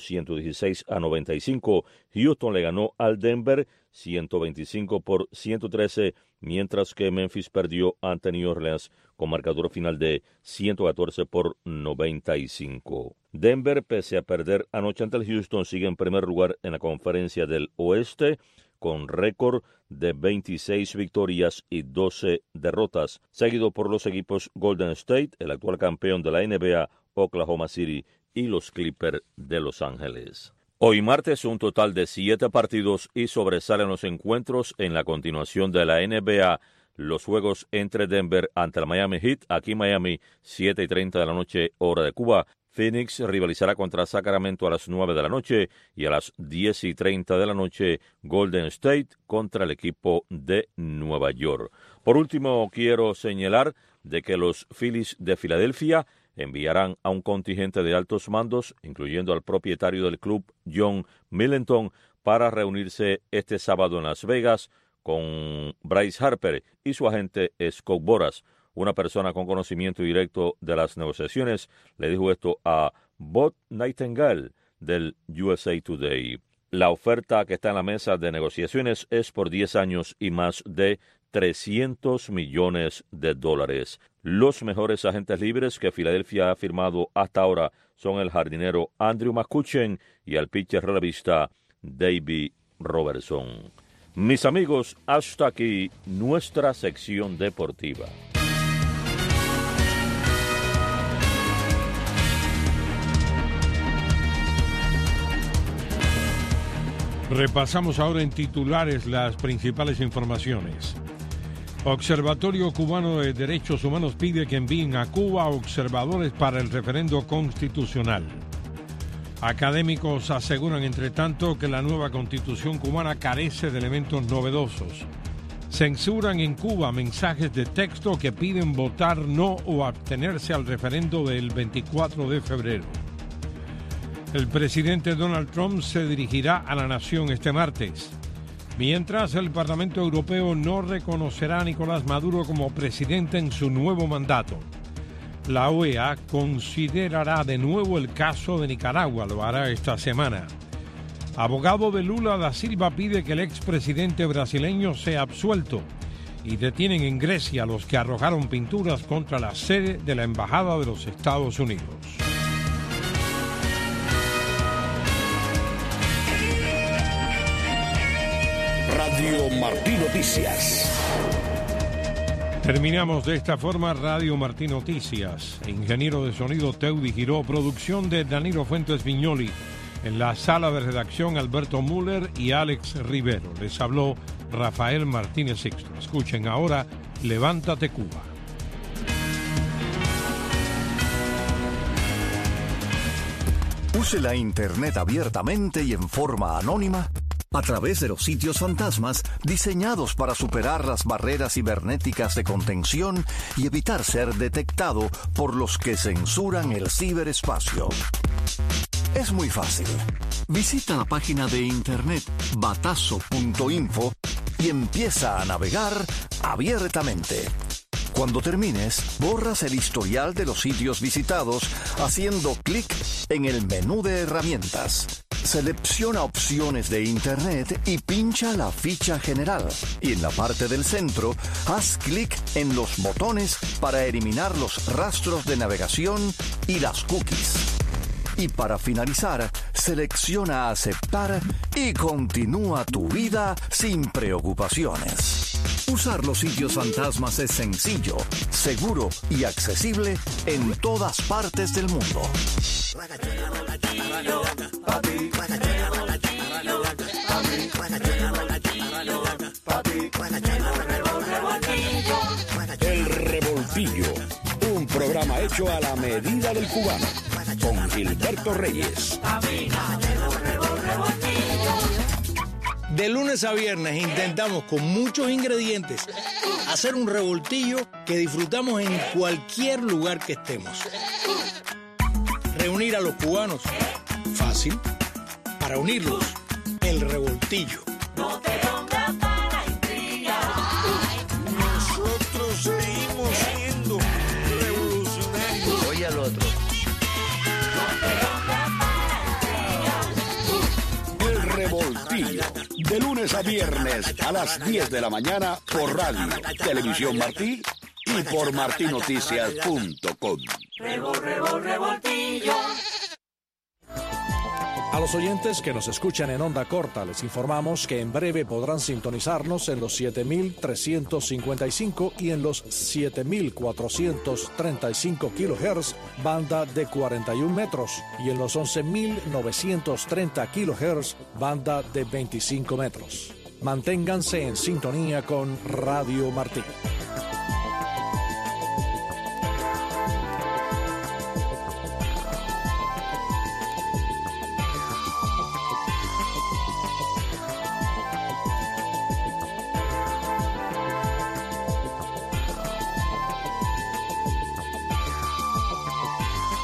116-95. Houston le ganó al Denver 125 por 113, mientras que Memphis perdió ante New Orleans con marcador final de 114 por 95. Denver, pese a perder anoche ante el Houston, sigue en primer lugar en la Conferencia del Oeste, con récord de 26 victorias y 12 derrotas, seguido por los equipos Golden State, el actual campeón de la NBA, Oklahoma City, y los Clippers de Los Ángeles. Hoy martes, un total de 7 partidos y sobresalen los encuentros en la continuación de la NBA. Los juegos entre Denver ante el Miami Heat, aquí en Miami, 7:30 de la noche, hora de Cuba. Phoenix rivalizará contra Sacramento a las 9 de la noche, y a las 10:30 de la noche Golden State contra el equipo de Nueva York. Por último, quiero señalar de que los Phillies de Filadelfia enviarán a un contingente de altos mandos, incluyendo al propietario del club, John Middleton, para reunirse este sábado en Las Vegas con Bryce Harper y su agente Scott Boras. Una persona con conocimiento directo de las negociaciones le dijo esto a Bob Nightingale del USA Today. La oferta que está en la mesa de negociaciones es por 10 años y más de $300 millones. Los mejores agentes libres que Filadelfia ha firmado hasta ahora son el jardinero Andrew McCutchen y el pitcher relevista David Robertson. Mis amigos, hasta aquí nuestra sección deportiva. Repasamos ahora en titulares las principales informaciones. Observatorio Cubano de Derechos Humanos pide que envíen a Cuba observadores para el referendo constitucional. Académicos aseguran, entre tanto, que la nueva constitución cubana carece de elementos novedosos. Censuran en Cuba mensajes de texto que piden votar no o abstenerse al referendo del 24 de febrero. El presidente Donald Trump se dirigirá a la nación este martes, mientras el Parlamento Europeo no reconocerá a Nicolás Maduro como presidente en su nuevo mandato. La OEA considerará de nuevo el caso de Nicaragua, lo hará esta semana. Abogado de Lula da Silva pide que el expresidente brasileño sea absuelto, y detienen en Grecia a los que arrojaron pinturas contra la sede de la Embajada de los Estados Unidos. Radio Martí Noticias. Terminamos de esta forma Radio Martí Noticias. Ingeniero de sonido Teudi Giró, producción de Danilo Fuentes Viñoli. En la sala de redacción Alberto Müller y Alex Rivero. Les habló Rafael Martínez Sixto. Escuchen ahora Levántate Cuba. Use la Internet abiertamente y en forma anónima a través de los sitios fantasmas diseñados para superar las barreras cibernéticas de contención y evitar ser detectado por los que censuran el ciberespacio. Es muy fácil. Visita la página de internet batazo.info y empieza a navegar abiertamente. Cuando termines, borras el historial de los sitios visitados haciendo clic en el menú de herramientas. Selecciona opciones de Internet y pincha la ficha general. Y en la parte del centro, haz clic en los botones para eliminar los rastros de navegación y las cookies. Y para finalizar, selecciona aceptar y continúa tu vida sin preocupaciones. Usar los sitios fantasmas es sencillo, seguro y accesible en todas partes del mundo. El Revoltillo, un programa hecho a la medida del cubano, con Gilberto Reyes. De lunes a viernes intentamos con muchos ingredientes hacer un revoltillo que disfrutamos en cualquier lugar que estemos. Reunir a los cubanos, fácil. Para unirlos, el revoltillo. No te pongas para intrigar. Nosotros seguimos siendo revolucionarios. Oye al otro. El Revoltillo, de lunes a viernes a las 10 de la mañana por Radio, Televisión Martí y por martinoticias.com. Revoltillo. A los oyentes que nos escuchan en onda corta, les informamos que en breve podrán sintonizarnos en los 7.355 y en los 7.435 kHz, banda de 41 metros, y en los 11.930 kHz, banda de 25 metros. Manténganse en sintonía con Radio Martí.